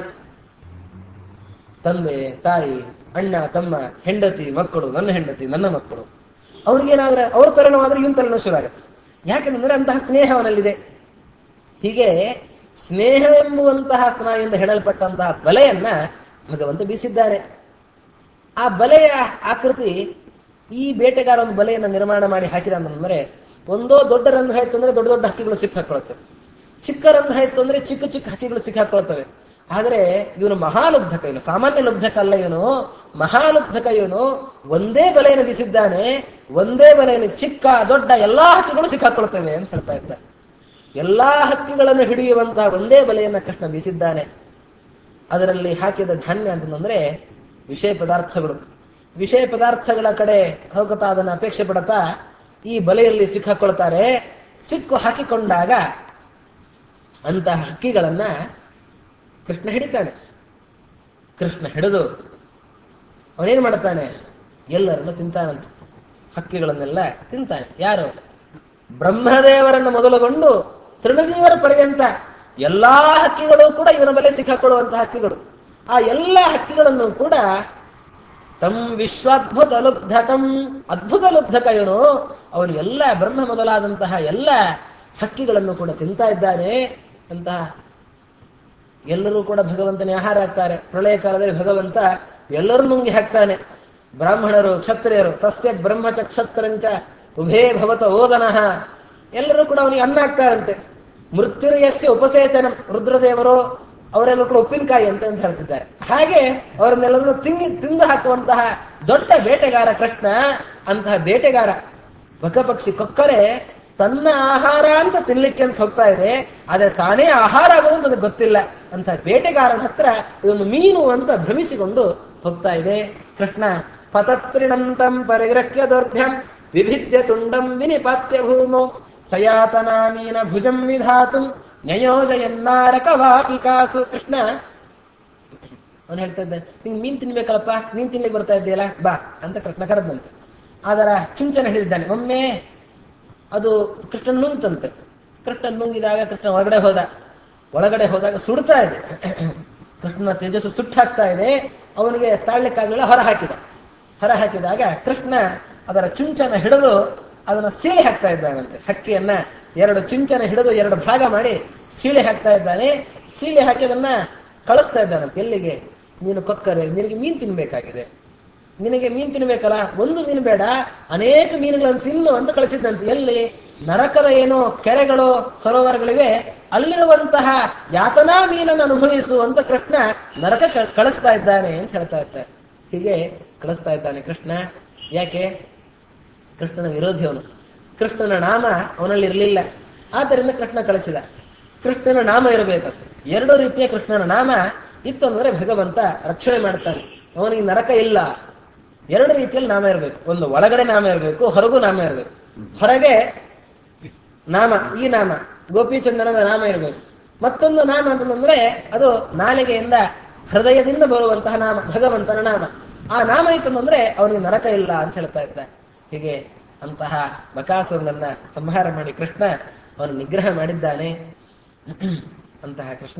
ತಂದೆ ತಾಯಿ, ಅಣ್ಣ ತಮ್ಮ, ಹೆಂಡತಿ ಮಕ್ಕಳು, ನನ್ನ ಹೆಂಡತಿ ನನ್ನ ಮಕ್ಕಳು, ಅವ್ರಿಗೇನಾದ್ರೆ ಅವ್ರ ತರುಣವಾದ್ರೆ ಇವನ್ ತರುಣ ಶುರುವಾಗತ್ತೆ. ಯಾಕೆಂದ್ರೆ ಅಂತಹ ಸ್ನೇಹ ಅವನಲ್ಲಿದೆ. ಹೀಗೆ ಸ್ನೇಹವೆಂಬುವಂತಹ ಸ್ನಾಯುವಿಂದ ಹೆಣಲ್ಪಟ್ಟಂತಹ ಬಲೆಯನ್ನ ಭಗವಂತ ಬೀಸಿದ್ದಾನೆ. ಆ ಬಲೆಯ ಆಕೃತಿ, ಈ ಬೇಟೆಗಾರ ಒಂದು ಬಲೆಯನ್ನು ನಿರ್ಮಾಣ ಮಾಡಿ ಹಾಕಿದ ಅಂತಂದ್ರೆ, ಒಂದೋ ದೊಡ್ಡ ರಂಧ್ರ ಆಯ್ತು ಅಂದ್ರೆ ದೊಡ್ಡ ದೊಡ್ಡ ಹಕ್ಕಿಗಳು ಸಿಕ್ಕಾಕೊಳ್ತವೆ, ಚಿಕ್ಕ ರಂಧ್ರ ಆಯ್ತು ಅಂದ್ರೆ ಚಿಕ್ಕ ಚಿಕ್ಕ ಹಕ್ಕಿಗಳು ಸಿಕ್ಕಾಕೊಳ್ತವೆ. ಆದ್ರೆ ಇವನು ಮಹಾಲುಬ್ಧಕ, ಇವನು ಸಾಮಾನ್ಯ ಲುಬ್ಧಕ ಅಲ್ಲ, ಇವನು ಮಹಾಲುಬ್ಧಕ. ಇವನು ಒಂದೇ ಬಲೆಯನ್ನು ಬೀಸಿದ್ದಾನೆ, ಒಂದೇ ಬಲೆಯಲ್ಲಿ ಚಿಕ್ಕ ದೊಡ್ಡ ಎಲ್ಲಾ ಹಕ್ಕಿಗಳು ಸಿಕ್ಕಾಕೊಳ್ತವೆ ಅಂತ ಹೇಳ್ತಾ ಇದ್ದಾರೆ. ಎಲ್ಲಾ ಹಕ್ಕಿಗಳನ್ನು ಹಿಡಿಯುವಂತಹ ಒಂದೇ ಬಲೆಯನ್ನ ಕೃಷ್ಣ ಬೀಸಿದ್ದಾನೆ. ಅದರಲ್ಲಿ ಹಾಕಿದ ಧಾನ್ಯ ಅಂತಂದ್ರೆ ವಿಷಯ ಪದಾರ್ಥಗಳು. ವಿಷಯ ಪದಾರ್ಥಗಳ ಕಡೆ ಹೋಗುತ್ತಾ ಅದನ್ನು ಅಪೇಕ್ಷೆ ಪಡುತ್ತಾ ಈ ಬಲೆಯಲ್ಲಿ ಸಿಕ್ಕಾಕೊಳ್ತಾರೆ. ಸಿಕ್ಕು ಹಾಕಿಕೊಂಡಾಗ ಅಂತಹ ಹಕ್ಕಿಗಳನ್ನ ಕೃಷ್ಣ ಹಿಡಿತಾನೆ. ಕೃಷ್ಣ ಹಿಡಿದು ಅವನೇನ್ ಮಾಡ್ತಾನೆ, ಎಲ್ಲರನ್ನು ತಿಂತಾನಂತೆ. ಹಕ್ಕಿಗಳನ್ನೆಲ್ಲ ತಿಂತಾನೆ. ಯಾರು? ಬ್ರಹ್ಮದೇವರನ್ನು ಮೊದಲುಗೊಂಡು ತೃಣಜೀವರ ಪರ್ಯಂತ ಎಲ್ಲಾ ಹಕ್ಕಿಗಳು ಕೂಡ ಇವನ ಬಲೆ ಸಿಕ್ಕಾಕೊಳ್ಳುವಂತಹ ಹಕ್ಕಿಗಳು. ಆ ಎಲ್ಲ ಹಕ್ಕಿಗಳನ್ನು ಕೂಡ ತಮ್ ವಿಶ್ವಾದ್ಭುತ ಲುಬ್ಧಕಂ, ಅದ್ಭುತ ಲುಬ್ಧಕ ಇವನು. ಅವನು ಎಲ್ಲ ಬ್ರಹ್ಮ ಮೊದಲಾದಂತಹ ಎಲ್ಲ ಹಕ್ಕಿಗಳನ್ನು ಕೂಡ ತಿಂತಾ ಇದ್ದಾನೆ. ಅಂತಹ ಎಲ್ಲರೂ ಕೂಡ ಭಗವಂತನೇ ಆಹಾರ ಆಗ್ತಾರೆ. ಪ್ರಳಯ ಕಾಲದಲ್ಲಿ ಭಗವಂತ ಎಲ್ಲರೂ ನುಂಗಿ ಹಾಕ್ತಾನೆ. ಬ್ರಾಹ್ಮಣರು, ಕ್ಷತ್ರಿಯರು, ತಸ್ಯ ಬ್ರಹ್ಮಚ ಕ್ಷತ್ರಂಚ ಉಭೇ ಭವತ ಓದನಃ, ಎಲ್ಲರೂ ಕೂಡ ಅವನಿಗೆ ಅನ್ನ ಆಗ್ತಾರಂತೆ. ಮೃತ್ಯುರ್ಯಸ್ಯ ಉಪಸೇಚನ, ರುದ್ರದೇವರು ಅವರೆಲ್ಲರೂ ಕೂಡ ಉಪ್ಪಿನಕಾಯಿ ಅಂತ ಹೇಳ್ತಿದ್ದಾರೆ. ಹಾಗೆ ಅವರನ್ನೆಲ್ಲರೂ ತಿಂದು ಹಾಕುವಂತಹ ದೊಡ್ಡ ಬೇಟೆಗಾರ ಕೃಷ್ಣ. ಅಂತಹ ಬೇಟೆಗಾರ ಬಕಪಕ್ಷಿ ಕೊಕ್ಕರೆ ತನ್ನ ಆಹಾರ ಅಂತ ತಿನ್ಲಿಕ್ಕೆ ಅಂತ ಹೋಗ್ತಾ ಇದೆ, ಆದ್ರೆ ತಾನೇ ಆಹಾರ ಆಗೋದು ನನಗೆ ಗೊತ್ತಿಲ್ಲ. ಅಂತ ಬೇಟೆಗಾರನ ಹತ್ರ ಇದೊಂದು ಮೀನು ಅಂತ ಭ್ರಮಿಸಿಕೊಂಡು ಹೋಗ್ತಾ ಇದೆ ಕೃಷ್ಣ. ಪತತ್ರಿಣಂತಂ ಪರಿಗ್ರಹ್ಯ ದೌರ್ಭ್ಯಂ ವಿಭಿದ್ಯ ತುಂಡಂ ವಿನಿಪಾತ್ಯ ಭೂಮೋ ಸಯಾತನಾ ಮೀನ ಭುಜಂ ವಿಧಾತು ನ್ಯಯೋಜಯನ್ನಾರಕವಾಪಿಕಾಸು. ಕೃಷ್ಣ ಅವನು ಹೇಳ್ತಾ ಇದ್ದ, ನಿಂಗೆ ಮೀನ್ ತಿನ್ಬೇಕಲ್ಲಪ್ಪ, ಮೀನ್ ತಿನ್ಲಿಕ್ಕೆ ಬರ್ತಾ ಇದ್ದೀಯಲ್ಲ ಬಾ ಅಂತ ಕೃಷ್ಣ ಕರೆದಂತೆ. ಅದರ ಚುಂಚನ ಹಿಡಿದಿದ್ದಾನೆ. ಒಮ್ಮೆ ಅದು ಕೃಷ್ಣ ನುಂಗ್ತಂತೆ. ಕೃಷ್ಣ ನುಂಗಿದಾಗ ಕೃಷ್ಣ ಒಳಗಡೆ ಹೋದಾಗ ಸುಡ್ತಾ ಇದೆ. ಕೃಷ್ಣನ ತೇಜಸ್ಸು ಸುಟ್ಟಾಗ್ತಾ ಇದೆ. ಅವನಿಗೆ ತಾಳ್ಲಿಕ್ಕಾಗಲಿಲ್ಲ, ಹೊರ ಹಾಕಿದಾಗ ಕೃಷ್ಣ ಅದರ ಚುಂಚನ ಹಿಡಿದು ಅದನ್ನ ಸೀಳಿ ಹಾಕ್ತಾ ಇದ್ದಾನಂತೆ. ಹಕ್ಕಿಯನ್ನ ಎರಡು ಚುಂಚನ ಹಿಡಿದು ಎರಡು ಭಾಗ ಮಾಡಿ ಸೀಳಿ ಹಾಕ್ತಾ ಇದ್ದಾನೆ. ಸೀಳಿ ಹಾಕಿ ಅದನ್ನ ಕಳಿಸ್ತಾ ಇದ್ದಾನಂತೆ. ಎಲ್ಲಿಗೆ? ನೀನು ಕೊಕ್ಕರೆ, ನಿನಗೆ ಮೀನ್ ತಿನ್ಬೇಕಾಗಿದೆ, ನಿನಗೆ ಮೀನ್ ತಿನ್ಬೇಕಲ್ಲ, ಒಂದು ಮೀನು ಬೇಡ ಅನೇಕ ಮೀನುಗಳನ್ನು ತಿನ್ನು ಅಂತ ಕಳಿಸಿದ್ದಂತೆ. ಎಲ್ಲಿ? ನರಕದ ಏನೋ ಕೆರೆಗಳು ಸರೋವರಗಳಿವೆ, ಅಲ್ಲಿರುವಂತಹ ಯಾತನಾ ಮೀನನ್ನು ಅನುಭವಿಸುವಂತ ಕೃಷ್ಣ ನರಕ ಕಳಿಸ್ತಾ ಇದ್ದಾನೆ ಅಂತ ಹೇಳ್ತಾ ಇರ್ತಾರೆ. ಹೀಗೆ ಕಳಿಸ್ತಾ ಇದ್ದಾನೆ ಕೃಷ್ಣ. ಯಾಕೆ? ಕೃಷ್ಣನ ವಿರೋಧಿ ಅವನು. ಕೃಷ್ಣನ ನಾಮ ಅವನಲ್ಲಿ ಇರಲಿಲ್ಲ, ಆದ್ದರಿಂದ ಕೃಷ್ಣ ಕಳಿಸಿದ. ಕೃಷ್ಣನ ನಾಮ ಇರಬೇಕಂತ. ಎರಡು ರೀತಿಯ ಕೃಷ್ಣನ ನಾಮ ಇತ್ತು ಅಂದ್ರೆ ಭಗವಂತ ರಕ್ಷಣೆ ಮಾಡ್ತಾನೆ. ಅವನಿಗೆ ನರಕ ಇಲ್ಲ. ಎರಡು ರೀತಿಯಲ್ಲಿ ನಾಮ ಇರಬೇಕು. ಒಂದು ಒಳಗಡೆ ನಾಮ ಇರಬೇಕು, ಹೊರಗೂ ನಾಮ ಇರಬೇಕು. ಹೊರಗೆ ನಾಮ, ಈ ನಾಮ ಗೋಪಿಚಂದನನ ನಾಮ ಇರಬೇಕು. ಮತ್ತೊಂದು ನಾಮ ಅಂತಂದ್ರೆ ಅದು ನಾಲಿಗೆಯಿಂದ ಹೃದಯದಿಂದ ಬರುವಂತಹ ನಾಮ, ಭಗವಂತನ ನಾಮ. ಆ ನಾಮ ಇತ್ತಂದ್ರೆ ಅವನಿಗೆ ನರಕ ಇಲ್ಲ ಅಂತ ಹೇಳ್ತಾ ಇದ್ದ. ಹೀಗೆ ಅಂತಹ ಬಕಾಸುರನನ್ನ ಸಂಹಾರ ಮಾಡಿ ಕೃಷ್ಣ ಅವನು ನಿಗ್ರಹ ಮಾಡಿದ್ದಾನೆ. ಅಂತಹ ಕೃಷ್ಣ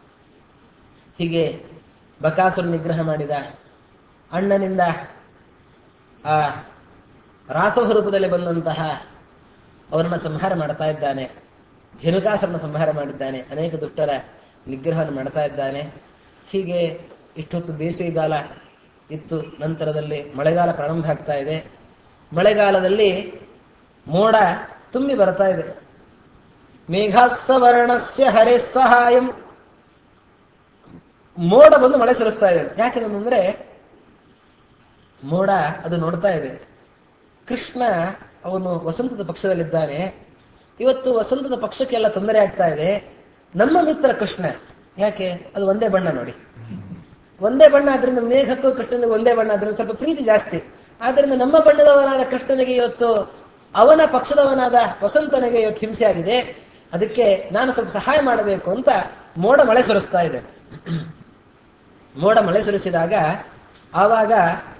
ಹೀಗೆ ಬಕಾಸುರ ನಿಗ್ರಹ ಮಾಡಿದ. ಅಣ್ಣನಿಂದ ಆ ರಾಸಭರೂಪದಲ್ಲಿ ಬಂದಂತಹ ಅವರನ್ನ ಸಂಹಾರ ಮಾಡ್ತಾ ಇದ್ದಾನೆ. ಧೇನುಕಾಸುರನ ಸಂಹಾರ ಮಾಡಿದ್ದಾನೆ. ಅನೇಕ ದುಷ್ಟರ ನಿಗ್ರಹವನ್ನು ಮಾಡ್ತಾ ಇದ್ದಾನೆ. ಹೀಗೆ ಇಷ್ಟೊತ್ತು ಬೇಸಿಗೆಗಾಲ ಇತ್ತು. ನಂತರದಲ್ಲಿ ಮಳೆಗಾಲ ಪ್ರಾರಂಭ ಆಗ್ತಾ ಇದೆ. ಮಳೆಗಾಲದಲ್ಲಿ ಮೋಡ ತುಂಬಿ ಬರ್ತಾ ಇದೆ. ಮೇಘಾಸ್ಸವರ್ಣಸ್ಯ ಹರೇ ಸಹಾಯಂ, ಮೋಡ ಬಂದು ಮಳೆ ಸುರಿಸ್ತಾ ಇದೆ. ಯಾಕೆಂದ್ರೆ ಮೋಡ ಅದು ನೋಡ್ತಾ ಇದೆ, ಕೃಷ್ಣ ಅವನು ವಸಂತದ ಪಕ್ಷದಲ್ಲಿದ್ದಾನೆ. ಇವತ್ತು ವಸಂತದ ಪಕ್ಷಕ್ಕೆಲ್ಲ ತೊಂದರೆ ಆಗ್ತಾ ಇದೆ. ನಮ್ಮ ಮಿತ್ರ ಕೃಷ್ಣ, ಯಾಕೆ? ಅದು ಒಂದೇ ಬಣ್ಣ ನೋಡಿ, ಒಂದೇ ಬಣ್ಣ. ಆದ್ರಿಂದ ಮೇಘಕ್ಕೂ ಕೃಷ್ಣನಿಗೆ ಒಂದೇ ಬಣ್ಣ, ಆದ್ರಿಂದ ಸ್ವಲ್ಪ ಪ್ರೀತಿ ಜಾಸ್ತಿ. ಆದ್ರಿಂದ ನಮ್ಮ ಬಣ್ಣದವನಾದ ಕೃಷ್ಣನಿಗೆ ಇವತ್ತು ಅವನ ಪಕ್ಷದವನಾದ ವಸಂತನಿಗೆ ಇವತ್ತು ಹಿಂಸೆ ಆಗಿದೆ. ಅದಕ್ಕೆ ನಾನು ಸ್ವಲ್ಪ ಸಹಾಯ ಮಾಡಬೇಕು ಅಂತ ಮೋಡ ಮಳೆ ಸುರಿಸ್ತಾ ಇದೆ. ಮೋಡ ಮಳೆ ಸುರಿಸಿದಾಗ ಆವಾಗ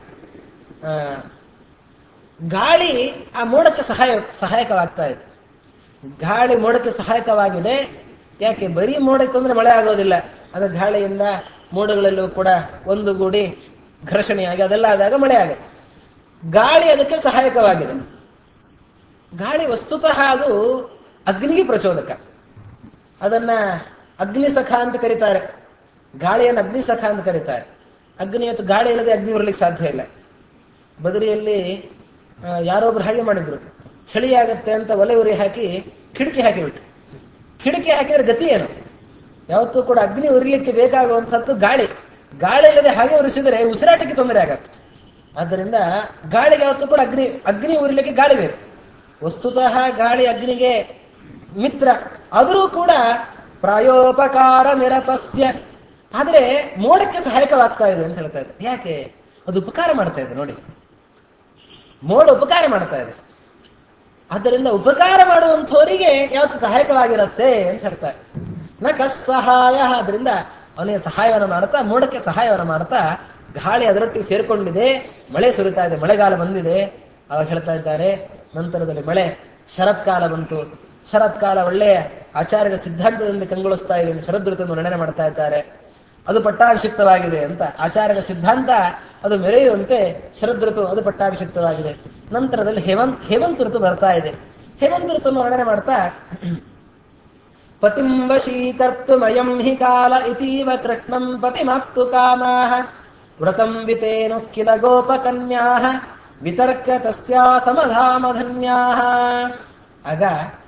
ಗಾಳಿ ಆ ಮೋಡಕ್ಕೆ ಸಹಾಯಕವಾಗ್ತಾ ಇದೆ. ಗಾಳಿ ಮೋಡಕ್ಕೆ ಸಹಾಯಕವಾಗಿದೆ. ಯಾಕೆ? ಬರೀ ಮೋಡ ಇತ್ತಂದ್ರೆ ಮಳೆ ಆಗೋದಿಲ್ಲ. ಅದು ಗಾಳಿಯಿಂದ ಮೋಡಗಳಲ್ಲೂ ಕೂಡ ಒಂದುಗೂಡಿ ಘರ್ಷಣೆಯಾಗಿ ಅದೆಲ್ಲ ಆದಾಗ ಮಳೆ ಆಗುತ್ತೆ. ಗಾಳಿ ಅದಕ್ಕೆ ಸಹಾಯಕವಾಗಿದೆ. ಗಾಳಿ ವಸ್ತುತಃ ಅದು ಅಗ್ನಿಗೆ ಪ್ರಚೋದಕ. ಅದನ್ನ ಅಗ್ನಿಸಖ ಅಂತ ಕರೀತಾರೆ. ಗಾಳಿಯನ್ನು ಅಗ್ನಿಸಖ ಅಂತ ಕರೀತಾರೆ. ಅಗ್ನಿ ಅಥವಾ ಗಾಳಿ ಇಲ್ಲದೆ ಅಗ್ನಿ ಬರಲಿಕ್ಕೆ ಸಾಧ್ಯ ಇಲ್ಲ. ಬದರಿಯಲ್ಲಿ ಯಾರೊಬ್ರು ಹಾಗೆ ಮಾಡಿದ್ರು. ಚಳಿ ಆಗತ್ತೆ ಅಂತ ಒಲೆ ಉರಿ ಹಾಕಿ ಕಿಟಕಿ ಹಾಕಿಬಿಟ್ಟು. ಕಿಟಕಿ ಹಾಕಿದ್ರೆ ಗತಿ ಏನು? ಯಾವತ್ತೂ ಕೂಡ ಅಗ್ನಿ ಉರಿಲಿಕ್ಕೆ ಬೇಕಾಗುವಂಥದ್ದು ಗಾಳಿ. ಗಾಳಿ ಇಲ್ಲದೆ ಹಾಗೆ ಉರಿಸಿದ್ರೆ ಉಸಿರಾಟಕ್ಕೆ ತೊಂದರೆ ಆಗತ್ತೆ. ಆದ್ದರಿಂದ ಗಾಳಿಗೆ ಯಾವತ್ತೂ ಕೂಡ ಅಗ್ನಿ ಉರಿಲಿಕ್ಕೆ ಗಾಳಿ ಬೇಕು. ವಸ್ತುತಃ ಗಾಳಿ ಅಗ್ನಿಗೆ ಮಿತ್ರ. ಆದರೂ ಕೂಡ ಪ್ರಾಯೋಪಕಾರ ನಿರತಸ್ಯ. ಆದ್ರೆ ಮೋಡಕ್ಕೆ ಸಹಾಯಕವಾಗ್ತಾ ಇದೆ ಅಂತ ಹೇಳ್ತಾ ಇದೆ. ಯಾಕೆ? ಅದು ಉಪಕಾರ ಮಾಡ್ತಾ ಇದೆ ನೋಡಿ. ಮೋಡ ಉಪಕಾರ ಮಾಡ್ತಾ ಇದೆ. ಆದ್ದರಿಂದ ಉಪಕಾರ ಮಾಡುವಂಥವರಿಗೆ ಯಾವತ್ತು ಸಹಾಯಕವಾಗಿರುತ್ತೆ ಅಂತ ಹೇಳ್ತಾರೆ. ನ ಕಸ್ಸಹಾಯ. ಆದ್ರಿಂದ ಅವನಿಗೆ ಸಹಾಯವನ್ನು ಮಾಡ್ತಾ, ಮೋಡಕ್ಕೆ ಸಹಾಯವನ್ನು ಮಾಡ್ತಾ, ಗಾಳಿ ಅದರೊಟ್ಟಿಗೆ ಸೇರ್ಕೊಂಡಿದೆ. ಮಳೆ ಸುರಿತಾ ಇದೆ, ಮಳೆಗಾಲ ಬಂದಿದೆ. ಅವಾಗ ಹೇಳ್ತಾ ಇದ್ದಾರೆ, ನಂತರದಲ್ಲಿ ಮಳೆ ಶರತ್ಕಾಲ ಬಂತು. ಶರತ್ಕಾಲ ಒಳ್ಳೆಯ ಆಚಾರ್ಯರ ಸಿದ್ಧಾಂತದಿಂದ ಕಂಗೊಳಿಸ್ತಾ ಇದೆ. ಶರದ್ ಋತುವನ್ನು ವರ್ಣನೆ ಮಾಡ್ತಾ ಇದ್ದಾರೆ. ಅದು ಪಟ್ಟಾಭಿಷಿಕ್ತವಾಗಿದೆ ಅಂತ ಆಚಾರ್ಯರ ಸಿದ್ಧಾಂತ ಅದು ಮೆರೆಯುವಂತೆ ಶರದ್ ಋತು ಅದು ಪಟ್ಟಾಭಿಷಿಕ್ತವಾಗಿದೆ. ನಂತರದಲ್ಲಿ ಹೇಮಂತ ಋತು ಬರ್ತಾ ಇದೆ. ಹೇಮಂತ ಋತುವನ್ನು ವರ್ಣನೆ ಮಾಡ್ತಾ ಪತಿಂ ವಶೀಕರ್ತುಮಯಂ ಹಿ ಕಾಲ ಇತೀವ ಕೃಷ್ಣಂ ಪತಿಮಾಪ್ತು ಕಾಮಾಹ ವ್ರತಂ ವಿತೇನು ಕಿಲ ಗೋಪಕನ್ಯಾಹ ವಿತರ್ಕ ತಸ್ಯಾ ಸಮಧಾಮಧನ್ಯಾಹ. ಆಗ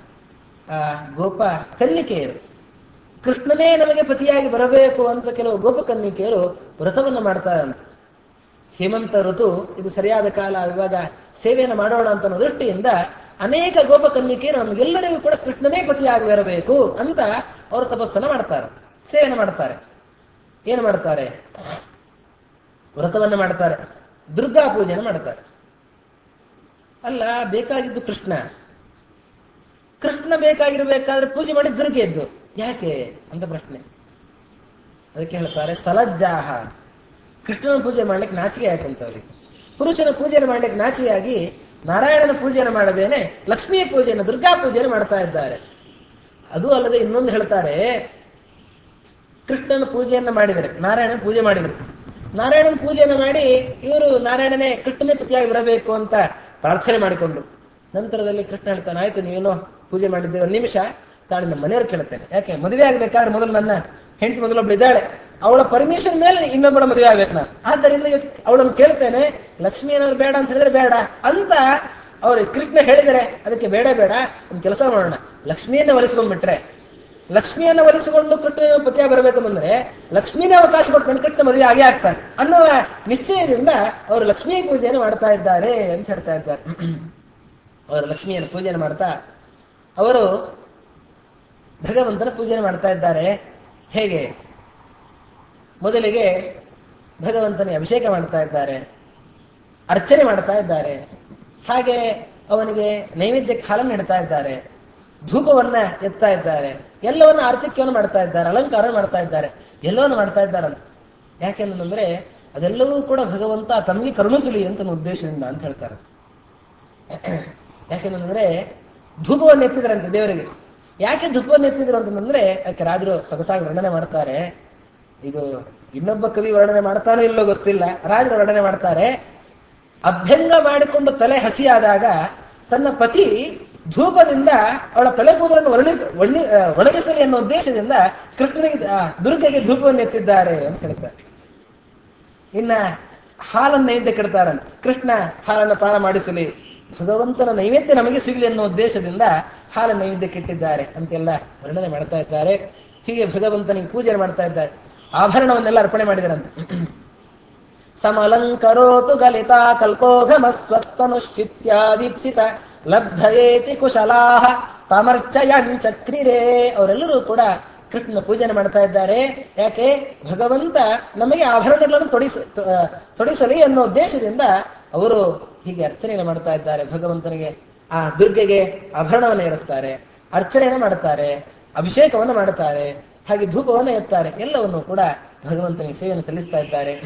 ಗೋಪ ಕನ್ನಿಕೆಯರು ಕೃಷ್ಣನೇ ನಮಗೆ ಪತಿಯಾಗಿ ಬರಬೇಕು ಅಂತ ಕೆಲವು ಗೋಪಕನ್ನಿಕೆಯರು ವ್ರತವನ್ನು ಮಾಡ್ತಾರಂತೆ. ಹೇಮಂತ ಋತು ಇದು ಸರಿಯಾದ ಕಾಲ, ಇವಾಗ ಸೇವೆಯನ್ನು ಮಾಡೋಣ ಅಂತ ಅನ್ನೋ ದೃಷ್ಟಿಯಿಂದ ಅನೇಕ ಗೋಪಕನ್ನಿಕೆಯರು ನಮಗೆಲ್ಲರಿಗೂ ಕೂಡ ಕೃಷ್ಣನೇ ಪತಿಯಾಗಿ ಬರಬೇಕು ಅಂತ ಅವರು ತಪಸ್ಸನ್ನು ಮಾಡ್ತಾರೆ, ಸೇವೆಯನ್ನು ಮಾಡ್ತಾರೆ. ಏನು ಮಾಡ್ತಾರೆ? ವ್ರತವನ್ನು ಮಾಡ್ತಾರೆ, ದುರ್ಗಾ ಪೂಜೆಯನ್ನು ಮಾಡ್ತಾರೆ. ಅಲ್ಲ, ಬೇಕಾಗಿದ್ದು ಕೃಷ್ಣ. ಕೃಷ್ಣ ಬೇಕಾಗಿರ್ಬೇಕಾದ್ರೆ ಪೂಜೆ ಮಾಡಿ ದುರ್ಗೆ ಎದ್ದು ಯಾಕೆ ಅಂತ ಪ್ರಶ್ನೆ. ಅದಕ್ಕೆ ಹೇಳ್ತಾರೆ ಸಲಜ್ಜಾಹ. ಕೃಷ್ಣನ ಪೂಜೆ ಮಾಡ್ಲಿಕ್ಕೆ ನಾಚಿಕೆ ಆಯ್ತಂತವ್ರಿಗೆ. ಪುರುಷನ ಪೂಜೆಯನ್ನು ಮಾಡ್ಲಿಕ್ಕೆ ನಾಚಿಕೆಯಾಗಿ ನಾರಾಯಣನ ಪೂಜೆಯನ್ನು ಮಾಡದೇನೆ ಲಕ್ಷ್ಮೀ ಪೂಜೆಯನ್ನು, ದುರ್ಗಾ ಪೂಜೆಯನ್ನು ಮಾಡ್ತಾ ಇದ್ದಾರೆ. ಅದು ಅಲ್ಲದೆ ಇನ್ನೊಂದು ಹೇಳ್ತಾರೆ, ಕೃಷ್ಣನ ಪೂಜೆಯನ್ನು ಮಾಡಿದರೆ, ನಾರಾಯಣನ ಪೂಜೆ ಮಾಡಿದರು. ನಾರಾಯಣನ ಪೂಜೆಯನ್ನು ಮಾಡಿ ಇವರು ನಾರಾಯಣನೇ ಕೃಷ್ಣನೇ ಪತಿಯಾಗಿ ಬರಬೇಕು ಅಂತ ಪ್ರಾರ್ಥನೆ ಮಾಡಿಕೊಂಡ್ರು. ನಂತರದಲ್ಲಿ ಕೃಷ್ಣ ಹೇಳ್ತಾನೆ, ಆಯ್ತು ನೀವೇನೋ ಪೂಜೆ ಮಾಡಿದ್ದೆ, ಒಂದು ನಿಮಿಷ ತಾಳಿ ನಮ್ಮ ಮನೆಯವ್ರು ಕೇಳ್ತೇನೆ. ಯಾಕೆ? ಮದುವೆ ಆಗ್ಬೇಕಾದ್ರೆ ಮೊದಲು ನನ್ನ ಹೆಂಡತಿ ಮೊದಲೊಬ್ಳು ಇದ್ದಾಳೆ, ಅವಳ ಪರ್ಮಿಷನ್ ಮೇಲೆ ಇನ್ನೊಬ್ಬಳ ಮದುವೆ ಆಗ್ಬೇಕು ನಾನು. ಆದ್ದರಿಂದ ಇವತ್ತು ಅವಳನ್ನು ಕೇಳ್ತೇನೆ, ಲಕ್ಷ್ಮಿ ಏನಾದ್ರು ಬೇಡ ಅಂತ ಹೇಳಿದ್ರೆ ಬೇಡ ಅಂತ ಅವ್ರು ಕೃಷ್ಣ ಹೇಳಿದರೆ ಅದಕ್ಕೆ ಬೇಡ ಬೇಡ, ಒಂದು ಕೆಲಸ ಮಾಡೋಣ, ಲಕ್ಷ್ಮಿಯನ್ನ ಒಲಿಸ್ಕೊಂಡ್ಬಿಟ್ರೆ, ಲಕ್ಷ್ಮಿಯನ್ನ ಒಲಿಸಿಕೊಂಡು ಕೃಷ್ಣನ ಪತಿಯಾಗಿ ಬರಬೇಕಂದ್ರೆ ಲಕ್ಷ್ಮೀನೇ ಅವಕಾಶ ಕೊಟ್ಟು ಕೃಷ್ಣ ಮದುವೆ ಆಗೇ ಆಗ್ತಾನೆ ಅನ್ನುವ ನಿಶ್ಚಯದಿಂದ ಅವರು ಲಕ್ಷ್ಮೀ ಪೂಜೆಯನ್ನು ಮಾಡ್ತಾ ಇದ್ದಾರೆ ಅಂತ ಹೇಳ್ತಾ ಇದ್ದಾರೆ. ಅವರು ಲಕ್ಷ್ಮಿಯನ್ನು ಪೂಜೆಯನ್ನು ಮಾಡ್ತಾ ಅವರು ಭಗವಂತನ ಪೂಜೆಯನ್ನು ಮಾಡ್ತಾ ಇದ್ದಾರೆ. ಹೇಗೆ? ಮೊದಲಿಗೆ ಭಗವಂತನಿಗೆ ಅಭಿಷೇಕ ಮಾಡ್ತಾ ಇದ್ದಾರೆ, ಅರ್ಚನೆ ಮಾಡ್ತಾ ಇದ್ದಾರೆ. ಹಾಗೆ ಅವನಿಗೆ ನೈವೇದ್ಯಕ್ಕೆ ಹಾಲನ್ನು ಇಡ್ತಾ ಇದ್ದಾರೆ, ಧೂಪವನ್ನ ಎತ್ತಾ ಇದ್ದಾರೆ, ಎಲ್ಲವನ್ನ ಆರ್ತಿಕ್ಯವನ್ನು ಮಾಡ್ತಾ ಇದ್ದಾರೆ, ಅಲಂಕಾರ ಮಾಡ್ತಾ ಇದ್ದಾರೆ, ಎಲ್ಲವನ್ನು ಮಾಡ್ತಾ ಇದ್ದಾರಂತ. ಯಾಕೆಂದ್ರೆ ಅದೆಲ್ಲವೂ ಕೂಡ ಭಗವಂತ ತಮಗೆ ಕರುಣಿಸಲಿ ಅಂತ ಉದ್ದೇಶದಿಂದ ಅಂತ ಹೇಳ್ತಾರೆ. ಯಾಕೆಂದ್ರೆ ಧೂಪವನ್ನು ಎತ್ತಿದ್ರಂತೆ ದೇವರಿಗೆ. ಯಾಕೆ ಧೂಪವನ್ನು ಎತ್ತಿದ್ರು ಅಂತಂದ್ರೆ ಯಾಕೆ ರಾಜರು ಸೊಗಸಾಗಿ ವರ್ಣನೆ ಮಾಡ್ತಾರೆ. ಇದು ಇನ್ನೊಬ್ಬ ಕವಿ ವರ್ಣನೆ ಮಾಡ್ತಾನೋ ಇಲ್ಲೋ ಗೊತ್ತಿಲ್ಲ, ರಾಜರು ವರ್ಣನೆ ಮಾಡ್ತಾರೆ. ಅಭ್ಯಂಗ ಮಾಡಿಕೊಂಡು ತಲೆ ಹಸಿಯಾದಾಗ ತನ್ನ ಪತಿ ಧೂಪದಿಂದ ಅವಳ ತಲೆ ಕೂದಲನ್ನು ಒಣಗಿಸಲಿ ಅನ್ನೋ ಉದ್ದೇಶದಿಂದ ಕೃಷ್ಣನಿಗೆ ದುರ್ಗೆಗೆ ಧೂಪವನ್ನು ಎತ್ತಿದ್ದಾರೆ ಅಂತ ಹೇಳ್ತಾರೆ. ಇನ್ನ ಹಾಲನ್ನು ನೈವೇದ್ಯ ಕೆಡ್ತಾರಂತೆ, ಕೃಷ್ಣ ಹಾಲನ್ನು ಪಾನ ಮಾಡಿಸಲಿ, ಭಗವಂತನ ನೈವೇದ್ಯ ನಮಗೆ ಸಿಗಲಿ ಅನ್ನೋ ಉದ್ದೇಶದಿಂದ ಹಾಲ ನೈವೇದ್ಯಕ್ಕೆ ಇಟ್ಟಿದ್ದಾರೆ ಅಂತೆಲ್ಲ ವರ್ಣನೆ ಮಾಡ್ತಾ ಇದ್ದಾರೆ. ಹೀಗೆ ಭಗವಂತನಿಗೆ ಪೂಜೆ ಮಾಡ್ತಾ ಇದ್ದಾರೆ. ಆಭರಣವನ್ನೆಲ್ಲ ಅರ್ಪಣೆ ಮಾಡಿದರಂತೆ. ಸಮಲಂಕರೋತು ಗಲಿತಾ ಕಲ್ಪೋಘಮಸ್ವತ್ತನುಷ್ಠಿತ್ಯಾದೀಪ್ಸಿತ ಲಬ್ಧಯೇತಿ ಕುಶಲಾಹ ತಮರ್ಚಯಂಚಕ್ರಿರೇ. ಅವರೆಲ್ಲರೂ ಕೂಡ ಕೃಷ್ಣನ ಪೂಜನೆ ಮಾಡ್ತಾ ಇದ್ದಾರೆ. ಯಾಕೆ? ಭಗವಂತ ನಮಗೆ ಆಭರಣಗಳನ್ನು ತೊಡಿಸಲಿ ಅನ್ನೋ ಉದ್ದೇಶದಿಂದ ಅವರು ಹೀಗೆ ಅರ್ಚನೆಯನ್ನು ಮಾಡ್ತಾ ಇದ್ದಾರೆ. ಭಗವಂತನಿಗೆ, ಆ ದುರ್ಗೆಗೆ ಆಭರಣವನ್ನು ಏರಿಸ್ತಾರೆ, ಅರ್ಚನೆಯನ್ನು ಮಾಡುತ್ತಾರೆ, ಅಭಿಷೇಕವನ್ನು ಮಾಡುತ್ತಾರೆ, ಹಾಗೆ ಧೂಪವನ್ನು ಎತ್ತಾರೆ. ಎಲ್ಲವನ್ನು ಕೂಡ ಭಗವಂತನಿಗೆ ಸೇವೆಯನ್ನು ಸಲ್ಲಿಸ್ತಾ ಇದ್ದಾರೆ.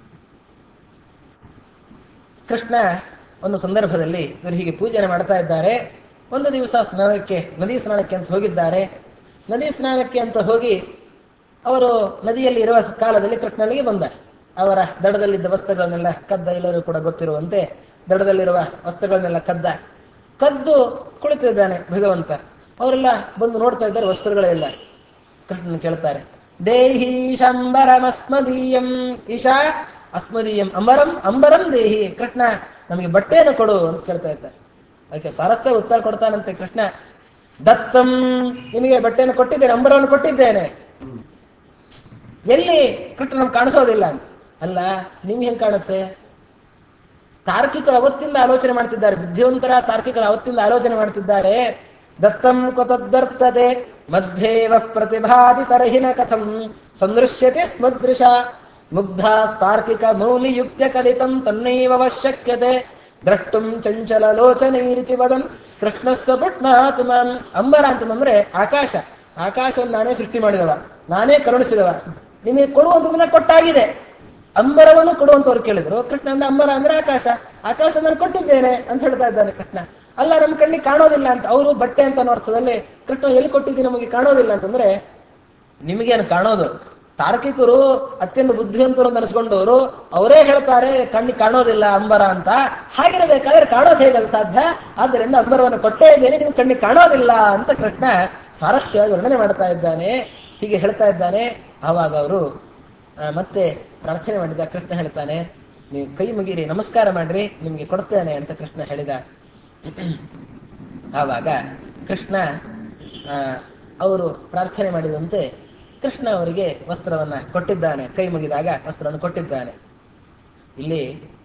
ಕೃಷ್ಣ ಒಂದು ಸಂದರ್ಭದಲ್ಲಿ ಇವರು ಹೀಗೆ ಪೂಜನೆ ಮಾಡ್ತಾ ಇದ್ದಾರೆ. ಒಂದು ದಿವಸ ನದಿ ಸ್ನಾನಕ್ಕೆ ಅಂತ ಹೋಗಿದ್ದಾರೆ. ನದಿ ಸ್ನಾನಕ್ಕೆ ಅಂತ ಹೋಗಿ ಅವರು ನದಿಯಲ್ಲಿ ಇರುವ ಕಾಲದಲ್ಲಿ ಕೃಷ್ಣನಿಗೆ ಬಂದ. ಅವರ ದಡದಲ್ಲಿದ್ದ ವಸ್ತ್ರಗಳನ್ನೆಲ್ಲ ಕದ್ದ. ಎಲ್ಲರೂ ಕೂಡ ಗೊತ್ತಿರುವಂತೆ ದಡದಲ್ಲಿರುವ ವಸ್ತ್ರಗಳನ್ನೆಲ್ಲ ಕದ್ದು ಕುಳಿತಿದ್ದಾನೆ ಭಗವಂತ. ಅವರೆಲ್ಲ ಬಂದು ನೋಡ್ತಾ ಇದ್ದಾರೆ, ವಸ್ತ್ರಗಳೇ ಇಲ್ಲ. ಕೃಷ್ಣನ್ ಕೇಳ್ತಾರೆ, ದೇಹಿ ಶಂಬರಮಸ್ಮದೀಯಂ ಈಶಾ ಅಸ್ಮದೀಯಂ ಅಂಬರಂ ದೇಹಿ. ಕೃಷ್ಣ, ನಮಗೆ ಬಟ್ಟೆಯನ್ನು ಕೊಡು ಅಂತ ಕೇಳ್ತಾ ಇದ್ದಾರೆ. ಅದಕ್ಕೆ ಸ್ವಾರಸ್ಯ ಉತ್ತರ ಕೊಡ್ತಾನಂತೆ ಕೃಷ್ಣ. ದತ್ತಂ, ನಿಮಗೆ ಬಟ್ಟೆಯನ್ನು ಕೊಟ್ಟಿದ್ದೇನೆ, ಅಂಬರವನ್ನು ಕೊಟ್ಟಿದ್ದೇನೆ. ಎಲ್ಲಿ? ಕೃಷ್ಣ ನಮ್ಗೆ ಕಾಣಿಸೋದಿಲ್ಲ ಅಂತ. ಅಲ್ಲ, ನಿಮ್ಗೆ ಹೆಂಗ್ ಕಾಣುತ್ತೆ? ತಾರ್ಕಿಕರು ಅವತ್ತಿಂದ ಆಲೋಚನೆ ಮಾಡ್ತಿದ್ದಾರೆ, ಬುದ್ಧಿವಂತರ ತಾರ್ಕಿಕರು ಅವತ್ತಿಂದ ಆಲೋಚನೆ ಮಾಡ್ತಿದ್ದಾರೆ. ದತ್ತಂ ಕೊತದ್ದರ್ತತೆ ಮಧ್ಯೇವ ಪ್ರತಿಭಾದಿ ತರ್ಹಿನ ಕಥಂ ಸಂದೃಶ್ಯತೆ ಸ್ಮದೃಶ ಮುಗ್ಧಾಸ್ತಾರ್ಕಿಕ ಮೌಲಿಯುಕ್ತ ಕಲಿತಂ ತನ್ನೈವ ಅವಶ್ಯಕ್ಯತೆ ದ್ರಷ್ಟುಂ ಚಂಚಲ ಲೋಚನೈರಿತಿ ವದನ್ ಕೃಷ್ಣಸ್ವ ಪುಟ್ನಾತು ಮಾಂ. ಅಂಬರ ಅಂತಂದ್ರೆ ಆಕಾಶ. ಆಕಾಶವನ್ನು ನಾನೇ ಸೃಷ್ಟಿ ಮಾಡಿದವ, ನಾನೇ ಕರುಣಿಸಿದವ. ನಿಮಗೆ ಕೊಡುವಂಥದನ್ನ ಕೊಟ್ಟಾಗಿದೆ. ಅಂಬರವನ್ನು ಕೊಡುವಂತವ್ರು ಕೇಳಿದ್ರು. ಕೃಷ್ಣ ಅಂದ, ಅಂಬರ ಅಂದ್ರೆ ಆಕಾಶ, ಆಕಾಶ ನಾನು ಕೊಟ್ಟಿದ್ದೇನೆ ಅಂತ ಹೇಳ್ತಾ ಇದ್ದಾನೆ ಕೃಷ್ಣ. ಅಲ್ಲ, ನಮ್ಮ ಕಣ್ಣಿಗೆ ಕಾಣೋದಿಲ್ಲ ಅಂತ. ಅವರು ಬಟ್ಟೆ ಅಂತ ಅನ್ನೋ ಅರ್ಥದಲ್ಲಿ ಕೃಷ್ಣ ಎಲ್ಲಿ ಕೊಟ್ಟಿದ್ದೀನಿ ನಮಗೆ ಕಾಣೋದಿಲ್ಲ ಅಂತಂದ್ರೆ, ನಿಮಗೇನು ಕಾಣೋದು? ತಾರ್ಕಿಕರು ಅತ್ಯಂತ ಬುದ್ಧಿವಂತರು ಅಂತ ಅನಿಸ್ಕೊಂಡವರು ಅವರೇ ಹೇಳ್ತಾರೆ ಕಣ್ಣಿಗೆ ಕಾಣೋದಿಲ್ಲ ಅಂಬರ ಅಂತ. ಹಾಗಿರಬೇಕಾದ್ರೆ ಕಾಣೋದು ಹೇಗಲ್ಲ ಸಾಧ್ಯ? ಆದ್ದರಿಂದ ಅಂಬರವನ್ನು ಕೊಟ್ಟೇ ಇದ್ದೇನೆ, ನಿಮ್ಗೆ ಕಣ್ಣಿಗೆ ಕಾಣೋದಿಲ್ಲ ಅಂತ ಕೃಷ್ಣ ಸ್ವಾರಸ್ಯವಾಗಿ ವರ್ಣನೆ ಮಾಡ್ತಾ ಇದ್ದಾನೆ. ಹೀಗೆ ಹೇಳ್ತಾ ಇದ್ದಾನೆ. ಆವಾಗ ಅವರು ಮತ್ತೆ ಪ್ರಾರ್ಥನೆ ಮಾಡಿದ. ಕೃಷ್ಣ ಹೇಳ್ತಾನೆ, ನೀವು ಕೈ ಮುಗಿರಿ, ನಮಸ್ಕಾರ ಮಾಡ್ರಿ, ನಿಮ್ಗೆ ಕೊಡ್ತೇನೆ ಅಂತ ಕೃಷ್ಣ ಹೇಳಿದ. ಆವಾಗ ಕೃಷ್ಣ ಅವರು ಪ್ರಾರ್ಥನೆ ಮಾಡಿದಂತೆ ಕೃಷ್ಣ ಅವರಿಗೆ ವಸ್ತ್ರವನ್ನ ಕೊಟ್ಟಿದ್ದಾನೆ. ಕೈ ಮುಗಿದಾಗ ವಸ್ತ್ರವನ್ನು ಕೊಟ್ಟಿದ್ದಾನೆ. ಇಲ್ಲಿ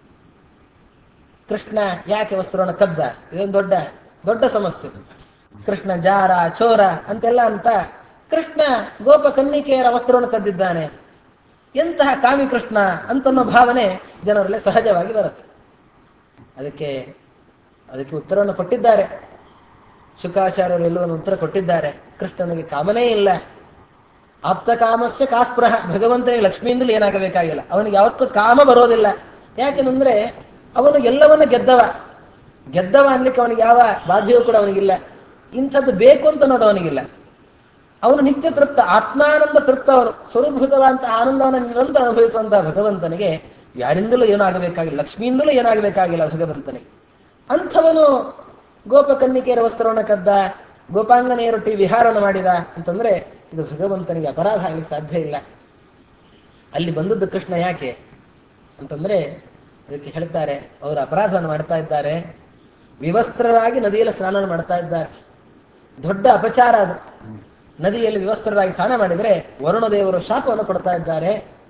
ಕೃಷ್ಣ ಯಾಕೆ ವಸ್ತ್ರವನ್ನು ಕದ್ದ? ಇದೊಂದು ದೊಡ್ಡ ಸಮಸ್ಯೆ. ಕೃಷ್ಣ ಜಾರ, ಚೋರ ಅಂತೆಲ್ಲ ಅಂತ ಕೃಷ್ಣ ಗೋಪ ಕನ್ನಿಕೆಯರ ವಸ್ತ್ರವನ್ನು ಕದ್ದಿದ್ದಾನೆ. ಎಂತಹ ಕಾಮಿ ಕೃಷ್ಣ ಅಂತನ್ನೋ ಭಾವನೆ ಜನರಲ್ಲಿ ಸಹಜವಾಗಿ ಬರುತ್ತೆ. ಅದಕ್ಕೆ ಉತ್ತರವನ್ನು ಕೊಟ್ಟಿದ್ದಾರೆ. ಶುಕಾಚಾರ್ಯರು ಎಲ್ಲವನ್ನು ಉತ್ತರ ಕೊಟ್ಟಿದ್ದಾರೆ. ಕೃಷ್ಣನಿಗೆ ಕಾಮನೇ ಇಲ್ಲ. ಆಪ್ತ ಕಾಮಸ್ಯ ಕಾಸ್ಪೃಹ. ಭಗವಂತನಿಗೆ ಲಕ್ಷ್ಮಿಯಿಂದಲೂ ಏನಾಗಬೇಕಾಗಿಲ್ಲ. ಅವನಿಗೆ ಯಾವತ್ತೂ ಕಾಮ ಬರೋದಿಲ್ಲ. ಯಾಕೆಂದ್ರೆ ಅವನು ಎಲ್ಲವನ್ನ ಗೆದ್ದವ ಅನ್ಲಿಕ್ಕೆ ಅವನಿಗೆ ಯಾವ ಬಾಧ್ಯವೂ ಕೂಡ ಅವನಿಗಿಲ್ಲ. ಇಂಥದ್ದು ಬೇಕು ಅಂತ ಅನ್ನೋದು ಅವನಿಗಿಲ್ಲ. ಅವನು ನಿತ್ಯ ತೃಪ್ತ, ಆತ್ಮಾನಂದ ತೃಪ್ತ. ಅವನು ಸ್ವರೂಪಭೂತವಾದಂತಹ ಆನಂದವನ್ನು ನಿರಂತರ ಅನುಭವಿಸುವಂತಹ ಭಗವಂತನಿಗೆ ಯಾರಿಂದಲೂ ಏನೂ ಆಗಬೇಕಾಗಿಲ್ಲ, ಲಕ್ಷ್ಮಿಯಿಂದಲೂ ಏನಾಗಬೇಕಾಗಿಲ್ಲ ಭಗವಂತನಿಗೆ. ಅಂಥವನು ಗೋಪ ಕನ್ನಿಕೆಯರ ವಸ್ತ್ರವನ್ನು ಕದ್ದ, ಗೋಪಾಂಗನೆಯರೊಟ್ಟಿ ವಿಹಾರವನ್ನು ಮಾಡಿದ ಅಂತಂದ್ರೆ ಇದು ಭಗವಂತನಿಗೆ ಅಪರಾಧ ಆಗಲಿಕ್ಕೆ ಸಾಧ್ಯ ಇಲ್ಲ. ಅಲ್ಲಿ ಬಂದದ್ದು ಕೃಷ್ಣ ಯಾಕೆ ಅಂತಂದ್ರೆ ಅದಕ್ಕೆ ಹೇಳ್ತಾರೆ, ಅವರು ಅಪರಾಧವನ್ನು ಮಾಡ್ತಾ ಇದ್ದಾರೆ. ವಿವಸ್ತ್ರರಾಗಿ ನದಿಯಲ್ಲಿ ಸ್ನಾನ ಮಾಡ್ತಾ ಇದ್ದಾರೆ. ದೊಡ್ಡ ಅಪಚಾರ ಅದು. ನದಿಯಲ್ಲಿ ವಿವಸ್ತ್ರರಾಗಿ ಸ್ನಾನ ಮಾಡಿದರೆ ವರುಣದೇವರು ಶಾಪವನ್ನು ಕೊಡ್ತಾ ಇದ್ದಾರೆ.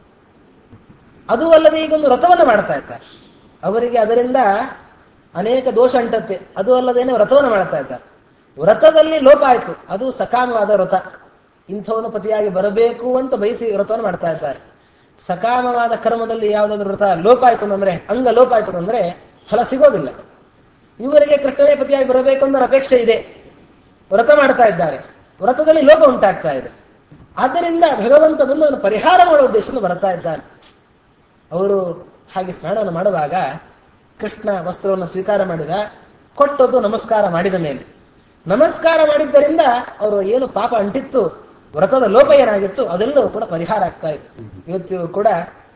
ಅದು ಅಲ್ಲದೆ ಈಗೊಂದು ವ್ರತವನ್ನು ಮಾಡ್ತಾ ಇದ್ದಾರೆ. ಅವರಿಗೆ ಅದರಿಂದ ಅನೇಕ ದೋಷ ಅಂಟತ್ತೆ. ಅದು ಅಲ್ಲದೇನೆ ವ್ರತವನ್ನು ಮಾಡ್ತಾ ಇದ್ದಾರೆ. ವ್ರತದಲ್ಲಿ ಲೋಪ ಆಯ್ತು. ಅದು ಸಕಾಮವಾದ ವ್ರತ. ಇಂಥವನು ಪತಿಯಾಗಿ ಬರಬೇಕು ಅಂತ ಬಯಸಿ ವ್ರತವನ್ನು ಮಾಡ್ತಾ ಇದ್ದಾರೆ. ಸಕಾಮವಾದ ಕರ್ಮದಲ್ಲಿ ಯಾವುದಾದ್ರೂ ವ್ರತ ಲೋಪ ಆಯ್ತು ಅಂದ್ರೆ, ಅಂಗ ಲೋಪ ಆಯ್ತು ಅಂದ್ರೆ ಫಲ ಸಿಗೋದಿಲ್ಲ. ಇವರಿಗೆ ಕೃಷ್ಣನೇ ಪತಿಯಾಗಿ ಬರಬೇಕು ಅನ್ನೋ ಅಪೇಕ್ಷೆ ಇದೆ, ವ್ರತ ಮಾಡ್ತಾ ಇದ್ದಾರೆ. ವ್ರತದಲ್ಲಿ ಲೋಪ ಉಂಟಾಗ್ತಾ ಇದೆ. ಆದ್ದರಿಂದ ಭಗವಂತ ಬಂದು ಅವನು ಪರಿಹಾರ ಮಾಡುವ ಉದ್ದೇಶದಿಂದ ಬರ್ತಾ ಇದ್ದಾನೆ. ಅವರು ಹಾಗೆ ಸ್ನಾನವನ್ನು ಮಾಡುವಾಗ ಕೃಷ್ಣ ವಸ್ತ್ರವನ್ನು ಸ್ವೀಕಾರ ಮಾಡಿದ. ಕೊಟ್ಟದ್ದು ನಮಸ್ಕಾರ ಮಾಡಿದ ಮೇಲೆ. ನಮಸ್ಕಾರ ಮಾಡಿದ್ದರಿಂದ ಅವರು ಏನು ಪಾಪ ಅಂಟಿತ್ತು, ವ್ರತದ ಲೋಪ ಏನಾಗಿತ್ತು, ಅದೆಲ್ಲವೂ ಕೂಡ ಪರಿಹಾರ ಆಗ್ತಾ ಇತ್ತು. ಇವತ್ತು ಕೂಡ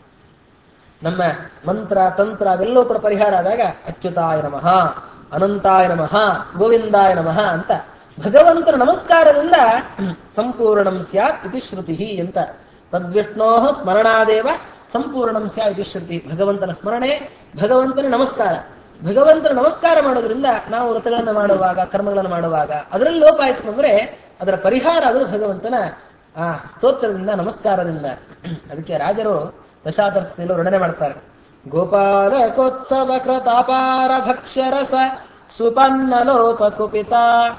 ನಮ್ಮ ಮಂತ್ರ ತಂತ್ರ ಅದೆಲ್ಲವೂ ಕೂಡ ಪರಿಹಾರ ಆದಾಗ ಅಚ್ಯುತಾಯ ನಮಃ, ಅನಂತಾಯ ನಮಃ, ಗೋವಿಂದಾಯ ನಮಃ ಅಂತ ಭಗವಂತನ ನಮಸ್ಕಾರದಿಂದ ಸಂಪೂರ್ಣಂ ಸ್ಯಾತ್ ಇತಿ ಶ್ರುತಿ ಅಂತ. ತದ್ವಿಷ್ಣೋ ಸ್ಮರಣಾದೇವ ಸಂಪೂರ್ಣಂ ಸ್ಯಾತ್ ಇತಿ ಶ್ರುತಿ. ಭಗವಂತನ ಸ್ಮರಣೆ, ಭಗವಂತನ ನಮಸ್ಕಾರ. ಭಗವಂತನ ನಮಸ್ಕಾರ ಮಾಡೋದ್ರಿಂದ ನಾವು ವ್ರತಗಳನ್ನು ಮಾಡುವಾಗ, ಕರ್ಮಗಳನ್ನು ಮಾಡುವಾಗ ಅದರಲ್ಲಿ ಲೋಪ ಆಯ್ತು ಅಂದ್ರೆ ಅದರ ಪರಿಹಾರ ಅದು ಭಗವಂತನ ಸ್ತೋತ್ರದಿಂದ, ನಮಸ್ಕಾರದಿಂದ. ಅದಕ್ಕೆ ರಾಜರು ದಶಾದರ್ಶದಲ್ಲಿ ವರ್ಣನೆ ಮಾಡ್ತಾರೆ. ಗೋಪಾಲಕೋತ್ಸವ ಕೃತಾಪಾರ ಭಕ್ಷ್ಯರಸ ಸುಪನ್ನಲೋಪಕುಪಿತ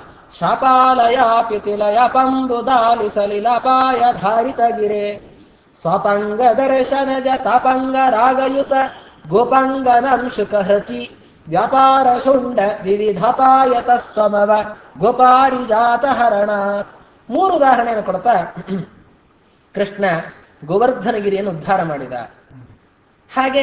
ಶಾಪಾಲಯ ಪಿತಿಲಯ ಪಂಬುದಾಲಿ ಸಲಿಲಪಾಯ ಧಾರಿತಗಿರೆ ಸ್ವಾಪಂಗ ದರ್ಶನಜ ತಾಪಂಗ ರಾಗಯುತ ಗೋಪಾಂಗನಂಶುಕಹೃತಿ ವ್ಯಾಪಾರ ಶುಂಡ ವಿವಿಧಪಾಯತಸ್ತಮವ ಗೋಪಾರಿಜಾತ ಹರಣ. 3 ಉದಾಹರಣೆಯನ್ನು ಕೊಡ್ತಾ ಕೃಷ್ಣ ಗೋವರ್ಧನಗಿರಿಯನ್ನು ಉದ್ಧಾರ ಮಾಡಿದ. ಹಾಗೆ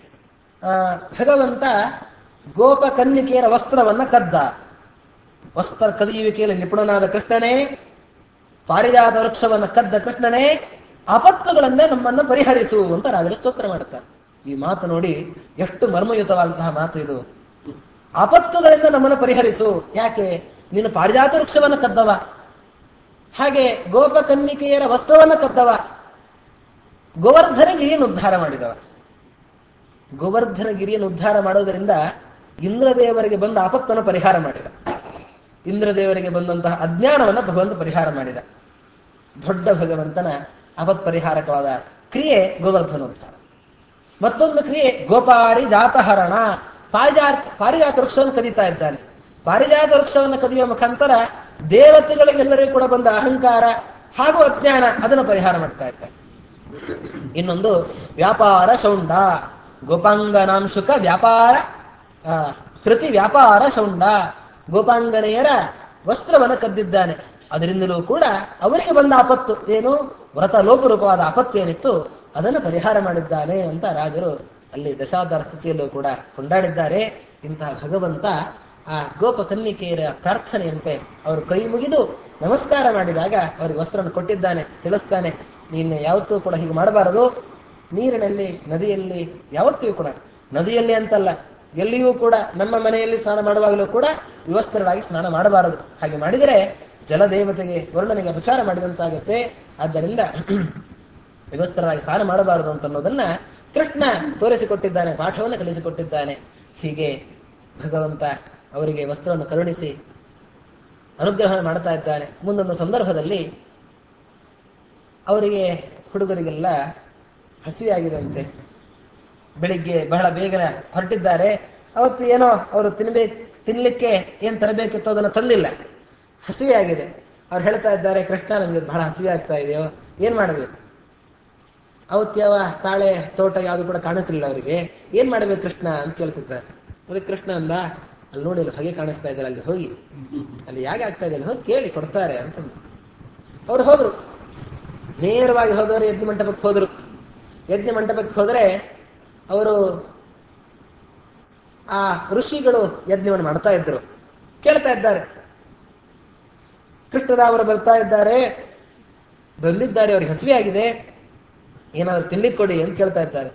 ಭಗವಂತ ಗೋಪ ಕನ್ನಿಕೆಯರ ವಸ್ತ್ರವನ್ನ ಕದ್ದ. ವಸ್ತ್ರ ಕದಿಯುವಿಕೆಯಲ್ಲಿ ನಿಪುಣನಾದ ಕೃಷ್ಣನೇ, ಪಾರಿಜಾತ ವೃಕ್ಷವನ್ನು ಕದ್ದ ಕೃಷ್ಣನೇ, ಆಪತ್ತುಗಳಿಂದ ನಮ್ಮನ್ನು ಪರಿಹರಿಸು ಅಂತ ರಾಜರು ಸ್ತೋತ್ರ ಮಾಡುತ್ತಾರೆ. ಈ ಮಾತು ನೋಡಿ ಎಷ್ಟು ಮರ್ಮಯುತವಾದಂತಹ ಮಾತು ಇದು. ಆಪತ್ತುಗಳಿಂದ ನಮ್ಮನ್ನು ಪರಿಹರಿಸು. ಯಾಕೆ? ನೀನು ಪಾರಿಜಾತ ವೃಕ್ಷವನ್ನು ಕದ್ದವ, ಹಾಗೆ ಗೋಪ ಕನ್ನಿಕೆಯರ ವಸ್ತ್ರವನ್ನು ಕದ್ದವ, ಗೋವರ್ಧನಗಿರಿಯನ್ನು ಉದ್ಧಾರ ಮಾಡಿದವ. ಗೋವರ್ಧನಗಿರಿಯನ್ನು ಉದ್ಧಾರ ಮಾಡೋದರಿಂದ ಇಂದ್ರದೇವರಿಗೆ ಬಂದ ಆಪತ್ತನ್ನು ಪರಿಹಾರ ಮಾಡಿದ. ಇಂದ್ರದೇವರಿಗೆ ಬಂದಂತಹ ಅಜ್ಞಾನವನ್ನು ಭಗವಂತ ಪರಿಹಾರ ಮಾಡಿದ. ದೊಡ್ಡ ಭಗವಂತನ ಆಪತ್ ಪರಿಹಾರಕವಾದ ಕ್ರಿಯೆ ಗೋವರ್ಧನೋದ್ಧಾರ. ಮತ್ತೊಂದು ಕ್ರಿಯೆ ಗೋಪಾರಿಜಾತ ಹರಣ. ಪಾರಿಜಾತ ವೃಕ್ಷವನ್ನು ಕದೀತಾ ಇದ್ದಾನೆ. ಪಾರಿಜಾತ ವೃಕ್ಷವನ್ನು ಕದಿಯುವ ಮುಖಾಂತರ ದೇವತೆಗಳಿಗೆಲ್ಲರಿಗೂ ಕೂಡ ಬಂದ ಅಹಂಕಾರ ಹಾಗೂ ಅಜ್ಞಾನ ಅದನ್ನು ಪರಿಹಾರ ಮಾಡ್ತಾ ಇದ್ದಾನೆ. ಇನ್ನೊಂದು ವ್ಯಾಪಾರ ಶೌಂಡ. ಗೋಪಾಂಗನಾಂಶುಕ ವ್ಯಾಪಾರ ಕೃತಿ ವ್ಯಾಪಾರ ಶೌಂಡ. ಗೋಪಾಂಗನೆಯರ ವಸ್ತ್ರವನ್ನು ಕದ್ದಿದ್ದಾನೆ. ಅದರಿಂದಲೂ ಕೂಡ ಅವರಿಗೆ ಬಂದ ಆಪತ್ತು ಏನು? ವ್ರತ ಲೋಪರೂಪವಾದ ಆಪತ್ತು ಏನಿತ್ತು ಅದನ್ನು ಪರಿಹಾರ ಮಾಡಿದ್ದಾನೆ ಅಂತ ರಾಜರು ಅಲ್ಲಿ ದಶಾವತಾರ ಸ್ಥಿತಿಯಲ್ಲೂ ಕೂಡ ಕೊಂಡಾಡಿದ್ದಾರೆ. ಇಂತಹ ಭಗವಂತ ಆ ಗೋಪ ಕನ್ನಿಕೆಯರ ಪ್ರಾರ್ಥನೆಯಂತೆ ಅವರು ಕೈ ಮುಗಿದು ನಮಸ್ಕಾರ ಮಾಡಿದಾಗ ಅವರಿಗೆ ವಸ್ತ್ರವನ್ನು ಕೊಟ್ಟಿದ್ದಾನೆ. ತಿಳಿಸ್ತಾನೆ, ನೀನು ಯಾವತ್ತೂ ಕೂಡ ಹೀಗೆ ಮಾಡಬಾರದು. ನೀರಿನಲ್ಲಿ, ನದಿಯಲ್ಲಿ ಯಾವತ್ತೂ ಕೂಡ, ನದಿಯಲ್ಲಿ ಅಂತಲ್ಲ, ಎಲ್ಲಿಯೂ ಕೂಡ ನಮ್ಮ ಮನೆಯಲ್ಲಿ ಸ್ನಾನ ಮಾಡುವಾಗಲೂ ಕೂಡ ವಿವಸ್ತ್ರರಾಗಿ ಸ್ನಾನ ಮಾಡಬಾರದು. ಹಾಗೆ ಮಾಡಿದರೆ ಜಲದೇವತೆಗೆ ವರ್ಣನೆಗೆ ಅಪಚಾರ ಮಾಡಿದಂತಾಗುತ್ತೆ. ಆದ್ದರಿಂದ ವಿವಸ್ತ್ರರಾಗಿ ಸ್ನಾನ ಮಾಡಬಾರದು ಅಂತ ಅನ್ನೋದನ್ನ ಕೃಷ್ಣ ತೋರಿಸಿಕೊಟ್ಟಿದ್ದಾನೆ, ಪಾಠವನ್ನು ಕಲಿಸಿಕೊಟ್ಟಿದ್ದಾನೆ. ಹೀಗೆ ಭಗವಂತ ಅವರಿಗೆ ವಸ್ತ್ರವನ್ನು ಕರುಣಿಸಿ ಅನುಗ್ರಹ ಮಾಡ್ತಾ ಇದ್ದಾನೆ. ಮುಂದೊಂದು ಸಂದರ್ಭದಲ್ಲಿ ಅವರಿಗೆ ಹುಡುಗರಿಗೆಲ್ಲ ಹಸಿವೆಯಾಗಿದಂತೆ. ಬೆಳಿಗ್ಗೆ ಬಹಳ ಬೇಗ ಹೊರಟಿದ್ದಾರೆ. ಅವತ್ತು ಏನೋ ಅವರು ತಿನ್ಲಿಕ್ಕೆ ಏನ್ ತರಬೇಕಿತ್ತು ಅದನ್ನು ತಂದಿಲ್ಲ. ಹಸಿವೆ ಆಗಿದೆ. ಅವ್ರು ಹೇಳ್ತಾ ಇದ್ದಾರೆ, ಕೃಷ್ಣ ನಮ್ಗೆ ಬಹಳ ಹಸಿವೆ ಆಗ್ತಾ ಇದೆಯೋ, ಏನ್ ಮಾಡಬೇಕು? ಅವತ್ತು ಯಾವ ತಾಳೆ ತೋಟ ಯಾವುದು ಕೂಡ ಕಾಣಿಸ್ಲಿಲ್ಲ ಅವರಿಗೆ. ಏನ್ ಮಾಡ್ಬೇಕು ಕೃಷ್ಣ ಅಂತ ಕೇಳ್ತಿದ್ದಾರೆ. ಅದಕ್ಕೆ ಕೃಷ್ಣ ಅಂದ, ಅಲ್ಲಿ ನೋಡಿ ಹಾಗೆ ಕಾಣಿಸ್ತಾ ಇದ್ದಾರೆ, ಅಲ್ಲಿ ಹೋಗಿ, ಅಲ್ಲಿ ಹೇಗೆ ಆಗ್ತಾ ಇದೆ ಅಲ್ಲಿ ಹೋಗಿ ಕೇಳಿ ಕೊಡ್ತಾರೆ ಅಂತಂದು. ಅವ್ರು ಹೋದ್ರು. ನೇರವಾಗಿ ಹೋದವರು ಯಜ್ಞ ಮಂಟಪಕ್ಕೆ ಹೋದ್ರು. ಯಜ್ಞ ಮಂಟಪಕ್ಕೆ ಹೋದರೆ ಅವರು ಆ ಋಷಿಗಳು ಯಜ್ಞವನ್ನು ಮಾಡ್ತಾ ಇದ್ರು. ಕೇಳ್ತಾ ಇದ್ದಾರೆ, ಕೃಷ್ಣರಾವರು ಬರ್ತಾ ಇದ್ದಾರೆ, ಬಂದಿದ್ದಾರೆ, ಅವ್ರಿಗೆ ಹಸಿವೆ ಆಗಿದೆ, ಏನಾದ್ರು ತಿನ್ಲಿಕ್ಕೆ ಕೊಡಿ ಅಂತ ಕೇಳ್ತಾ ಇದ್ದಾರೆ.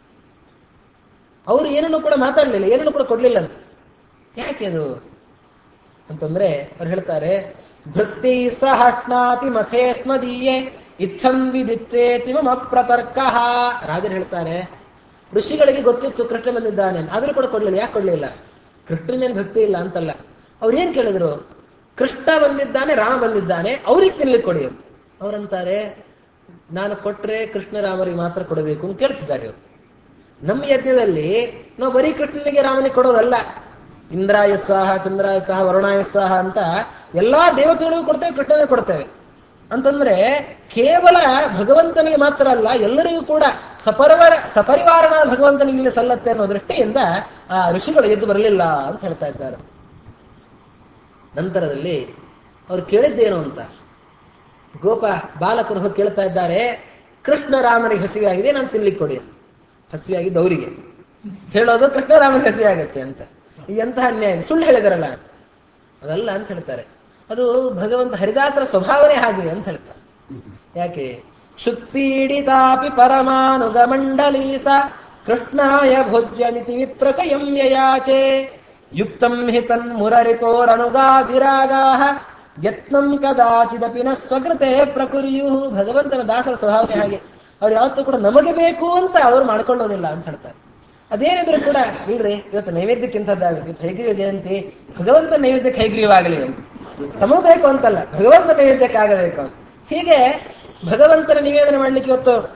ಅವರು ಏನನ್ನು ಕೂಡ ಮಾತಾಡ್ಲಿಲ್ಲ, ಏನನ್ನು ಕೂಡ ಕೊಡ್ಲಿಲ್ಲ ಅಂತ. ಯಾಕೆ ಅದು ಅಂತಂದ್ರೆ ಅವ್ರು ಹೇಳ್ತಾರೆ, ಭೃತ್ತಿ ಸಹಟ್ನಾತಿ ಮಖೇ ಸ್ಮದೀಯೇ ಇಚ್ಛಂ ವಿದಿತ್ತೇತಿ ಮಮ ಪ್ರತರ್ಕಃ. ರಾಜರು ಹೇಳ್ತಾರೆ, ಋಷಿಗಳಿಗೆ ಗೊತ್ತಿತ್ತು ಕೃಷ್ಣ ಬಂದಿದ್ದಾನೆ, ಆದ್ರೂ ಕೂಡ ಕೊಡ್ಲಿಲ್ಲ. ಯಾಕೆ ಕೊಡ್ಲಿಲ್ಲ? ಕೃಷ್ಣನೇನು ಭಕ್ತಿ ಇಲ್ಲ ಅಂತಲ್ಲ. ಅವ್ರು ಏನ್ ಕೇಳಿದ್ರು? ಕೃಷ್ಣ ಬಂದಿದ್ದಾನೆ, ರಾಮ ಬಂದಿದ್ದಾನೆ, ಅವ್ರಿಗೆ ತಿನ್ಲಿಕ್ಕೆ ಕೊಡಿ ಅಂತ. ಅವ್ರಂತಾರೆ, ನಾನು ಕೊಟ್ರೆ ಕೃಷ್ಣರಾಮರಿಗೆ ಮಾತ್ರ ಕೊಡಬೇಕು ಅಂತ ಕೇಳ್ತಿದ್ದಾರೆ ಇವರು. ನಮ್ಮ ಯಜ್ಞದಲ್ಲಿ ನಾವು ಬರೀ ಕೃಷ್ಣನಿಗೆ ರಾಮನಿಗೆ ಕೊಡೋದಲ್ಲ, ಇಂದ್ರಾಯ ಸ್ವಾಹ, ಚಂದ್ರಾಯ ಸ್ವಾಹ, ವರುಣಾಯ ಸ್ವಾಹ ಅಂತ ಎಲ್ಲಾ ದೇವತೆಗಳಿಗೂ ಕೊಡ್ತೇವೆ, ಕೃಷ್ಣನಿಗೆ ಕೊಡ್ತೇವೆ. ಅಂತಂದ್ರೆ ಕೇವಲ ಭಗವಂತನಿಗೆ ಮಾತ್ರ ಅಲ್ಲ, ಎಲ್ಲರಿಗೂ ಕೂಡ ಸಪರಿವಾರಣ ಭಗವಂತನಿಗೆ ಇಲ್ಲಿ ಸಲ್ಲತ್ತೆ ಅನ್ನೋ ದೃಷ್ಟಿಯಿಂದ ಆ ಋಷಿಗಳು ಎದ್ದು ಬರಲಿಲ್ಲ ಅಂತ ಹೇಳ್ತಾ ಇದ್ದಾರೆ. ನಂತರದಲ್ಲಿ ಅವ್ರು ಕೇಳಿದ್ದೇನು ಅಂತ ಗೋಪ ಬಾಲಕರು ಹೋಗಿ ಕೇಳ್ತಾ ಇದ್ದಾರೆ, ಕೃಷ್ಣ ರಾಮನಿಗೆ ಹಸಿವೆ ಆಗಿದೆ, ನಾನು ತಿನ್ಲಿಕ್ಕೆ ಕೊಡಿ ಅಂತ. ಹಸಿವೆ ಆಗಿದ್ದು ಅವರಿಗೆ ಹೇಳೋದು ಕೃಷ್ಣ ರಾಮನಿಗೆ ಹಸಿವೆ ಆಗತ್ತೆ ಅಂತ. ಎಂತಹ ಅನ್ಯಾಯ, ಸುಳ್ಳು ಹೇಳಿದಾರಲ್ಲ ಅದಲ್ಲ ಅಂತ ಹೇಳ್ತಾರೆ. ಅದು ಭಗವಂತ ಹರಿದಾಸರ ಸ್ವಭಾವನೆ ಹಾಗೆ ಅಂತ ಹೇಳ್ತಾರೆ. ಯಾಕೆ? ಶುತ್ಪೀಡಿತಾಪಿ ಪರಮಾನುಗ ಮಂಡಲೀಸ ಕೃಷ್ಣಾಯ ಭೋಜ್ಯಮಿತಿ ವಿಪ್ರಚಯಂ ಯಯಾಚೆ ಯುಕ್ತಂ ಹಿ ತನ್ಮುರರಿಪೋರನುಗಾ ವಿರಾಗಾಹ ಯತ್ನಂ ಕದಾಚಿದಪಿ ನ ಸ್ವಕೃತೆ ಪ್ರಕುರ್ಯು. ಭಗವಂತನ ದಾಸರ ಸ್ವಭಾವನೆ ಹಾಗೆ. ಅವ್ರು ಯಾವತ್ತೂ ಕೂಡ ನಮಗೆ ಬೇಕು ಅಂತ ಅವ್ರು ಮಾಡ್ಕೊಳ್ಳೋದಿಲ್ಲ ಅಂತ ಹೇಳ್ತಾರೆ. ಅದೇನಿದ್ರು ಕೂಡ ಇಲ್ರಿ, ಇವತ್ತು ನೈವೇದ್ಯಕ್ಕಿಂತದ್ದಾಗಲಿ, ಇವತ್ತು ಹೈಗ್ರೀವ ಜಯಂತಿ, ಭಗವಂತ ನೈವೇದ್ಯಕ್ಕೆ ಹೈಗ್ರೀವಾಗಲಿ ಅಂತ. ತಮಗೂ ಬೇಕು ಅಂತಲ್ಲ, ಭಗವಂತ ನೈವೇದ್ಯಕ್ಕಾಗಬೇಕು ಅಂತ. ಹೀಗೆ ಭಗವಂತನ ನಿವೇದನೆ ಮಾಡ್ಲಿಕ್ಕೆ ಇವತ್ತು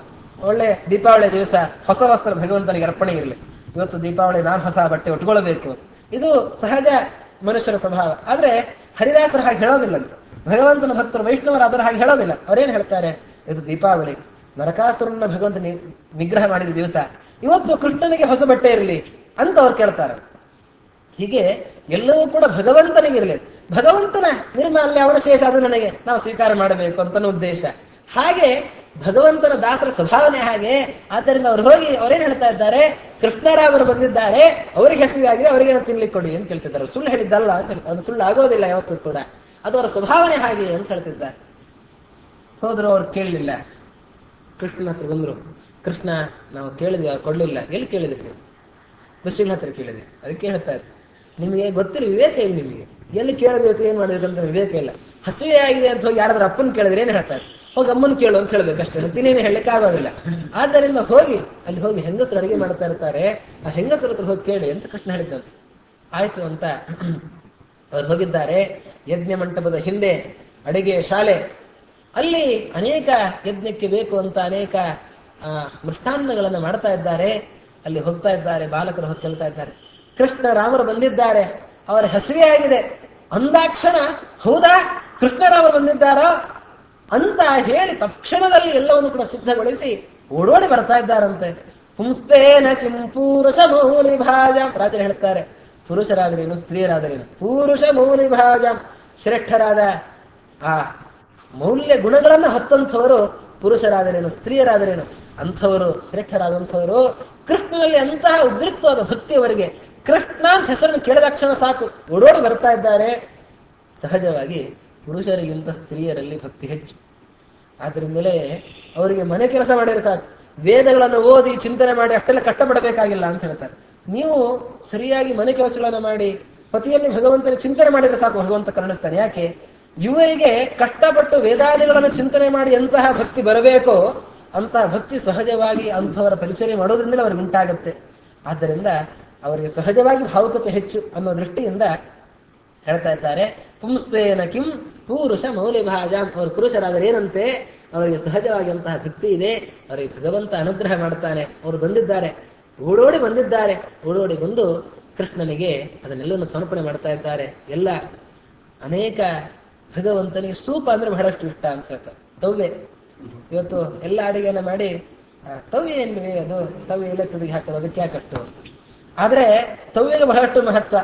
ಒಳ್ಳೆ ದೀಪಾವಳಿ ದಿವಸ ಹೊಸ ವಸ್ತ್ರ ಭಗವಂತನಿಗೆ ಅರ್ಪಣೆ ಇರಲಿ. ಇವತ್ತು ದೀಪಾವಳಿ ನಾನು ಹೊಸ ಬಟ್ಟೆ ಉಟ್ಕೊಳ್ಬೇಕು, ಇದು ಸಹಜ ಮನುಷ್ಯರ ಸ್ವಭಾವ. ಆದ್ರೆ ಹರಿದಾಸರು ಹಾಗೆ ಹೇಳೋದಿಲ್ಲಂತ. ಭಗವಂತನ ಭಕ್ತರು ವೈಷ್ಣವರು ಅದರ ಹಾಗೆ ಹೇಳೋದಿಲ್ಲ. ಅವರೇನು ಹೇಳ್ತಾರೆ, ಇದು ದೀಪಾವಳಿ, ನರಕಾಸುರನ್ನ ಭಗವಂತ ನಿಗ್ರಹ ಮಾಡಿದ ದಿವಸ, ಇವತ್ತು ಕೃಷ್ಣನಿಗೆ ಹೊಸ ಬಟ್ಟೆ ಇರಲಿ ಅಂತ ಅವ್ರು ಕೇಳ್ತಾರೆ. ಹೀಗೆ ಎಲ್ಲವೂ ಕೂಡ ಭಗವಂತನಿಗಿರಲಿ, ಭಗವಂತನ ನಿರ್ಮಾಲ್ಯ ಅವಶೇಷ ಅದು ನನಗೆ ನಾವು ಸ್ವೀಕಾರ ಮಾಡಬೇಕು ಅಂತ ಉದ್ದೇಶ. ಹಾಗೆ ಭಗವಂತನ ದಾಸರ ಸ್ವಭಾವನೆ ಹಾಗೆ. ಆದ್ದರಿಂದ ಅವ್ರು ಹೋಗಿ ಅವರೇನು ಹೇಳ್ತಾ ಇದ್ದಾರೆ, ಕೃಷ್ಣರಾಮರು ಬಂದಿದ್ದಾರೆ, ಅವರಿಗೆ ಹಸಿವಾಗಿದೆ, ಅವರಿಗೆ ತಿನ್ಲಿಕ್ಕೆ ಕೊಡಿ ಅಂತ ಹೇಳ್ತಿದ್ದಾರೆ. ಸುಳ್ಳು ಹೇಳಿದ್ದಲ್ಲ ಅಂತ ಹೇಳ್ತಾರೆ. ಅದು ಸುಳ್ಳು ಆಗೋದಿಲ್ಲ ಯಾವತ್ತೂ ಕೂಡ, ಅದು ಅವರ ಸ್ವಭಾವನೆ ಹಾಗೆ ಅಂತ ಹೇಳ್ತಿದ್ದಾರೆ. ಹೋದ್ರು, ಅವ್ರು ಕೇಳಲಿಲ್ಲ. ಕೃಷ್ಣನ ಹತ್ರ ಬಂದ್ರು. ಕೃಷ್ಣ, ನಾವು ಕೇಳಿದ್ವಿ, ಅವ್ರು ಕೊಡ್ಲಿಲ್ಲ. ಎಲ್ಲಿ ಕೇಳಿದ್ರಿ? ಋಷಿಗಳ ಹತ್ರ ಕೇಳಿದ್ವಿ. ಅದಕ್ಕೆ ಹೇಳ್ತಾ ಇದ್ರು, ನಿಮಗೆ ಗೊತ್ತಿಲ್ಲ, ವಿವೇಕ ಇಲ್ಲ ನಿಮಗೆ. ಎಲ್ಲಿ ಕೇಳಬೇಕು, ಏನ್ ಮಾಡ್ಬೇಕು ಅಂತ ವಿವೇಕ ಇಲ್ಲ. ಹಸಿವೆ ಆಗಿದೆ ಅಂತ ಹೋಗಿ ಯಾರಾದ್ರೂ ಅಪ್ಪನ್ ಕೇಳಿದ್ರೆ ಏನ್ ಹೇಳ್ತಾರೆ, ಹೋಗಿ ಅಮ್ಮನ್ ಕೇಳು ಅಂತ ಹೇಳ್ಬೇಕಷ್ಟೇ, ಮತ್ತಿನೇನು ಹೇಳಲಿಕ್ಕೆ ಆಗೋದಿಲ್ಲ. ಆದ್ದರಿಂದ ಹೋಗಿ ಅಲ್ಲಿ ಹೋಗಿ ಹೆಂಗಸರು ಅಡಿಗೆ ಮಾಡ್ತಾ ಇರ್ತಾರೆ, ಆ ಹೆಂಗಸರ ಹತ್ರ ಹೋಗಿ ಕೇಳಿ ಅಂತ ಕೃಷ್ಣ ಹೇಳಿದ್ದಂತ. ಆಯ್ತು ಅಂತ ಅವ್ರು ಹೋಗಿದ್ದಾರೆ. ಯಜ್ಞ ಮಂಟಪದ ಹಿಂದೆ ಅಡಿಗೆ ಶಾಲೆ, ಅಲ್ಲಿ ಅನೇಕ ಯಜ್ಞಕ್ಕೆ ಬೇಕು ಅಂತ ಅನೇಕ ಮೃಷ್ಟಾನ್ನಗಳನ್ನು ಮಾಡ್ತಾ ಇದ್ದಾರೆ. ಅಲ್ಲಿ ಹೋಗ್ತಾ ಇದ್ದಾರೆ, ಬಾಲಕರು ಹೋಗಿ ಕೇಳ್ತಾ ಇದ್ದಾರೆ, ಕೃಷ್ಣ ರಾಮರು ಬಂದಿದ್ದಾರೆ, ಅವರ ಹಸಿವೆ ಆಗಿದೆ ಅಂದಾಕ್ಷಣ, ಹೌದಾ ಕೃಷ್ಣರಾಮರು ಬಂದಿದ್ದಾರೋ ಅಂತ ಹೇಳಿ ತಕ್ಷಣದಲ್ಲಿ ಎಲ್ಲವನ್ನು ಕೂಡ ಸಿದ್ಧಗೊಳಿಸಿ ಓಡೋಡಿ ಬರ್ತಾ ಇದ್ದಾರಂತೆ. ಪುಂಸ್ತೇನ ಕಿಂ ಪುರುಷ ಮೂಲಿ ಭಾಜಂ, ರಾತ್ರಿ ಹೇಳ್ತಾರೆ, ಪುರುಷರಾದರೇನು ಸ್ತ್ರೀಯರಾದರೇನು, ಪುರುಷ ಮೂಲಿ ಭಾಜಂ, ಶ್ರೇಷ್ಠರಾದ ಆ ಮೌಲ್ಯ ಗುಣಗಳನ್ನ ಹೊತ್ತಂಥವರು ಪುರುಷರಾದರೇನು ಸ್ತ್ರೀಯರಾದರೇನು, ಅಂಥವರು ಶ್ರೇಷ್ಠರಾದಂಥವರು. ಕೃಷ್ಣನಲ್ಲಿ ಅಂತಹ ಉದ್ರಿಕ್ತವಾದ ಭಕ್ತಿಯವರಿಗೆ, ಕೃಷ್ಣ ಅಂತ ಹೆಸರನ್ನು ಕೇಳಿದಾಕ್ಷಣ ಸಾಕು ಓಡೋಡಿ ಬರ್ತಾ ಇದ್ದಾರೆ. ಸಹಜವಾಗಿ ಪುರುಷರಿಗಿಂತ ಸ್ತ್ರೀಯರಲ್ಲಿ ಭಕ್ತಿ ಹೆಚ್ಚು. ಆದ್ರಿಂದಲೇ ಅವರಿಗೆ ಮನೆ ಕೆಲಸ ಮಾಡಿದ್ರೆ ಸಾಕು, ವೇದಗಳನ್ನು ಓದಿ ಚಿಂತನೆ ಮಾಡಿ ಅಷ್ಟೆಲ್ಲ ಕಷ್ಟಪಡಬೇಕಾಗಿಲ್ಲ ಅಂತ ಹೇಳ್ತಾರೆ. ನೀವು ಸರಿಯಾಗಿ ಮನೆ ಕೆಲಸಗಳನ್ನು ಮಾಡಿ ಪತಿಯಲ್ಲಿ ಭಗವಂತನ ಚಿಂತನೆ ಮಾಡಿದ್ರೆ ಸಾಕು, ಭಗವಂತ ಕರುಣಿಸ್ತಾನೆ. ಯಾಕೆ? ಇವರಿಗೆ ಕಷ್ಟಪಟ್ಟು ವೇದಾದಿಗಳನ್ನು ಚಿಂತನೆ ಮಾಡಿ ಎಂತಹ ಭಕ್ತಿ ಬರಬೇಕೋ ಅಂತಹ ಭಕ್ತಿ ಸಹಜವಾಗಿ ಅಂಥವರ ಪರಿಚಯ ಮಾಡೋದ್ರಿಂದಲೇ ಅವ್ರಿಗೆ ಉಂಟಾಗುತ್ತೆ. ಆದ್ದರಿಂದ ಅವರಿಗೆ ಸಹಜವಾಗಿ ಭಾವುಕತೆ ಹೆಚ್ಚು ಅನ್ನೋ ದೃಷ್ಟಿಯಿಂದ ಹೇಳ್ತಾ ಇದ್ದಾರೆ, ಪುಂಸ್ತೇನ ಕಿಂ ಪುರುಷ ಮೌಲ್ಯಭಾಜಾಂ, ಅವರು ಪುರುಷರಾದರೆ ಏನಂತೆ, ಅವರಿಗೆ ಸಹಜವಾಗಿ ಅಂತಹ ಭಕ್ತಿ ಇದೆ, ಅವರಿಗೆ ಭಗವಂತ ಅನುಗ್ರಹ ಮಾಡ್ತಾನೆ. ಅವರು ಬಂದಿದ್ದಾರೆ, ಓಡೋಡಿ ಬಂದಿದ್ದಾರೆ, ಓಡೋಡಿ ಬಂದು ಕೃಷ್ಣನಿಗೆ ಅದನ್ನೆಲ್ಲವನ್ನು ಸಮರ್ಪಣೆ ಮಾಡ್ತಾ ಇದ್ದಾರೆ. ಎಲ್ಲ ಅನೇಕ ಭಗವಂತನಿಗೆ ಸೂಪ ಅಂದ್ರೆ ಬಹಳಷ್ಟು ಇಷ್ಟ ಅಂತ ಹೇಳ್ತಾರೆ. ತವ್ವೆ, ಇವತ್ತು ಎಲ್ಲ ಅಡಿಗೆನ ಮಾಡಿ ತವ್ವೆ ಏನ್ರಿ ಅದು, ತವ್ವೆ ಎಲ್ಲ ತುದಿಗೆ ಹಾಕೋದು, ಅದಕ್ಕೆ ಯಾಕಷ್ಟು ಅಂತ. ಆದ್ರೆ ತವ್ವೆಗೆ ಬಹಳಷ್ಟು ಮಹತ್ವ,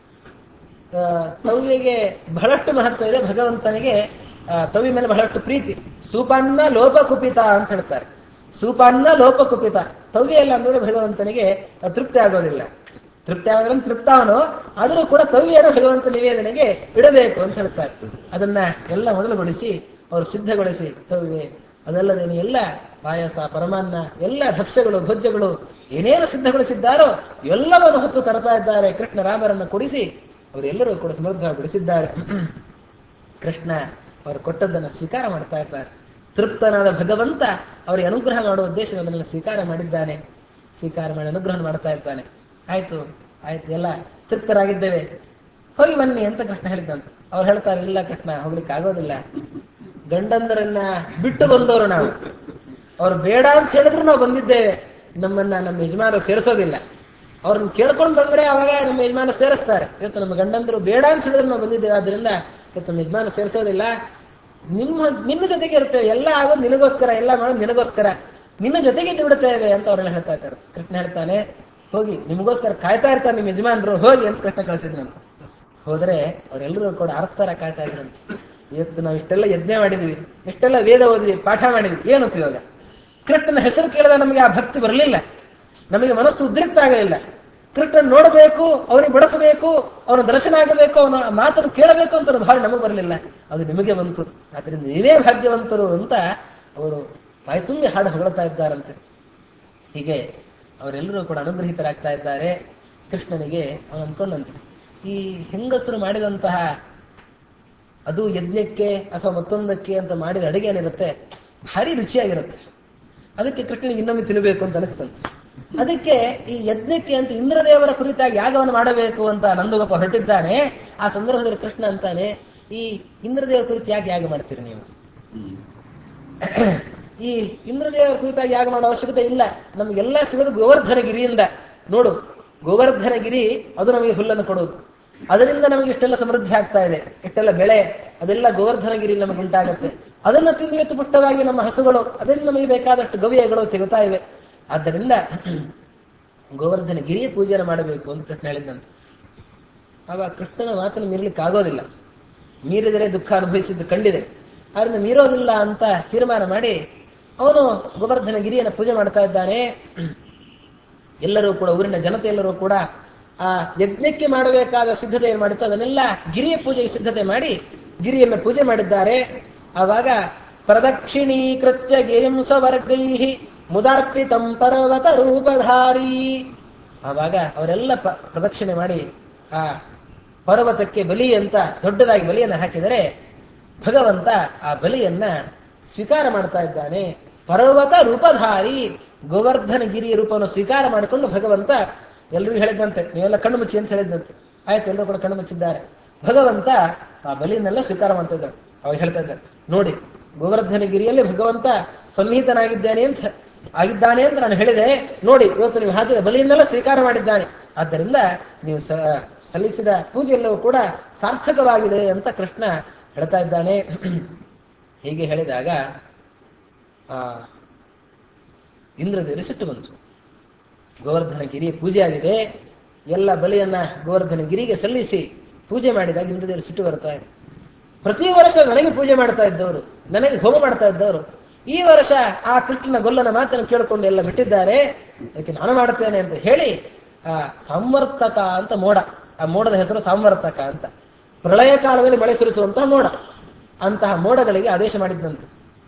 ತವ್ವೆಗೆ ಬಹಳಷ್ಟು ಮಹತ್ವ ಇದೆ. ಭಗವಂತನಿಗೆ ತವ್ವಿ ಮೇಲೆ ಬಹಳಷ್ಟು ಪ್ರೀತಿ. ಸೂಪಾನ್ನ ಲೋಪ ಕುಪಿತ ಅಂತ ಹೇಳ್ತಾರೆ. ಸೂಪಾನ್ನ ಲೋಪ ಕುಪಿತ, ತವ್ವೆ ಎಲ್ಲ ಅಂದ್ರೆ ಭಗವಂತನಿಗೆ ತೃಪ್ತಿ ಆಗೋದಿಲ್ಲ. ತೃಪ್ತಿ ಆಗೋದ್ರಿಂದ ತೃಪ್ತಾವನು, ಆದರೂ ಕೂಡ ತವ್ವಿಯನ್ನು ಭಗವಂತ ನಿವೇದನೆಗೆ ಇಡಬೇಕು ಅಂತ ಹೇಳ್ತಾರೆ. ಅದನ್ನ ಎಲ್ಲ ಮೊದಲುಗೊಳಿಸಿ ಅವರು ಸಿದ್ಧಗೊಳಿಸಿ, ತವ್ವೆ ಅದಲ್ಲದೇನೆ ಎಲ್ಲ ಪಾಯಸ ಪರಮಾನ್ನ ಎಲ್ಲ ಭಕ್ಷ್ಯಗಳು ಭೋಜ್ಯಗಳು ಏನೇನು ಸಿದ್ಧಗೊಳಿಸಿದ್ದಾರೋ ಎಲ್ಲವನ್ನು ಹೊತ್ತು ತರ್ತಾ ಇದ್ದಾರೆ. ಕೃಷ್ಣ ರಾಮರನ್ನು ಕೊಡಿಸಿ ಅವರೆಲ್ಲರೂ ಕೂಡ ಸಮೃದ್ಧಗೊಳಿಸಿದ್ದಾರೆ. ಕೃಷ್ಣ ಅವರು ಕೊಟ್ಟದ್ದನ್ನು ಸ್ವೀಕಾರ ಮಾಡ್ತಾ ಇದ್ದಾರೆ. ತೃಪ್ತನಾದ ಭಗವಂತ ಅವರಿಗೆ ಅನುಗ್ರಹ ಮಾಡುವ ಉದ್ದೇಶವನ್ನು ಸ್ವೀಕಾರ ಮಾಡಿದ್ದಾನೆ. ಸ್ವೀಕಾರ ಮಾಡಿ ಅನುಗ್ರಹ ಮಾಡ್ತಾ ಇದ್ದಾನೆ. ಆಯ್ತು ಆಯ್ತು, ಎಲ್ಲ ತೃಪ್ತರಾಗಿದ್ದೇವೆ, ಹೋಗಿ ಬನ್ನಿ ಅಂತ ಕೃಷ್ಣ ಹೇಳಿದ್ದಂತ. ಅವ್ರು ಹೇಳ್ತಾರೆ, ಇಲ್ಲ ಕೃಷ್ಣ, ಹೋಗ್ಲಿಕ್ಕೆ ಆಗೋದಿಲ್ಲ. ಗಂಡಂದರನ್ನ ಬಿಟ್ಟು ಬಂದವರು ನಾವು, ಅವ್ರು ಬೇಡ ಅಂತ ಹೇಳಿದ್ರು ನಾವು ಬಂದಿದ್ದೇವೆ. ನಮ್ಮನ್ನ ನಮ್ಮ ಯಜಮಾನರು ಸೇರಿಸೋದಿಲ್ಲ. ಅವ್ರನ್ನ ಕೇಳ್ಕೊಂಡು ಬಂದ್ರೆ ಅವಾಗ ನಮ್ಮ ಯಜಮಾನ ಸೇರಿಸ್ತಾರೆ. ಇವತ್ತು ನಮ್ಮ ಗಂಡಂದರು ಬೇಡ ಅಂತ ಹೇಳಿದ್ರು ನಾವು ಬಂದಿದ್ದೇವೆ, ಆದ್ರಿಂದ ಇವತ್ತು ನಮ್ಮ ಯಜಮಾನ ಸೇರಿಸೋದಿಲ್ಲ. ನಿನ್ನ ಜೊತೆಗೆ ಇರ್ತೇವೆ, ಎಲ್ಲ ಆಗೋದು ನಿನಗೋಸ್ಕರ, ಎಲ್ಲ ಮಾಡೋದು ನಿನಗೋಸ್ಕರ, ನಿನ್ನ ಜೊತೆಗೆ ಇದ್ದು ಬಿಡುತ್ತೇವೆ ಅಂತ ಅವರೆಲ್ಲ ಹೇಳ್ತಾ ಇರ್ತಾರೆ. ಕೃಷ್ಣ ಹೇಳ್ತಾನೆ, ಹೋಗಿ ನಿಮಗೋಸ್ಕರ ಕಾಯ್ತಾ ಇರ್ತಾರೆ ನಿಮ್ಮ ಯಜಮಾನರು, ಹೋಗಿ ಅಂತ ಕೃಷ್ಣ ಕಳಿಸಿದ್ರಂತ. ಹೋದ್ರೆ ಅವರೆಲ್ಲರೂ ಕೂಡ ಅರ್ಥರ ಕಾಯ್ತಾ ಇದ್ರಂತ. ಇವತ್ತು ನಾವು ಇಷ್ಟೆಲ್ಲ ಯಜ್ಞ ಮಾಡಿದ್ವಿ, ಇಷ್ಟೆಲ್ಲ ವೇದ ಓದಿದ್ವಿ, ಪಾಠ ಮಾಡಿದ್ವಿ, ಏನು ಉಪಯೋಗ? ಕೃಷ್ಣನ ಹೆಸರು ಕೇಳಿದ ನಮಗೆ ಆ ಭಕ್ತಿ ಬರಲಿಲ್ಲ, ನಮಗೆ ಮನಸ್ಸು ಉದ್ರಿಕ್ತ ಆಗಲಿಲ್ಲ. ಕೃಷ್ಣನ್ ನೋಡಬೇಕು, ಅವನಿಗೆ ಬಡಿಸಬೇಕು, ಅವನ ದರ್ಶನ ಆಗಬೇಕು, ಅವನ ಮಾತನ್ನು ಕೇಳಬೇಕು ಅಂತ ಭಾಳ ನಮಗೆ ಬರಲಿಲ್ಲ. ಅದು ನಿಮಗೆ ಬಂತು, ಆದ್ರಿಂದ ನೀವೇ ಭಾಗ್ಯವಂತರು ಅಂತ ಅವರು ಬಾಯ್ತುಂಬಿ ಹಾಡು ಹೊಗಳ್ತಾ ಇದ್ದಾರಂತೆ. ಹೀಗೆ ಅವರೆಲ್ಲರೂ ಕೂಡ ಅನುಗ್ರಹಿತರಾಗ್ತಾ ಇದ್ದಾರೆ. ಕೃಷ್ಣನಿಗೆ ಅವನು ಅನ್ಕೊಂಡಂತೆ, ಈ ಹೆಂಗಸರು ಮಾಡಿದಂತಹ ಅದು ಯಜ್ಞಕ್ಕೆ ಅಥವಾ ಮತ್ತೊಂದಕ್ಕೆ ಅಂತ ಮಾಡಿದ ಅಡಿಗೆ ಏನಿರುತ್ತೆ ಭಾರಿ ರುಚಿಯಾಗಿರುತ್ತೆ. ಅದಕ್ಕೆ ಕೃಷ್ಣನಿಗೆ ಇನ್ನೊಮ್ಮೆ ತಿನ್ನಬೇಕು ಅಂತ ಅನಿಸ್ತಂತೆ. ಅದಕ್ಕೆ ಈ ಯಜ್ಞಕ್ಕೆ ಅಂತ ಇಂದ್ರದೇವರ ಕುರಿತಾಗಿ ಯಾಗವನ್ನು ಮಾಡಬೇಕು ಅಂತ ನಂದಗೋಪ ಹೊರಟಿದ್ದಾನೆ. ಆ ಸಂದರ್ಭದಲ್ಲಿ ಕೃಷ್ಣ ಅಂತಾನೆ, ಈ ಇಂದ್ರದೇವರ ಕುರಿತು ಯಾಕೆ ಯಾಗ ಮಾಡ್ತೀರಿ ನೀವು? ಈ ಇಂದ್ರದೇವರ ಕುರಿತಾಗಿ ಯಾಗ ಮಾಡೋ ಅವಶ್ಯಕತೆ ಇಲ್ಲ. ನಮಗೆಲ್ಲ ಸಿಗೋದು ಗೋವರ್ಧನಗಿರಿಯಿಂದ. ನೋಡು, ಗೋವರ್ಧನಗಿರಿ ಅದು ನಮಗೆ ಹುಲ್ಲನ್ನು ಕೊಡೋದು. ಅದರಿಂದ ನಮಗೆ ಇಷ್ಟೆಲ್ಲ ಸಮೃದ್ಧಿ ಆಗ್ತಾ ಇದೆ, ಇಷ್ಟೆಲ್ಲ ಬೆಳೆ, ಅದೆಲ್ಲ ಗೋವರ್ಧನಗಿರಿ ನಮಗೆ ಉಂಟಾಗತ್ತೆ. ಅದನ್ನು ತಿಂದು ಇವತ್ತು ಪುಟ್ಟವಾಗಿ ನಮ್ಮ ಹಸುಗಳು, ಅದರಿಂದ ನಮಗೆ ಬೇಕಾದಷ್ಟು ಗವ್ಯಗಳು ಸಿಗುತ್ತಾ ಇವೆ. ಆದ್ದರಿಂದ ಗೋವರ್ಧನಗಿರಿಯ ಪೂಜೆಯನ್ನು ಮಾಡಬೇಕು ಅಂತ ಕೃಷ್ಣ ಹೇಳಿದ್ದಂತೆ. ಆವಾಗ ಕೃಷ್ಣನ ಮಾತನ್ನು ಮೀರಲಿಕ್ಕೆ ಆಗೋದಿಲ್ಲ. ಮೀರಿದರೆ ದುಃಖ ಅನುಭವಿಸಿದ್ದು ಕಂಡಿದೆ. ಅದರಿಂದ ಮೀರೋದಿಲ್ಲ ಅಂತ ತೀರ್ಮಾನ ಮಾಡಿ ಅವನು ಗೋವರ್ಧನಗಿರಿಯನ್ನು ಪೂಜೆ ಮಾಡ್ತಾ ಇದ್ದಾನೆ. ಎಲ್ಲರೂ ಕೂಡ, ಊರಿನ ಜನತೆ ಎಲ್ಲರೂ ಕೂಡ ಆ ಯಜ್ಞಕ್ಕೆ ಮಾಡಬೇಕಾದ ಸಿದ್ಧತೆ ಏನು ಮಾಡಿತ್ತು ಅದನ್ನೆಲ್ಲ ಗಿರಿಯ ಪೂಜೆಗೆ ಸಿದ್ಧತೆ ಮಾಡಿ ಗಿರಿಯನ್ನು ಪೂಜೆ ಮಾಡಿದ್ದಾರೆ. ಆವಾಗ ಪ್ರದಕ್ಷಿಣೀಕೃತ್ಯ ಗಿರಿಂ ಸ್ವರ್ಗೈ ಮುದಾರ್ಪಿತಂ ಪರ್ವತ ರೂಪಧಾರಿ. ಆವಾಗ ಅವರೆಲ್ಲ ಪ್ರದಕ್ಷಿಣೆ ಮಾಡಿ ಆ ಪರ್ವತಕ್ಕೆ ಬಲಿ ಅಂತ ದೊಡ್ಡದಾಗಿ ಬಲಿಯನ್ನು ಹಾಕಿದರೆ ಭಗವಂತ ಆ ಬಲಿಯನ್ನ ಸ್ವೀಕಾರ ಮಾಡ್ತಾ ಇದ್ದಾನೆ. ಪರ್ವತ ರೂಪಧಾರಿ, ಗೋವರ್ಧನಗಿರಿಯ ರೂಪವನ್ನು ಸ್ವೀಕಾರ ಮಾಡಿಕೊಂಡು ಭಗವಂತ ಎಲ್ಲರಿಗೂ ಹೇಳಿದಂತೆ, ನೀವೆಲ್ಲ ಕಣ್ಣು ಮುಚ್ಚಿ ಅಂತ ಹೇಳಿದಂತೆ. ಆಯ್ತು, ಎಲ್ಲರೂ ಕೂಡ ಕಣ್ಣು ಮುಚ್ಚಿದ್ದಾರೆ. ಭಗವಂತ ಆ ಬಲಿಯನ್ನೆಲ್ಲ ಸ್ವೀಕಾರ ಮಾಡ್ತಾ ಇದ್ದಾರೆ. ಅವಾಗ ಹೇಳ್ತಾ ಇದ್ದಾರೆ, ನೋಡಿ ಗೋವರ್ಧನಗಿರಿಯಲ್ಲಿ ಭಗವಂತ ಸನ್ನಿಹಿತನಾಗಿದ್ದಾನೆ ಅಂತ ನಾನು ಹೇಳಿದೆ. ನೋಡಿ, ಇವತ್ತು ನೀವು ಹಾಕಿದ ಬಲಿಯನ್ನೆಲ್ಲ ಸ್ವೀಕಾರ ಮಾಡಿದ್ದಾನೆ. ಆದ್ದರಿಂದ ನೀವು ಸಲ್ಲಿಸಿದ ಪೂಜೆಯೆಲ್ಲವೂ ಕೂಡ ಸಾರ್ಥಕವಾಗಿದೆ ಅಂತ ಕೃಷ್ಣ ಹೇಳ್ತಾ ಇದ್ದಾನೆ. ಹೀಗೆ ಹೇಳಿದಾಗ ಇಂದ್ರದೇವರು ಸಿಟ್ಟು ಬಂತು. ಗೋವರ್ಧನಗಿರಿಯ ಪೂಜೆ ಆಗಿದೆ, ಎಲ್ಲ ಬಲಿಯನ್ನ ಗೋವರ್ಧನಗಿರಿಗೆ ಸಲ್ಲಿಸಿ ಪೂಜೆ ಮಾಡಿದಾಗ ಇಂದ್ರದೇವರು ಸಿಟ್ಟು ಬರ್ತಾ ಇದೆ. ಪ್ರತಿ ವರ್ಷ ನನಗೆ ಪೂಜೆ ಮಾಡ್ತಾ ಇದ್ದವರು, ನನಗೆ ಹೋಮ ಮಾಡ್ತಾ ಇದ್ದವರು, ಈ ವರ್ಷ ಆ ಕೃಷ್ಣನ ಗೊಲ್ಲನ ಮಾತನ್ನು ಕೇಳಿಕೊಂಡು ಎಲ್ಲ ಬಿಟ್ಟಿದ್ದಾರೆ, ಅದಕ್ಕೆ ನಾನು ಮಾಡುತ್ತೇನೆ ಅಂತ ಹೇಳಿ ಸಂವರ್ತಕ ಅಂತ ಮೋಡ, ಆ ಮೋಡದ ಹೆಸರು ಸಂವರ್ತಕ ಅಂತ, ಪ್ರಳಯ ಕಾಲದಲ್ಲಿ ಮಳೆ ಸುರಿಸುವಂತಹ ಮೋಡ, ಅಂತಹ ಮೋಡಗಳಿಗೆ ಆದೇಶ ಮಾಡಿದ್ದಂತೆ.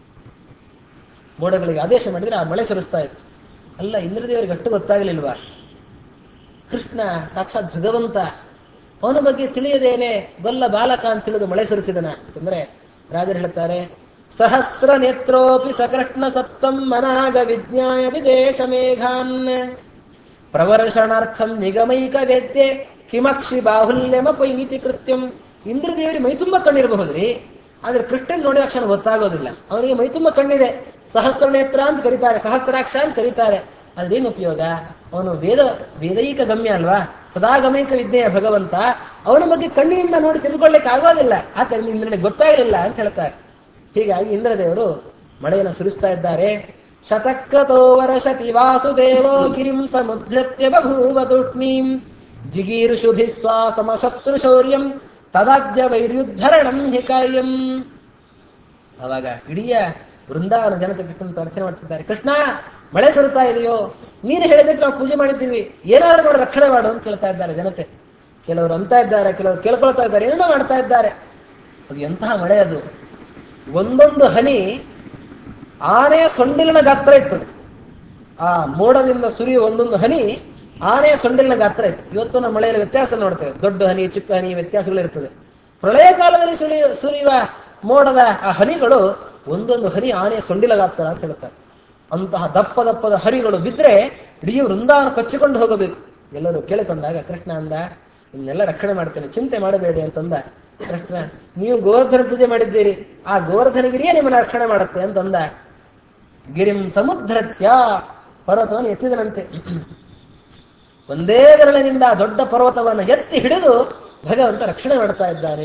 ಮೋಡಗಳಿಗೆ ಆದೇಶ ಮಾಡಿದ್ರೆ ಆ ಮಳೆ ಸುರಿಸ್ತಾ ಇತ್ತು. ಅಲ್ಲ, ಇಂದ್ರದೇವರಿಗೆ ಅಷ್ಟು ಗೊತ್ತಾಗಲಿಲ್ವಾ? ಕೃಷ್ಣ ಸಾಕ್ಷಾತ್ ಭಗವಂತ, ಅವನ ಬಗ್ಗೆ ತಿಳಿಯದೇನೆ ಗೊಲ್ಲ ಬಾಲಕ ಅಂತ ತಿಳಿದು ಮಳೆ ಸುರಿಸಿದನ ಅಂತಂದ್ರೆ ರಾಜರು ಹೇಳ್ತಾರೆ, ಸಹಸ್ರ ನೇತ್ರೋಪಿ ಸಕೃಷ್ಣ ಸಪ್ತಂ ಮನಾಗ ವಿಜ್ಞಾಯತಿ ದೇಶ ಮೇಘಾನ್ ಪ್ರವರ್ಷಣಾರ್ಥಂ ನಿಗಮೈಕ ವೇದ್ಯೆ ಕಿಮಕ್ಷಿ ಬಾಹುಲ್ಯಮಪೈತಿ ಕೃತ್ಯಂ. ಇಂದ್ರದೇವರಿಗೆ ಮೈತುಂಬ ಕಣ್ಣಿರಬಹುದ್ರಿ, ಆದ್ರೆ ಕೃಷ್ಣನ್ ನೋಡಿದ ಕ್ಷಣ ಗೊತ್ತಾಗೋದಿಲ್ಲ. ಅವನಿಗೆ ಮೈತುಂಬ ಕಣ್ಣಿದೆ, ಸಹಸ್ರ ನೇತ್ರ ಅಂತ ಕರೀತಾರೆ, ಸಹಸ್ರಾಕ್ಷ ಅಂತ ಕರೀತಾರೆ. ಅದೇನು ಉಪಯೋಗ? ಅವನು ವೇದೈಕ ಗಮ್ಯ ಅಲ್ವಾ, ಸದಾಗಮೈಕ ವಿದ್ಯೆಯ ಭಗವಂತ, ಅವನ ಬಗ್ಗೆ ಕಣ್ಣಿನಿಂದ ನೋಡಿ ತಿಳ್ಕೊಳ್ಳಿಕ್ಕೆ ಆಗೋದಿಲ್ಲ. ಆದ್ದರಿಂದ ಇಂದ್ರನಿಗೆ ಗೊತ್ತಾಗಲಿಲ್ಲ ಅಂತ ಹೇಳ್ತಾರೆ. ಹೀಗಾಗಿ ಇಂದ್ರದೇವರು ಮಳೆಯನ್ನು ಸುರಿಸ್ತಾ ಇದ್ದಾರೆ. ಶತಕ್ರತೋ ವರ್ಷತಿ ವಾಸುದೇವೋ ಗಿರಿಂ ಸಮುದ್ರತ್ಯ ಬಭೂವ ತೂಷ್ಣೀಂ ಜಿಗೀರುಷುಭಿ ಸ್ವಾಸಮಶತ್ರು ಶೌರ್ಯಂ ತದಾದ್ಯ ವೈರ್ಯುದ್ಧರಣಂ ಹಿ ಕಾರ್ಯಂ. ಅವಾಗ ಇಡೀ ವೃಂದಾವನ ಜನತೆ ಕೃಷ್ಣನ ಪ್ರಾರ್ಥನೆ ಮಾಡ್ತಿದ್ದಾರೆ, ಕೃಷ್ಣ ಮಳೆ ಸುರುತ್ತಾ ಇದೆಯೋ, ನೀನು ಹೇಳಿದಕ್ಕೆ ನಾವು ಪೂಜೆ ಮಾಡಿದ್ದೀವಿ, ಏನಾದ್ರೂ ಮಾಡಿ ರಕ್ಷಣೆ ಮಾಡು ಅಂತ ಕೇಳ್ತಾ ಇದ್ದಾರೆ ಜನತೆ. ಕೆಲವರು ಅಂತ ಇದ್ದಾರೆ, ಕೆಲವರು ಕೇಳ್ಕೊಳ್ತಾ ಇದ್ದಾರೆ, ಏನೋ ಮಾಡ್ತಾ ಇದ್ದಾರೆ. ಅದು ಎಂತಹ ಮಳೆ ಅದು! ಒಂದೊಂದು ಹನಿ ಆನೆಯ ಸೊಂಡಿಲಿನ ಗಾತ್ರ ಇತ್ತು. ಆ ಮೋಡದಿಂದ ಸುರಿಯುವ ಒಂದೊಂದು ಹನಿ ಆನೆಯ ಸೊಂಡಿಲಿನ ಗಾತ್ರ ಇತ್ತು. ಇವತ್ತು ನಮ್ಮ ಮಳೆಯಲ್ಲಿ ವ್ಯತ್ಯಾಸ ನೋಡ್ತೇವೆ, ದೊಡ್ಡ ಹನಿ ಚಿಕ್ಕ ಹನಿ ವ್ಯತ್ಯಾಸಗಳಿರ್ತದೆ. ಪ್ರಳಯ ಕಾಲದಲ್ಲಿ ಸುರಿಯುವ ಮೋಡದ ಆ ಹನಿಗಳು ಒಂದೊಂದು ಹನಿ ಆನೆಯ ಸೊಂಡಿಲ ಗಾತ್ರ ಅಂತ ಹೇಳ್ತಾರೆ. ಅಂತಹ ದಪ್ಪ ದಪ್ಪದ ಹರಿಗಳು ಬಿದ್ದರೆ ಇಡೀ ವೃಂದಾವನ ಕೊಚ್ಚಿಕೊಂಡು ಹೋಗಬೇಕು. ಎಲ್ಲರೂ ಕೇಳಿಕೊಂಡಾಗ ಕೃಷ್ಣ ಅಂದ, ಇದನ್ನೆಲ್ಲ ರಕ್ಷಣೆ ಮಾಡ್ತೇನೆ, ಚಿಂತೆ ಮಾಡಬೇಡಿ ಅಂತಂದ. ಕೃಷ್ಣ, ನೀವು ಗೋವರ್ಧನ ಪೂಜೆ ಮಾಡಿದ್ದೀರಿ, ಆ ಗೋವರ್ಧನಗಿರಿಯೇ ನಿಮ್ಮನ್ನ ರಕ್ಷಣೆ ಮಾಡುತ್ತೆ ಅಂತಂದ. ಗಿರಿಂ ಸಮುದ್ರತ್ಯ, ಪರ್ವತವನ್ನು ಎತ್ತಿದನಂತೆ. ಒಂದೇ ಬೆರಳಿನಿಂದ ದೊಡ್ಡ ಪರ್ವತವನ್ನು ಎತ್ತಿ ಹಿಡಿದು ಭಗವಂತ ರಕ್ಷಣೆ ಮಾಡ್ತಾ ಇದ್ದಾನೆ.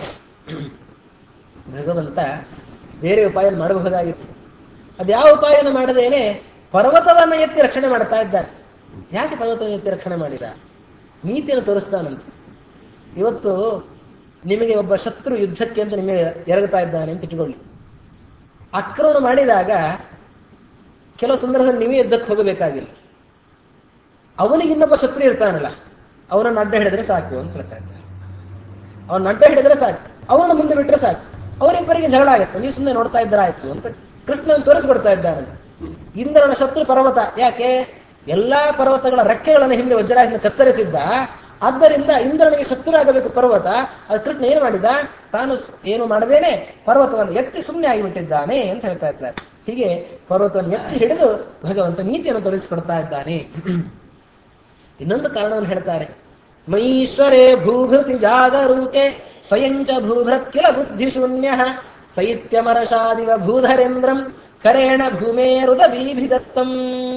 ಭಗವಂತ ಬೇರೆ ಉಪಾಯ ಮಾಡಬಹುದಾಗಿತ್ತು, ಅದ್ಯಾವ ಉಪಾಯನ ಮಾಡದೇನೆ ಪರ್ವತವನ್ನು ಎತ್ತಿ ರಕ್ಷಣೆ ಮಾಡ್ತಾ ಇದ್ದಾರೆ. ಯಾಕೆ ಪರ್ವತವನ್ನು ಎತ್ತಿ ರಕ್ಷಣೆ ಮಾಡಿದ? ನೀತಿಯನ್ನು ತೋರಿಸ್ತಾನಂತೆ. ಇವತ್ತು ನಿಮಗೆ ಒಬ್ಬ ಶತ್ರು ಯುದ್ಧಕ್ಕೆ ಅಂತ ನಿಮಗೆ ಎರಗುತ್ತಾ ಇದ್ದಾನೆ ಅಂತ ಇಟ್ಟುಕೊಳ್ಳಿ. ಆಕ್ರಮಣ ಮಾಡಿದಾಗ ಕೆಲವು ಸಂದರ್ಭದಲ್ಲಿ ನೀವೇ ಯುದ್ಧಕ್ಕೆ ಹೋಗಬೇಕಾಗಿಲ್ಲ, ಅವನಿಗೆ ಇನ್ನೊಬ್ಬ ಶತ್ರು ಇರ್ತಾನಲ್ಲ, ಅವನನ್ನು ಅಡ್ಡ ಹಿಡಿದ್ರೆ ಸಾಕು ಅಂತ ಹೇಳ್ತಾ ಇದ್ದಾರೆ. ಅವನ ಅಡ್ಡ ಹಿಡಿದ್ರೆ ಸಾಕು, ಅವನನ್ನು ಮುಂದೆ ಬಿಟ್ಟರೆ ಸಾಕು, ಅವರಿಬ್ಬರಿಗೆ ಜಗಳ ಆಗುತ್ತೆ, ನೀವು ಸುಮ್ಮನೆ ನೋಡ್ತಾ ಇದ್ದರಾಯ್ತು ಅಂತ ಕೃಷ್ಣನ್ ತೋರಿಸ್ಕೊಡ್ತಾ ಇದ್ದಾನೆ. ಇಂದ್ರನ ಶತ್ರು ಪರ್ವತ. ಯಾಕೆ? ಎಲ್ಲಾ ಪರ್ವತಗಳ ರೆಕ್ಕೆಗಳನ್ನು ಹಿಂದೆ ವಜ್ರಾಯುಧದಿಂದ ಕತ್ತರಿಸಿದ್ದ. ಆದ್ದರಿಂದ ಇಂದ್ರನಿಗೆ ಶತ್ರುರಾಗಬೇಕು ಪರ್ವತ. ಅದು ಕೃಷ್ಣ ಏನು ಮಾಡಿದ? ತಾನು ಏನು ಮಾಡದೇನೆ ಪರ್ವತವನ್ನು ಎತ್ತಿ ಸುಮ್ಮನೆ ಆಗಿಬಿಟ್ಟಿದ್ದಾನೆ ಅಂತ ಹೇಳ್ತಾ ಇದ್ದಾರೆ. ಹೀಗೆ ಪರ್ವತವನ್ನು ಎತ್ತಿ ಹಿಡಿದು ಭಗವಂತ ನೀತಿಯನ್ನು ತೋರಿಸಿಕೊಡ್ತಾ ಇದ್ದಾನೆ. ಇನ್ನೊಂದು ಕಾರಣವನ್ನು ಹೇಳ್ತಾರೆ, ಮೈಶ್ವರೇ ಭೂಭೃತಿ ಜಾಗರೂಕೆ ಸ್ವಯಂಚ ಭೂಭೃತ್ ಕಿಲ ಬುದ್ಧಿ ಶೂನ್ಯ ಸೈತ್ಯಮರಶಾದಿವ ಭೂಧರೇಂದ್ರಂ ಕರೇಣ ಭೂಮೇರುದ ಬೀಭಿದತ್ತಂ.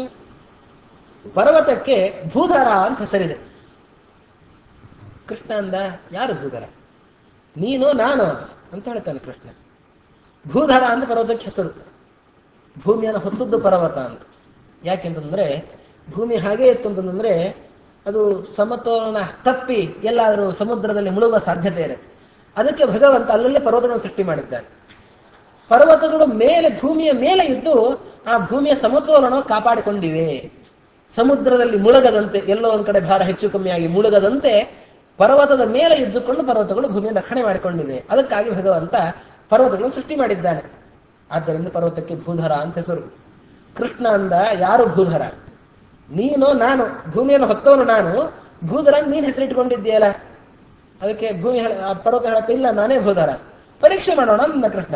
ಪರ್ವತಕ್ಕೆ ಭೂಧರ ಅಂತ ಹೆಸರಿದೆ. ಕೃಷ್ಣ ಅಂದ, ಯಾರು ಭೂಧರ? ನೀನು ನಾನು ಅಂತ ಹೇಳ್ತಾನೆ ಕೃಷ್ಣ. ಭೂಧರ ಅಂತ ಪರ್ವತಕ್ಕೆ ಹೆಸರು. ಭೂಮಿಯನ್ನು ಹೊತ್ತದ್ದು ಪರ್ವತ ಅಂತ. ಯಾಕೆಂತಂದ್ರೆ ಭೂಮಿ ಹಾಗೆ ಇತ್ತು ಅಂತಂದ್ರೆ ಅದು ಸಮತೋಲನ ತಪ್ಪಿ ಎಲ್ಲಾದರೂ ಸಮುದ್ರದಲ್ಲಿ ಮುಳುಗುವ ಸಾಧ್ಯತೆ ಇರುತ್ತೆ. ಅದಕ್ಕೆ ಭಗವಂತ ಅಲ್ಲಲ್ಲಿ ಪರ್ವತಗಳನ್ನು ಸೃಷ್ಟಿ ಮಾಡಿದ್ದಾನೆ. ಪರ್ವತಗಳು ಮೇಲೆ ಭೂಮಿಯ ಮೇಲೆ ಇದ್ದು ಆ ಭೂಮಿಯ ಸಮತೋಲನ ಕಾಪಾಡಿಕೊಂಡಿವೆ. ಸಮುದ್ರದಲ್ಲಿ ಮುಳುಗದಂತೆ, ಎಲ್ಲೋ ಒಂದ್ ಕಡೆ ಭಾರ ಹೆಚ್ಚು ಕಮ್ಮಿಯಾಗಿ ಮುಳುಗದಂತೆ ಪರ್ವತದ ಮೇಲೆ ಇದ್ದುಕೊಂಡು ಪರ್ವತಗಳು ಭೂಮಿಯನ್ನು ರಕ್ಷಣೆ ಮಾಡಿಕೊಂಡಿದೆ. ಅದಕ್ಕಾಗಿ ಭಗವಂತ ಪರ್ವತಗಳನ್ನು ಸೃಷ್ಟಿ ಮಾಡಿದ್ದಾನೆ. ಆದ್ದರಿಂದ ಪರ್ವತಕ್ಕೆ ಭೂಧರ ಅಂತ ಹೆಸರು. ಕೃಷ್ಣ ಅಂದ, ಯಾರು ಭೂಧರ? ನೀನು ನಾನು. ಭೂಮಿಯನ್ನು ಹೊತ್ತವನು ನಾನು, ಭೂಧರ ನೀನ್ ಹೆಸರಿಟ್ಕೊಂಡಿದ್ದೀಯಲ್ಲ. ಅದಕ್ಕೆ ಪರ್ವತ ಹೇಳತ್ತೆ, ಇಲ್ಲ ನಾನೇ ಭೂಧರ. ಪರೀಕ್ಷೆ ಮಾಡೋಣ ಅಂದ ಕೃಷ್ಣ.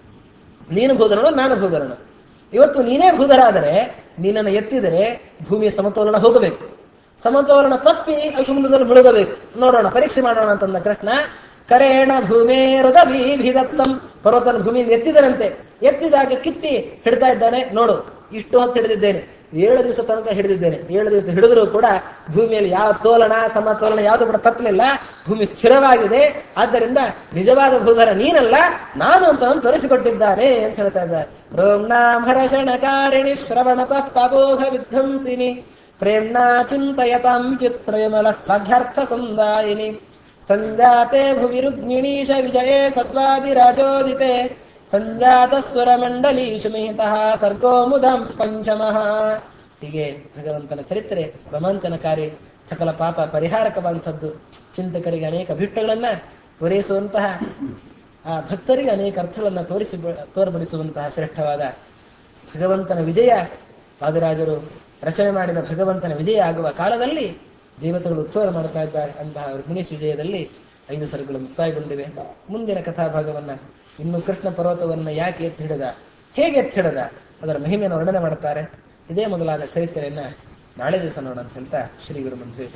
ನೀನು ಭೂಧರನು, ನಾನು ಭೂಧರನು. ಇವತ್ತು ನೀನೇ ಭೂಧರ ಆದರೆ ನೀನನ್ನು ಎತ್ತಿದರೆ ಭೂಮಿಯ ಸಮತೋಲನ ಹೋಗಬೇಕು. ಸಮತೋಲನ ತಪ್ಪಿ ಸಮುದ್ರದಲ್ಲಿ ಮುಳುಗಬೇಕು. ನೋಡೋಣ, ಪರೀಕ್ಷೆ ಮಾಡೋಣ ಅಂತಂದ ಕೃಷ್ಣ. ಕರೇಣ ಭೂಮೇರುದ ಬೀಭಿದತ್ತಂ. ಪರ್ವತನ ಭೂಮಿಯಿಂದ ಎತ್ತಿದರಂತೆ. ಎತ್ತಿದಾಗ ಕಿತ್ತಿ ಹಿಡ್ತಾ ಇದ್ದಾನೆ. ನೋಡು, ಇಷ್ಟು ಹೊತ್ತು ಹಿಡಿದಿದ್ದೇನೆ, 7 ದಿವಸ ತನಕ ಹಿಡಿದಿದ್ದೇನೆ. 7 ದಿವಸ ಹಿಡಿದರೂ ಕೂಡ ಭೂಮಿಯಲ್ಲಿ ಯಾವ ತೋಲನ ಸಮತೋಲನ ಯಾವುದು ಕೂಡ ತಪ್ಪಲಿಲ್ಲ. ಭೂಮಿ ಸ್ಥಿರವಾಗಿದೆ. ಆದ್ದರಿಂದ ನಿಜವಾದ ಭೂಧರ ನೀನಲ್ಲ, ನಾನು ಅಂತ ತೋರಿಸಿಕೊಟ್ಟಿದ್ದಾನೆ ಅಂತ ಹೇಳ್ತಾ ಇದ್ದಾರೆ. ರೋಮ್ನಾಂ ಹರಷಣಕಾರಿಣಿ ಶ್ರವಣತಃ ಪಾಬೋಧ ವಿಧ್ವಂಸಿನಿ ಪ್ರೇಮ್ನಾ ಚಿಂತಯತಾಂ ಚಿತ್ರಯಮಲ ಶ್ಲಾಘ್ಯಾರ್ಥ ಸಂದಾಯಿನಿ ಸಂಜಾತೆ ಭುವಿ ರುಗ್ಮಿಣೀಶ ವಿಜಯೇ ಸತ್ವಾದಿರಾಜೋದಿತೆ ಸಂಜಾತ ಸ್ವರ ಮಂಡಲೀಶು ಮಿಹಿತಃ ಸರ್ಗೋ ಮುದಂ ಪಂಚಮಃ. ಹೀಗೆ ಭಗವಂತನ ಚರಿತ್ರೆ ರೋಮಾಂಚನಕಾರಿ, ಸಕಲ ಪಾಪ ಪರಿಹಾರಕವಂಥದ್ದು. ಚಿಂತಕರಿಗೆ ಅನೇಕ ಅಭಿಷ್ಟಗಳನ್ನ ಪೂರೈಸುವಂತಹ, ಆ ಭಕ್ತರಿಗೆ ಅನೇಕ ಅರ್ಥಗಳನ್ನ ತೋರ್ಪಡಿಸುವಂತಹ ಶ್ರೇಷ್ಠವಾದ ಭಗವಂತನ ವಿಜಯ. ವಾದಿರಾಜರು ರಚನೆ ಮಾಡಿದ ಭಗವಂತನ ವಿಜಯ ಆಗುವ ಕಾಲದಲ್ಲಿ ದೇವತೆಗಳು ಉತ್ಸವ ಮಾಡ್ತಾ ಇದ್ದಾರೆ. ಅಂತಹ ರುಕ್ಮಿಣೀಶ್ ವಿಜಯದಲ್ಲಿ 5 ಸರ್ಗಗಳು ಮುಕ್ತಾಯಗೊಂಡಿವೆ. ಮುಂದಿನ ಕಥಾಭಾಗವನ್ನ, ಇನ್ನು ಕೃಷ್ಣ ಪರ್ವತವನ್ನ ಯಾಕೆ ಎತ್ತಿ ಹಿಡಿದ, ಹೇಗೆ ಎತ್ತಿ ಹಿಡಿದ, ಅದರ ಮಹಿಮೆಯನ್ನು ವರ್ಣನೆ ಮಾಡುತ್ತಾರೆ. ಇದೇ ಮೊದಲಾದ ಚರಿತ್ರೆಯನ್ನ ನಾಳೆ ದಿವಸ ನೋಡೋಣ ಅಂತ ಹೇಳ್ತಾ ಶ್ರೀ ಗುರು ಮಂತ್ರೇಶ.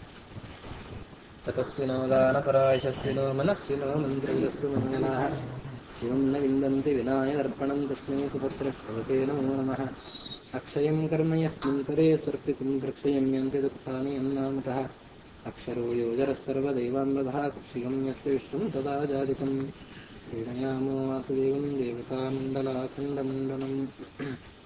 ತಪಸ್ವಿನೋ ದಾನಪರಾಯಶಸ್ವಿನೋ ಮನಸ್ವಿನೋ ಮಂತ್ರವಿದಸ್ಸು ಮಂಗಲಾಃ ಶಿವಂ ನ ವಿಂದಂತಿ ವಿನಾಯದರ್ಪಣಂ ತಸ್ಮೈ ಸುಪುತ್ರಶ್ರವಸೇ ನಮೋ ನಮಃ. ಅಕ್ಷಯಂ ಕರ್ಮ ಯಸ್ಮಿನ್ ಕರೆ ಸ್ವರ್ಪಿತುಂ ಪ್ರಕ್ಷಯಂ ಯಂತಿ ತತ್ಸ್ಥಾನಿ ಅನ್ನಾಮತಃ ಅಕ್ಷರೋ ಯೋಜರಃ ಸರ್ವದೈವಾಮೃತಃ ಕುಕ್ಷಿಗಂ ಯಸ್ಯ ವಿಶ್ವಂ ಸದಾ ಜಾತಿಕಂ. ಪ್ರೇಣಯಾಮೋ ವಾಸುದೇವಂ ದೇವತಾಮಂಡಲಾಖಂಡಮಂಡಲಂ.